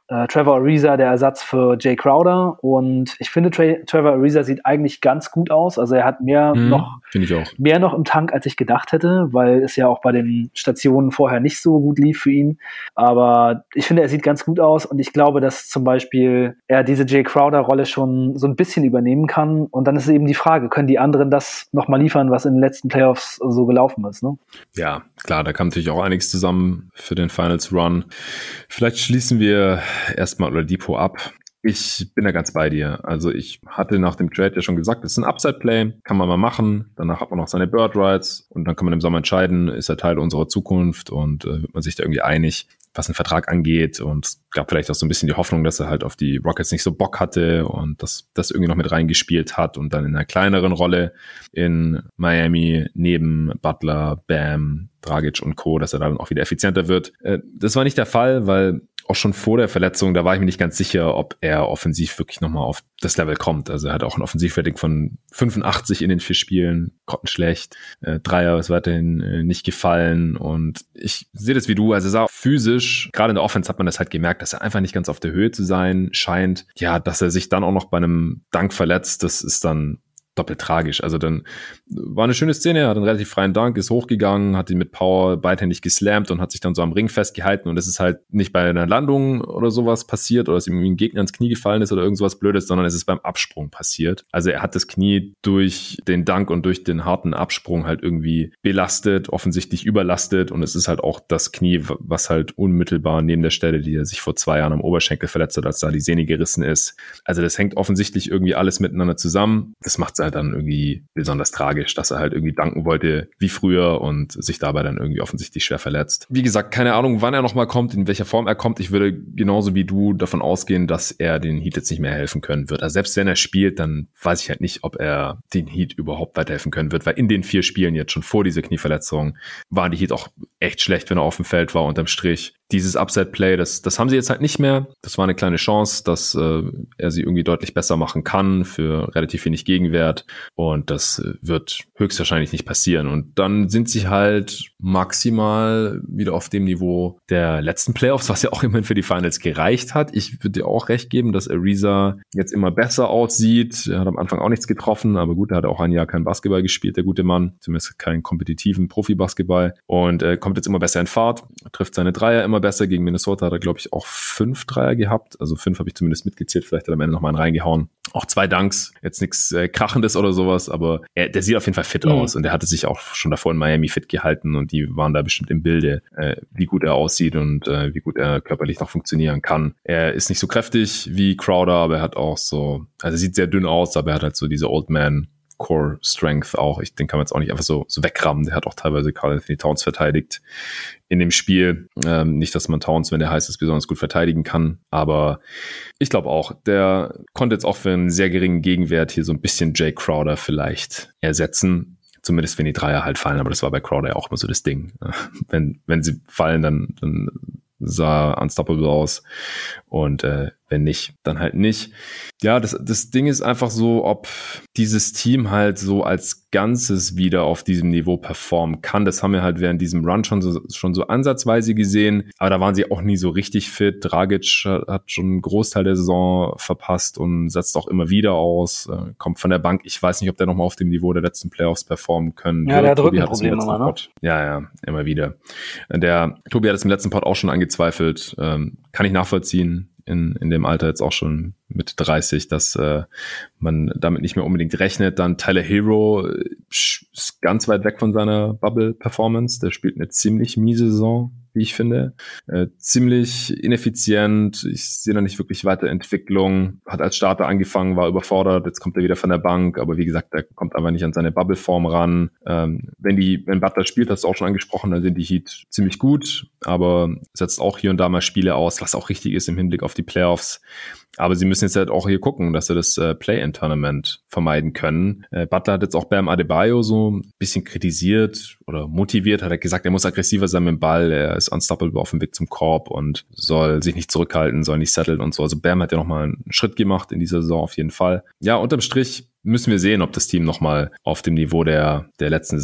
äh, Trevor Ariza der Ersatz für Jay Crowder und ich finde, Tra- Trevor Ariza sieht eigentlich ganz gut aus. Also er hat mehr Mhm, noch finde ich auch. mehr noch im Tank, als ich gedacht hätte, weil es ja auch bei den Stationen vorher nicht so gut lief für ihn. Aber ich finde, er sieht ganz gut aus und ich glaube, dass zum Beispiel er diese Jay Crowder-Rolle schon so ein bisschen übernehmen kann. Und dann ist eben die Frage, können die anderen das nochmal liefern, was in den letzten Playoffs so gelaufen ist, ne? Ja, klar, da kam natürlich auch einiges zusammen für den Finals Run. Vielleicht schließen wir erstmal Oladipo ab. Ich bin da ganz bei dir. Also ich hatte nach dem Trade ja schon gesagt, das ist ein Upside-Play, kann man mal machen. Danach hat man noch seine Bird Rights und dann kann man im Sommer entscheiden, ist er Teil unserer Zukunft und äh, wird man sich da irgendwie einig, was einen Vertrag angeht. Und es gab vielleicht auch so ein bisschen die Hoffnung, dass er halt auf die Rockets nicht so Bock hatte und dass das irgendwie noch mit reingespielt hat und dann in einer kleineren Rolle in Miami neben Butler, Bam, Dragic und Co., dass er dann auch wieder effizienter wird. Äh, das war nicht der Fall, weil auch schon vor der Verletzung, da war ich mir nicht ganz sicher, ob er offensiv wirklich nochmal auf das Level kommt. Also er hat auch ein Offensivrating von fünfundachtzig in den vier Spielen, grottenschlecht. Äh, Dreier ist weiterhin äh, nicht gefallen und ich sehe das wie du. Also er sah physisch, gerade in der Offense hat man das halt gemerkt, dass er einfach nicht ganz auf der Höhe zu sein scheint. Ja, dass er sich dann auch noch bei einem Dunk verletzt, das ist dann doppelt tragisch. Also dann war eine schöne Szene, er hat einen relativ freien Dunk, ist hochgegangen, hat ihn mit Power beidhändig geslammt und hat sich dann so am Ring festgehalten und es ist halt nicht bei einer Landung oder sowas passiert oder dass ihm irgendwie ein Gegner ins Knie gefallen ist oder irgend sowas Blödes, sondern es ist beim Absprung passiert. Also er hat das Knie durch den Dunk und durch den harten Absprung halt irgendwie belastet, offensichtlich überlastet und es ist halt auch das Knie, was halt unmittelbar neben der Stelle, die er sich vor zwei Jahren am Oberschenkel verletzt hat, als da die Sehne gerissen ist. Also das hängt offensichtlich irgendwie alles miteinander zusammen. Das macht es halt dann irgendwie besonders tragisch, dass er halt irgendwie danken wollte wie früher und sich dabei dann irgendwie offensichtlich schwer verletzt. Wie gesagt, keine Ahnung, wann er nochmal kommt, in welcher Form er kommt. Ich würde genauso wie du davon ausgehen, dass er den Heat jetzt nicht mehr helfen können wird. Also selbst wenn er spielt, dann weiß ich halt nicht, ob er den Heat überhaupt weiterhelfen können wird, weil in den vier Spielen jetzt schon vor dieser Knieverletzung waren die Heat auch echt schlecht, wenn er auf dem Feld war unterm Strich. Dieses Upside-Play, das, das haben sie jetzt halt nicht mehr. Das war eine kleine Chance, dass äh, er sie irgendwie deutlich besser machen kann für relativ wenig Gegenwert. Und das äh, wird höchstwahrscheinlich nicht passieren. Und dann sind sie halt maximal wieder auf dem Niveau der letzten Playoffs, was ja auch immerhin für die Finals gereicht hat. Ich würde dir auch recht geben, dass Ariza jetzt immer besser aussieht. Er hat am Anfang auch nichts getroffen, aber gut, er hat auch ein Jahr kein Basketball gespielt, der gute Mann. Zumindest keinen kompetitiven Profi-Basketball. Und äh, kommt jetzt immer besser in Fahrt, trifft seine Dreier immer besser. Gegen Minnesota hat er, glaube ich, auch fünf Dreier gehabt. Also fünf habe ich zumindest mitgezählt. Vielleicht hat er am Ende noch mal einen reingehauen. Auch zwei Dunks. Jetzt nichts äh, Krachendes oder sowas, aber er, der sieht auf jeden Fall fit mhm. aus. Und er hatte sich auch schon davor in Miami fit gehalten und die waren da bestimmt im Bilde, äh, wie gut er aussieht und äh, wie gut er körperlich noch funktionieren kann. Er ist nicht so kräftig wie Crowder, aber er hat auch so, also er sieht sehr dünn aus, aber er hat halt so diese Old Man Core Strength auch. Ich den kann man jetzt auch nicht einfach so, so wegrammen. Der hat auch teilweise Karl Anthony Towns verteidigt in dem Spiel. Ähm, nicht, dass man Towns, wenn der heiß ist, besonders gut verteidigen kann. Aber ich glaube auch, der konnte jetzt auch für einen sehr geringen Gegenwert hier so ein bisschen Jay Crowder vielleicht ersetzen. Zumindest wenn die Dreier halt fallen. Aber das war bei Crowder ja auch immer so das Ding. Wenn, wenn sie fallen, dann, dann sah unstoppable aus. Und äh, wenn nicht, dann halt nicht. Ja, das, das Ding ist einfach so, ob dieses Team halt so als Ganzes wieder auf diesem Niveau performen kann. Das haben wir halt während diesem Run schon so, schon so ansatzweise gesehen. Aber da waren sie auch nie so richtig fit. Dragic hat schon einen Großteil der Saison verpasst und setzt auch immer wieder aus. Äh, kommt von der Bank. Ich weiß nicht, ob der nochmal auf dem Niveau der letzten Playoffs performen können ja, wird. Der hat Rückenprobleme immer, ne? Ja, ja, immer wieder. Der Tobi hat es im letzten Pod auch schon angezweifelt. Ähm, kann ich nachvollziehen. In, in dem Alter jetzt auch schon mit dreißig, dass äh, man damit nicht mehr unbedingt rechnet. Dann Tyler Hero ist ganz weit weg von seiner Bubble-Performance. Der spielt eine ziemlich miese Saison, wie ich finde. Äh, ziemlich ineffizient. Ich sehe da nicht wirklich Weiterentwicklung. Hat als Starter angefangen, war überfordert. Jetzt kommt er wieder von der Bank. Aber wie gesagt, der kommt einfach nicht an seine Bubble-Form ran. Ähm, wenn die, wenn Butler spielt, hast du auch schon angesprochen, dann sind die Heat ziemlich gut. Aber setzt auch hier und da mal Spiele aus, was auch richtig ist im Hinblick auf die Playoffs. Aber sie müssen jetzt halt auch hier gucken, dass sie das äh, Play-in-Tournament vermeiden können. Äh, Butler hat jetzt auch Bam Adebayo so ein bisschen kritisiert oder motiviert, hat er gesagt, er muss aggressiver sein mit dem Ball, er ist unstoppable auf dem Weg zum Korb und soll sich nicht zurückhalten, soll nicht setteln und so. Also Bam hat ja nochmal einen Schritt gemacht in dieser Saison auf jeden Fall. Ja, unterm Strich müssen wir sehen, ob das Team nochmal auf dem Niveau der, der letzten Saison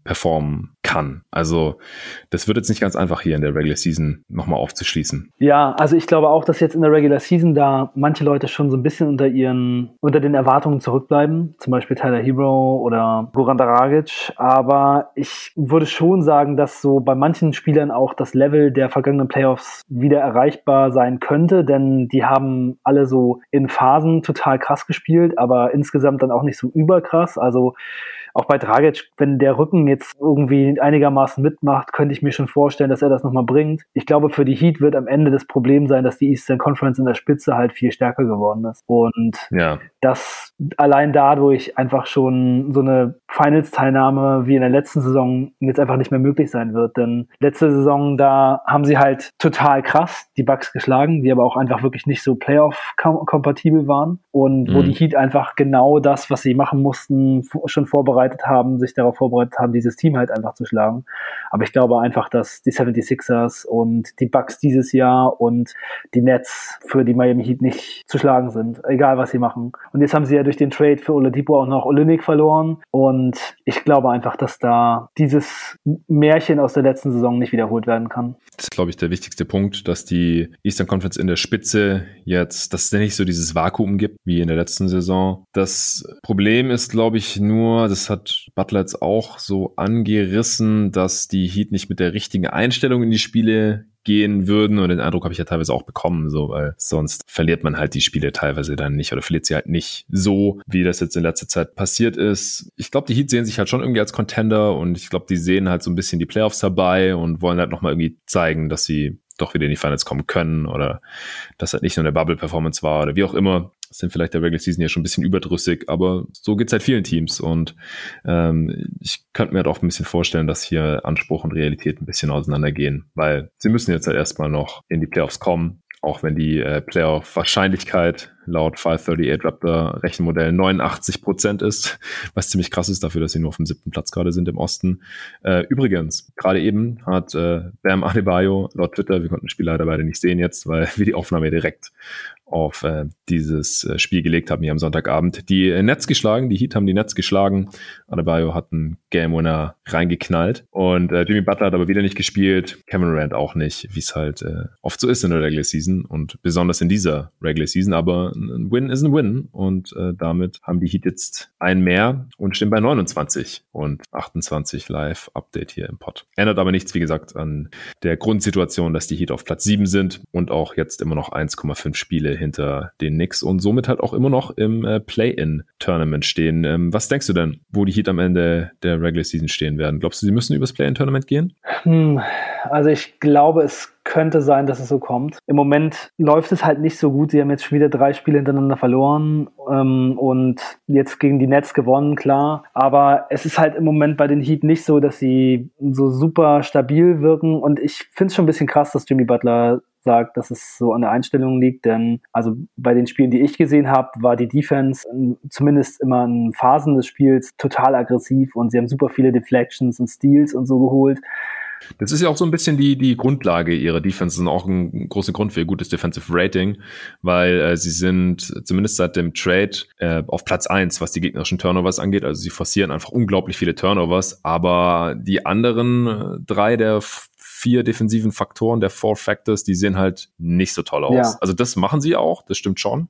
performen kann. Also das wird jetzt nicht ganz einfach hier in der Regular Season nochmal aufzuschließen. Ja, also ich glaube auch, dass jetzt in der Regular Season da manche Leute schon so ein bisschen unter ihren, unter den Erwartungen zurückbleiben, zum Beispiel Tyler Hero oder Goran Dragic, aber ich würde schon sagen, dass so bei manchen Spielern auch das Level der vergangenen Playoffs wieder erreichbar sein könnte, denn die haben alle so in Phasen total krass gespielt, aber insgesamt dann auch nicht so überkrass, also auch bei Dragic, wenn der Rücken jetzt irgendwie einigermaßen mitmacht, könnte ich mir schon vorstellen, dass er das nochmal bringt. Ich glaube, für die Heat wird am Ende das Problem sein, dass die Eastern Conference in der Spitze halt viel stärker geworden ist. Und ja. dass allein dadurch einfach schon so eine Finals-Teilnahme wie in der letzten Saison jetzt einfach nicht mehr möglich sein wird. Denn letzte Saison, da haben sie halt total krass die Bucks geschlagen, die aber auch einfach wirklich nicht so Playoff-kompatibel waren. Und mhm. wo die Heat einfach genau das, was sie machen mussten, schon vorbereitet haben, sich darauf vorbereitet haben, dieses Team halt einfach zu schlagen. Aber ich glaube einfach, dass die seventy-sixers und die Bucks dieses Jahr und die Nets für die Miami Heat nicht zu schlagen sind, egal was sie machen. Und jetzt haben sie ja durch den Trade für Oladipo auch noch Olynyk verloren und ich glaube einfach, dass da dieses Märchen aus der letzten Saison nicht wiederholt werden kann. Das ist, glaube ich, der wichtigste Punkt, dass die Eastern Conference in der Spitze jetzt, dass es nicht so dieses Vakuum gibt wie in der letzten Saison. Das Problem ist, glaube ich, nur, das hat Butler jetzt auch so angerissen, dass die Heat nicht mit der richtigen Einstellung in die Spiele gehen würden, und den Eindruck habe ich ja teilweise auch bekommen, so, weil sonst verliert man halt die Spiele teilweise dann nicht oder verliert sie halt nicht so, wie das jetzt in letzter Zeit passiert ist. Ich glaube, die Heat sehen sich halt schon irgendwie als Contender und ich glaube, die sehen halt so ein bisschen die Playoffs herbei und wollen halt nochmal irgendwie zeigen, dass sie doch wieder in die Finals kommen können oder dass halt nicht nur eine Bubble-Performance war oder wie auch immer. Das sind vielleicht der Regular Season ja schon ein bisschen überdrüssig, aber so geht's halt vielen Teams und ähm, ich könnte mir halt auch ein bisschen vorstellen, dass hier Anspruch und Realität ein bisschen auseinandergehen, weil sie müssen jetzt halt erstmal noch in die Playoffs kommen, auch wenn die äh, Playoff-Wahrscheinlichkeit laut fünfhundertachtunddreißig Raptor Rechenmodell neunundachtzig Prozent ist, was ziemlich krass ist dafür, dass sie nur auf dem siebten Platz gerade sind im Osten. Äh, übrigens, gerade eben hat äh, Bam Adebayo laut Twitter, wir konnten das Spiel leider beide nicht sehen jetzt, weil wir die Aufnahme direkt auf äh, dieses äh, Spiel gelegt haben hier am Sonntagabend. Die äh, Nets geschlagen, die Heat haben die Nets geschlagen. Adebayo hat einen Game-Winner reingeknallt und äh, Jimmy Butler hat aber wieder nicht gespielt, Kevin Durant auch nicht, wie es halt äh, oft so ist in der Regular Season und besonders in dieser Regular Season, aber ein Win ist ein Win und äh, damit haben die Heat jetzt ein mehr und stehen bei neunundzwanzig und achtundzwanzig Live-Update hier im Pod. Ändert aber nichts, wie gesagt, an der Grundsituation, dass die Heat auf Platz sieben sind und auch jetzt immer noch eins Komma fünf Spiele hinter den Knicks und somit halt auch immer noch im äh, Play-In-Tournament stehen. Ähm, was denkst du denn, wo die Heat am Ende der Regular Season stehen werden? Glaubst du, sie müssen übers Play-In-Tournament gehen? Hm, also ich glaube, es könnte sein, dass es so kommt. Im Moment läuft es halt nicht so gut. Sie haben jetzt schon wieder drei Spiele hintereinander verloren ähm, und jetzt gegen die Nets gewonnen, klar. Aber es ist halt im Moment bei den Heat nicht so, dass sie so super stabil wirken und ich finde es schon ein bisschen krass, dass Jimmy Butler sagt, dass es so an der Einstellung liegt, denn also bei den Spielen, die ich gesehen habe, war die Defense zumindest immer in Phasen des Spiels total aggressiv und sie haben super viele Deflections und Steals und so geholt. Das ist ja auch so ein bisschen die die Grundlage ihrer Defense und auch ein großer Grund für ihr gutes Defensive Rating, weil äh, sie sind zumindest seit dem Trade äh, auf Platz eins, was die gegnerischen Turnovers angeht. Also sie forcieren einfach unglaublich viele Turnovers, aber die anderen äh, drei der vier defensiven Faktoren, der Four Factors, die sehen halt nicht so toll aus. Ja. Also das machen sie auch, das stimmt schon.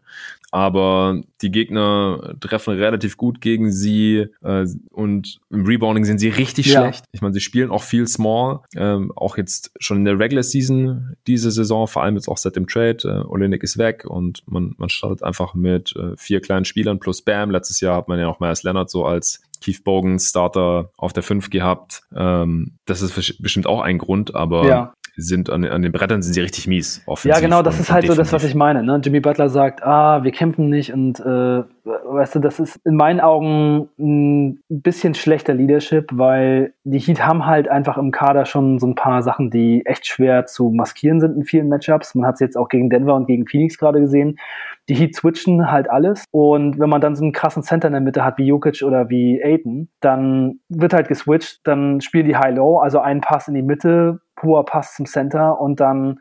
Aber die Gegner treffen relativ gut gegen sie äh, und im Rebounding sind sie richtig ja. schlecht. Ich meine, sie spielen auch viel Small, ähm, auch jetzt schon in der Regular Season diese Saison, vor allem jetzt auch seit dem Trade. Äh, Olynyk ist weg und man man startet einfach mit äh, vier kleinen Spielern plus Bam. Letztes Jahr hat man ja auch Myers Leonard so als Keith Bogan Starter auf der fünf gehabt. Ähm, das ist bestimmt auch ein Grund, aber ja. sind an, an den Brettern sind sie richtig mies. Ja, genau, das ist halt definitiv so das, was ich meine. Ne? Jimmy Butler sagt, ah, wir kämpfen nicht und äh, weißt du, das ist in meinen Augen ein bisschen schlechter Leadership, weil die Heat haben halt einfach im Kader schon so ein paar Sachen, die echt schwer zu maskieren sind in vielen Matchups. Man hat es jetzt auch gegen Denver und gegen Phoenix gerade gesehen. Die Heat switchen halt alles und wenn man dann so einen krassen Center in der Mitte hat wie Jokic oder wie Ayton, dann wird halt geswitcht, dann spielen die High-Low, also ein Pass in die Mitte, hoher Pass zum Center und dann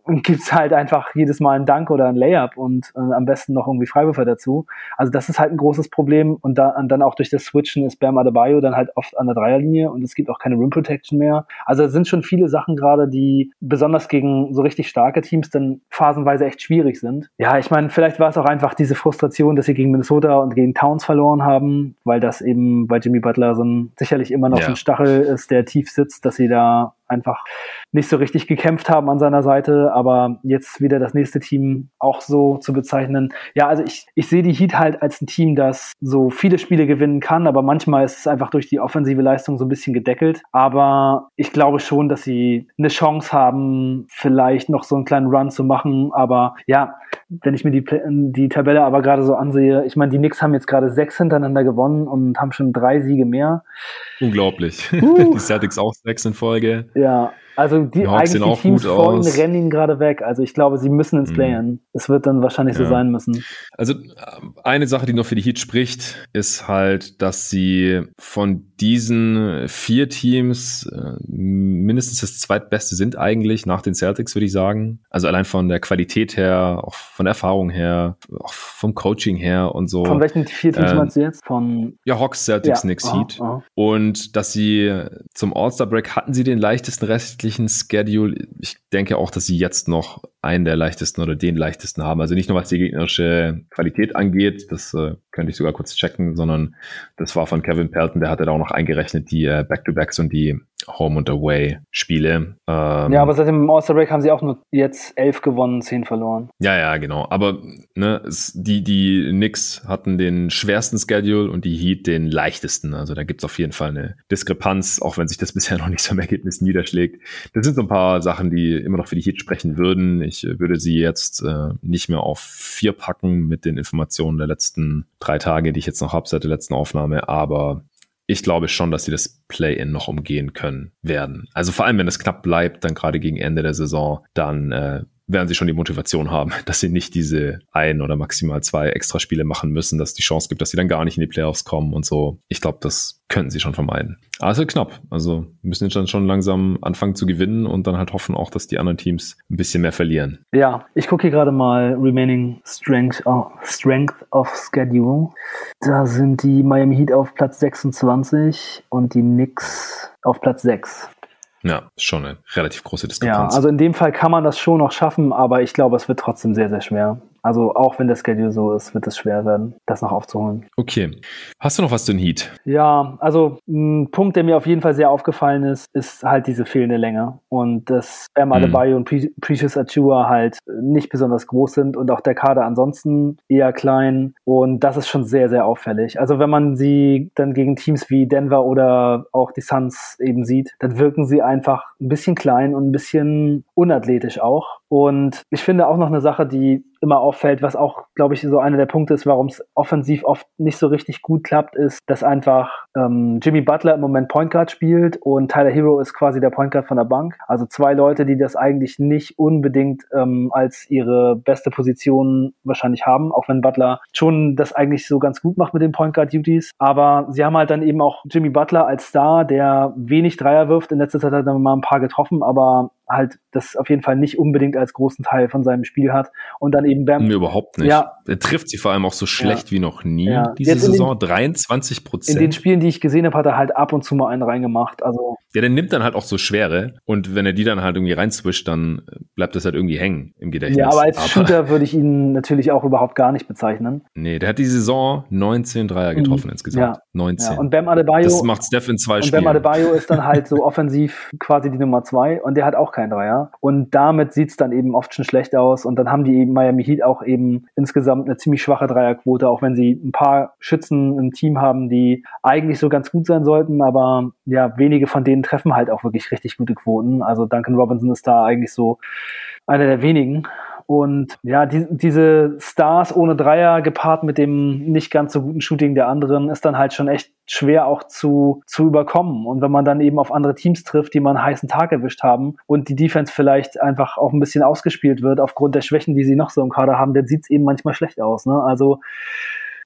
gibt's halt einfach jedes Mal einen Dunk oder einen Layup und äh, am besten noch irgendwie Freiwürfe dazu. Also das ist halt ein großes Problem und, da, und dann auch durch das Switchen ist Bam Adebayo dann halt oft an der Dreierlinie und es gibt auch keine Rim Protection mehr. Also es sind schon viele Sachen gerade, die besonders gegen so richtig starke Teams dann phasenweise echt schwierig sind. Ja, ich meine, vielleicht war es auch einfach diese Frustration, dass sie gegen Minnesota und gegen Towns verloren haben, weil das eben bei Jimmy Butler so ein, sicherlich immer noch ja. so ein Stachel ist, der tief sitzt, dass sie da einfach nicht so richtig gekämpft haben an seiner Seite, aber jetzt wieder das nächste Team auch so zu bezeichnen. Ja, also ich, ich sehe die Heat halt als ein Team, das so viele Spiele gewinnen kann, aber manchmal ist es einfach durch die offensive Leistung so ein bisschen gedeckelt. Aber ich glaube schon, dass sie eine Chance haben, vielleicht noch so einen kleinen Run zu machen. Aber ja, wenn ich mir die, die Tabelle aber gerade so ansehe, ich meine, die Knicks haben jetzt gerade sechs hintereinander gewonnen und haben schon drei Siege mehr. Unglaublich. Uh. Die Celtics auch sechs in Folge. Ja, also die, die eigentlich die Teams vor ihnen rennen ihn gerade weg. Also ich glaube, sie müssen ins Play-In. Es wird dann wahrscheinlich ja. so sein müssen. Also eine Sache, die noch für die Heat spricht, ist halt, dass sie von diesen vier Teams äh, mindestens das zweitbeste sind eigentlich nach den Celtics, würde ich sagen. Also allein von der Qualität her, auch von der Erfahrung her, auch vom Coaching her und so. Von welchen vier Teams ähm, meinst du jetzt? Von ja, Hawks, Celtics, ja. Knicks, aha, Heat. Aha. Und dass sie zum All-Star-Break hatten sie den leichtesten restlichen Schedule. Ich denke auch, dass sie jetzt noch einen der leichtesten oder den leichtesten haben. Also nicht nur, was die gegnerische Qualität angeht, das äh, könnte ich sogar kurz checken, sondern das war von Kevin Pelton, der hatte da auch noch eingerechnet, die äh, Back-to-Backs und die Home- und Away-Spiele. Ähm, ja, aber seit dem All-Star-Break haben sie auch nur jetzt elf gewonnen, zehn verloren. Ja, ja, genau. Aber ne, es, die, die Knicks hatten den schwersten Schedule und die Heat den leichtesten. Also da gibt's auf jeden Fall eine Diskrepanz, auch wenn sich das bisher noch nicht so im Ergebnis niederschlägt. Das sind so ein paar Sachen, die immer noch für die Heat sprechen würden. Ich würde sie jetzt äh, nicht mehr auf vier packen mit den Informationen der letzten drei Tage, die ich jetzt noch habe seit der letzten Aufnahme, aber ich glaube schon, dass sie das Play-In noch umgehen können werden. Also vor allem, wenn es knapp bleibt, dann gerade gegen Ende der Saison, dann äh, werden sie schon die Motivation haben, dass sie nicht diese ein oder maximal zwei Extraspiele machen müssen, dass es die Chance gibt, dass sie dann gar nicht in die Playoffs kommen und so. Ich glaube, das könnten sie schon vermeiden. Aber es wird knapp. Also müssen jetzt dann schon langsam anfangen zu gewinnen und dann halt hoffen auch, dass die anderen Teams ein bisschen mehr verlieren. Ja, ich gucke hier gerade mal Remaining Strength, oh, Strength of Schedule. Da sind die Miami Heat auf Platz sechsundzwanzig und die Knicks auf Platz sechs. Ja, schon eine relativ große Diskrepanz. Ja, also in dem Fall kann man das schon noch schaffen, aber ich glaube, es wird trotzdem sehr, sehr schwer. Also auch wenn der Schedule so ist, wird es schwer werden, das noch aufzuholen. Okay. Hast du noch was zu den Heat? Ja, also ein Punkt, der mir auf jeden Fall sehr aufgefallen ist, ist halt diese fehlende Länge. Und dass Bam Adebayo mm. und Pre- Precious Achiuwa halt nicht besonders groß sind und auch der Kader ansonsten eher klein. Und das ist schon sehr, sehr auffällig. Also wenn man sie dann gegen Teams wie Denver oder auch die Suns eben sieht, dann wirken sie einfach ein bisschen klein und ein bisschen unathletisch auch. Und ich finde auch noch eine Sache, die immer auffällt, was auch, glaube ich, so einer der Punkte ist, warum es offensiv oft nicht so richtig gut klappt, ist, dass einfach ähm, Jimmy Butler im Moment Point Guard spielt und Tyler Hero ist quasi der Point Guard von der Bank. Also zwei Leute, die das eigentlich nicht unbedingt ähm, als ihre beste Position wahrscheinlich haben, auch wenn Butler schon das eigentlich so ganz gut macht mit den Point Guard Duties. Aber sie haben halt dann eben auch Jimmy Butler als Star, der wenig Dreier wirft. In letzter Zeit hat er mal ein paar getroffen, aber halt das auf jeden Fall nicht unbedingt als großen Teil von seinem Spiel hat. Und dann eben Bam. Nee, überhaupt nicht. Ja. Er trifft sie vor allem auch so schlecht ja. wie noch nie ja. diese Jetzt Saison. Den, dreiundzwanzig Prozent. In den Spielen, die ich gesehen habe, hat er halt ab und zu mal einen reingemacht. Also ja, der nimmt dann halt auch so schwere und wenn er die dann halt irgendwie reinswischt, dann bleibt das halt irgendwie hängen im Gedächtnis. Ja, aber als aber Shooter würde ich ihn natürlich auch überhaupt gar nicht bezeichnen. Nee, der hat die Saison neunzehn Dreier getroffen mhm. insgesamt. Ja. neunzehn. Ja. Und Bam Adebayo. Das macht Steph in zwei und Spielen. Und Bam Adebayo ist dann halt so offensiv quasi die Nummer zwei und der hat auch keinen Dreier. Und damit sieht's dann eben oft schon schlecht aus und dann haben die eben Miami Heat auch eben insgesamt eine ziemlich schwache Dreierquote, auch wenn sie ein paar Schützen im Team haben, die eigentlich so ganz gut sein sollten, aber ja, wenige von denen treffen halt auch wirklich richtig gute Quoten. Also Duncan Robinson ist da eigentlich so einer der wenigen. Und ja, die, diese Stars ohne Dreier gepaart mit dem nicht ganz so guten Shooting der anderen ist dann halt schon echt schwer auch zu, zu überkommen. Und wenn man dann eben auf andere Teams trifft, die mal einen heißen Tag erwischt haben und die Defense vielleicht einfach auch ein bisschen ausgespielt wird aufgrund der Schwächen, die sie noch so im Kader haben, dann sieht's eben manchmal schlecht aus. Ne? Also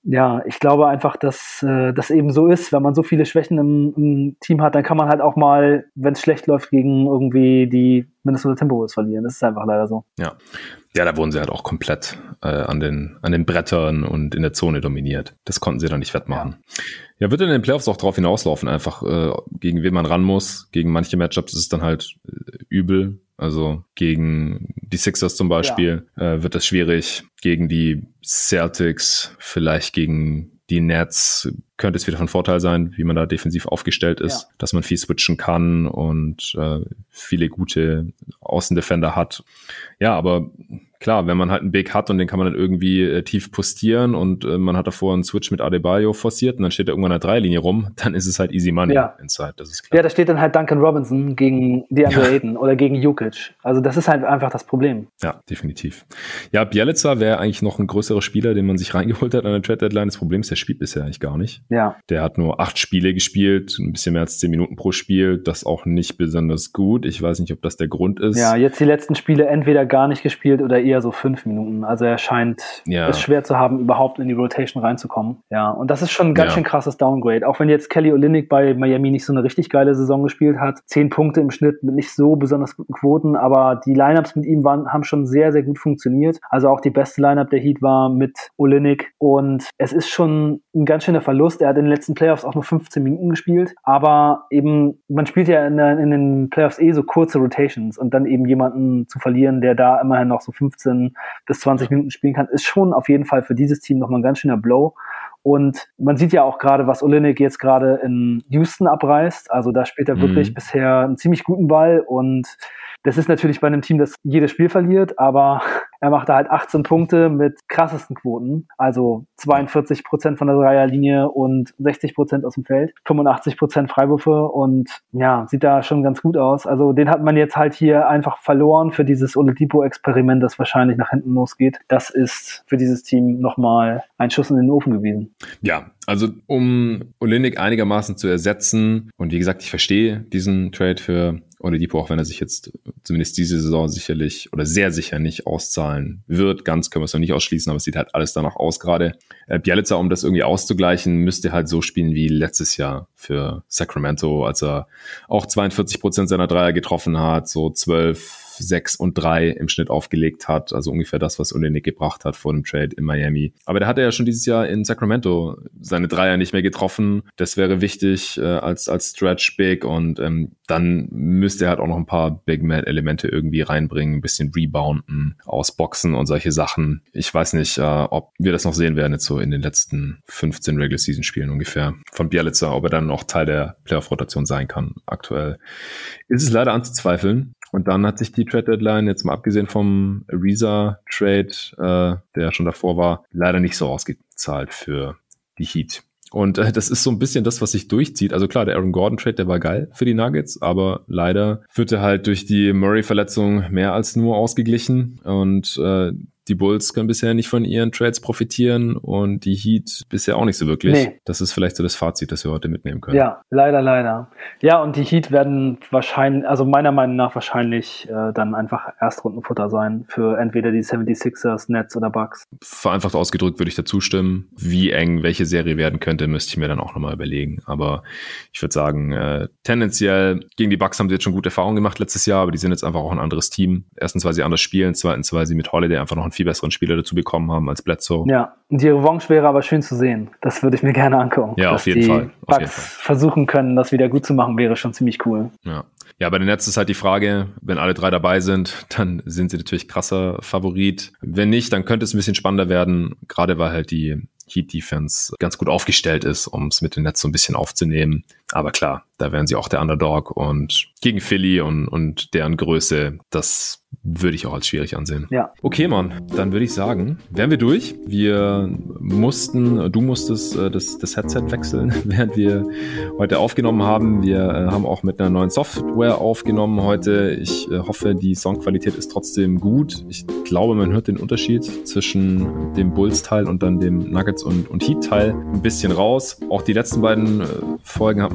Ja, ich glaube einfach, dass äh, das eben so ist, wenn man so viele Schwächen im, im Team hat, dann kann man halt auch mal, wenn es schlecht läuft, gegen irgendwie die Minnesota Timberwolves verlieren. Das ist einfach leider so. Ja. Ja, da wurden sie halt auch komplett äh, an den an den Brettern und in der Zone dominiert. Das konnten sie dann nicht wettmachen. Ja, ja wird in den Playoffs auch drauf hinauslaufen, einfach äh, gegen wen man ran muss. Gegen manche Matchups ist es dann halt äh, übel. Also gegen die Sixers zum Beispiel ja. äh, wird das schwierig. Gegen die Celtics, vielleicht gegen die Nets könnte es wieder von Vorteil sein, wie man da defensiv aufgestellt ist, ja. dass man viel switchen kann und äh, viele gute Außendefender hat. Ja, aber klar, wenn man halt einen Big hat und den kann man dann irgendwie äh, tief postieren und äh, man hat davor einen Switch mit Adebayo forciert und dann steht er irgendwann an der Dreilinie rum, dann ist es halt easy money ja. inside, das ist klar. Ja, da steht dann halt Duncan Robinson gegen DeAndre ja. Ayton oder gegen Jokic. Also das ist halt einfach das Problem. Ja, definitiv. Ja, Bjelica wäre eigentlich noch ein größerer Spieler, den man sich reingeholt hat an der Trade-Deadline. Das Problem ist, der spielt bisher eigentlich gar nicht. Ja. Der hat nur acht Spiele gespielt, ein bisschen mehr als zehn Minuten pro Spiel, das auch nicht besonders gut. Ich weiß nicht, ob das der Grund ist. Ja, jetzt die letzten Spiele entweder gar nicht gespielt oder eher so fünf Minuten. Also er scheint ja. es schwer zu haben, überhaupt in die Rotation reinzukommen. Ja, und das ist schon ein ganz ja. schön krasses Downgrade. Auch wenn jetzt Kelly Olynyk bei Miami nicht so eine richtig geile Saison gespielt hat. Zehn Punkte im Schnitt mit nicht so besonders guten Quoten, aber die Lineups mit ihm waren, haben schon sehr, sehr gut funktioniert. Also auch die beste Lineup der Heat war mit Olynyk und es ist schon ein ganz schöner Verlust. Er hat in den letzten Playoffs auch nur fünfzehn Minuten gespielt, aber eben, man spielt ja in, der, in den Playoffs eh so kurze Rotations und dann eben jemanden zu verlieren, der da immerhin noch so fünfzehn bis zwanzig Minuten spielen kann, ist schon auf jeden Fall für dieses Team nochmal ein ganz schöner Blow. Und man sieht ja auch gerade, was Olynyk jetzt gerade in Houston abreißt. Also da spielt er wirklich mhm. bisher einen ziemlich guten Ball und das ist natürlich bei einem Team, das jedes Spiel verliert, aber er macht da halt achtzehn Punkte mit krassesten Quoten. Also zweiundvierzig Prozent von der Dreierlinie und sechzig Prozent aus dem Feld, fünfundachtzig Prozent Freiwürfe und ja, sieht da schon ganz gut aus. Also den hat man jetzt halt hier einfach verloren für dieses Oladipo-Experiment, das wahrscheinlich nach hinten losgeht. Das ist für dieses Team nochmal ein Schuss in den Ofen gewesen. Ja, also um Olynyk einigermaßen zu ersetzen und wie gesagt, ich verstehe diesen Trade für Oladipo, auch wenn er sich jetzt zumindest diese Saison sicherlich oder sehr sicher nicht auszahlen wird. Ganz können wir es noch nicht ausschließen, aber es sieht halt alles danach aus gerade. Äh, Bjelica, um das irgendwie auszugleichen, müsste halt so spielen wie letztes Jahr für Sacramento, als er auch zweiundvierzig Prozent seiner Dreier getroffen hat, so zwölf, sechs und drei im Schnitt aufgelegt hat, also ungefähr das, was Olynyk gebracht hat vor dem Trade in Miami. Aber der hatte ja schon dieses Jahr in Sacramento seine Dreier nicht mehr getroffen. Das wäre wichtig äh, als als Stretch Big und ähm, dann müsste er halt auch noch ein paar Big Man Elemente irgendwie reinbringen, ein bisschen rebounden, ausboxen und solche Sachen. Ich weiß nicht, äh, ob wir das noch sehen werden jetzt so in den letzten fünfzehn Regular Season Spielen ungefähr von Bjelica, ob er dann auch Teil der Playoff-Rotation sein kann. Aktuell ist es leider anzuzweifeln. Und dann hat sich die Trade-Deadline, jetzt mal abgesehen vom Ariza-Trade, äh, der schon davor war, leider nicht so ausgezahlt für die Heat. Und äh, das ist so ein bisschen das, was sich durchzieht. Also klar, der Aaron Gordon-Trade, der war geil für die Nuggets, aber leider wird er halt durch die Murray-Verletzung mehr als nur ausgeglichen. Und äh, die Bulls können bisher nicht von ihren Trades profitieren und die Heat bisher auch nicht so wirklich. Nee. Das ist vielleicht so das Fazit, das wir heute mitnehmen können. Ja, leider, leider. Ja, und die Heat werden wahrscheinlich, also meiner Meinung nach wahrscheinlich äh, dann einfach Erstrundenfutter sein für entweder die seventy-sixers, Nets oder Bucks. Vereinfacht ausgedrückt würde ich dazu stimmen. Wie eng welche Serie werden könnte, müsste ich mir dann auch nochmal überlegen. Aber ich würde sagen, äh, tendenziell gegen die Bucks haben sie jetzt schon gute Erfahrungen gemacht letztes Jahr, aber die sind jetzt einfach auch ein anderes Team. Erstens, weil sie anders spielen, zweitens, weil sie mit Holiday einfach noch einen viel besseren Spieler dazu bekommen haben als Bledsoe. Ja, und die Revanche wäre aber schön zu sehen. Das würde ich mir gerne angucken. Ja, auf jeden die Fall. Auf Bucks jeden Fall. versuchen können, das wieder gut zu machen, wäre schon ziemlich cool. Ja. Ja, bei den Nets ist halt die Frage, wenn alle drei dabei sind, dann sind sie natürlich krasser Favorit. Wenn nicht, dann könnte es ein bisschen spannender werden, gerade weil halt die Heat-Defense ganz gut aufgestellt ist, um es mit den Nets so ein bisschen aufzunehmen. Aber klar, da wären sie auch der Underdog und gegen Philly und, und deren Größe, das würde ich auch als schwierig ansehen. Ja. Okay, Mann, dann würde ich sagen, wären wir durch. Wir mussten, du musstest äh, das, das Headset wechseln, während wir heute aufgenommen haben. Wir äh, haben auch mit einer neuen Software aufgenommen heute. Ich äh, hoffe, die Soundqualität ist trotzdem gut. Ich glaube, man hört den Unterschied zwischen dem Bulls-Teil und dann dem Nuggets- und, und Heat-Teil ein bisschen raus. Auch die letzten beiden äh, Folgen hat man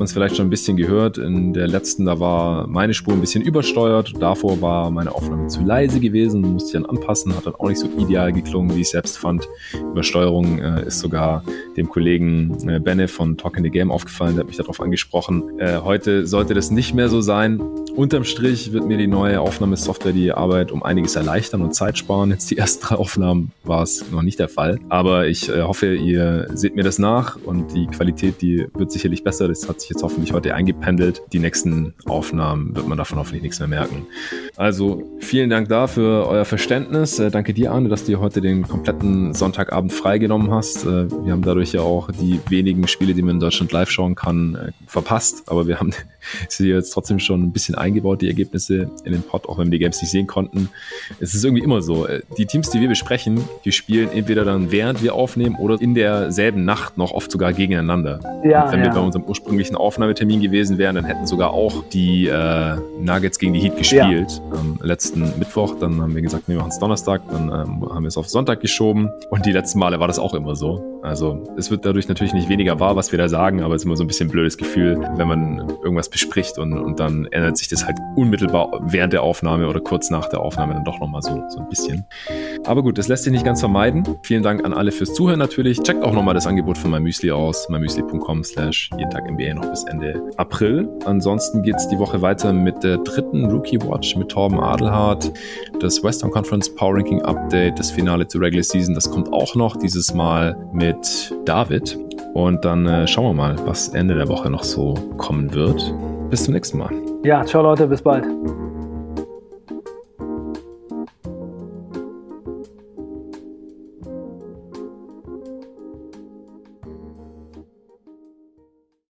es vielleicht schon ein bisschen gehört. In der letzten, da war meine Spur ein bisschen übersteuert. Davor war meine Aufnahme zu leise gewesen, musste ich dann anpassen, hat dann auch nicht so ideal geklungen, wie ich selbst fand. Übersteuerung äh, ist sogar dem Kollegen äh, Benne von Talking the Game aufgefallen, der hat mich darauf angesprochen. Äh, heute sollte das nicht mehr so sein. Unterm Strich wird mir die neue Aufnahmesoftware die Arbeit um einiges erleichtern und Zeit sparen. Jetzt die ersten drei Aufnahmen war es noch nicht der Fall. Aber ich äh, hoffe, ihr seht mir das nach und die Qualität, die wird sicherlich besser. Das hat sich jetzt hoffentlich heute eingependelt. Die nächsten Aufnahmen wird man davon hoffentlich nichts mehr merken. Also vielen Dank dafür euer Verständnis. Äh, danke dir, Arne, dass du heute den kompletten Sonntagabend freigenommen hast. Äh, wir haben dadurch ja auch die wenigen Spiele, die man in Deutschland live schauen kann, äh, verpasst. Aber wir haben sie jetzt trotzdem schon ein bisschen eingebaut, die Ergebnisse in den Pod, auch wenn wir die Games nicht sehen konnten. Es ist irgendwie immer so, die Teams, die wir besprechen, die spielen entweder dann während wir aufnehmen oder in derselben Nacht noch oft sogar gegeneinander. Ja, und wenn ja. wir bei unserem ursprünglichen Aufnahmetermin gewesen wären, dann hätten sogar auch die äh, Nuggets gegen die Heat gespielt ja. am letzten Mittwoch. Dann haben wir gesagt, nee, wir machen es Donnerstag, dann ähm, haben wir es auf Sonntag geschoben und die letzten Male war das auch immer so. Also es wird dadurch natürlich nicht weniger wahr, was wir da sagen, aber es ist immer so ein bisschen ein blödes Gefühl, wenn man irgendwas bespricht und, und dann ändert sich das halt unmittelbar während der Aufnahme oder kurz nach der Aufnahme dann doch nochmal so, so ein bisschen. Aber gut, das lässt sich nicht ganz vermeiden. Vielen Dank an alle fürs Zuhören natürlich. Checkt auch nochmal das Angebot von MyMüsli aus, mymüsli.com slash jeden Tag N B A noch bis Ende April. Ansonsten geht es die Woche weiter mit der dritten Rookie Watch mit Torben Adelhardt, das Western Conference Power Ranking Update, das Finale zur Regular Season, das kommt auch noch, dieses Mal mit David. Und dann äh, schauen wir mal, was Ende der Woche noch so kommen wird. Bis zum nächsten Mal. Ja, ciao Leute, bis bald.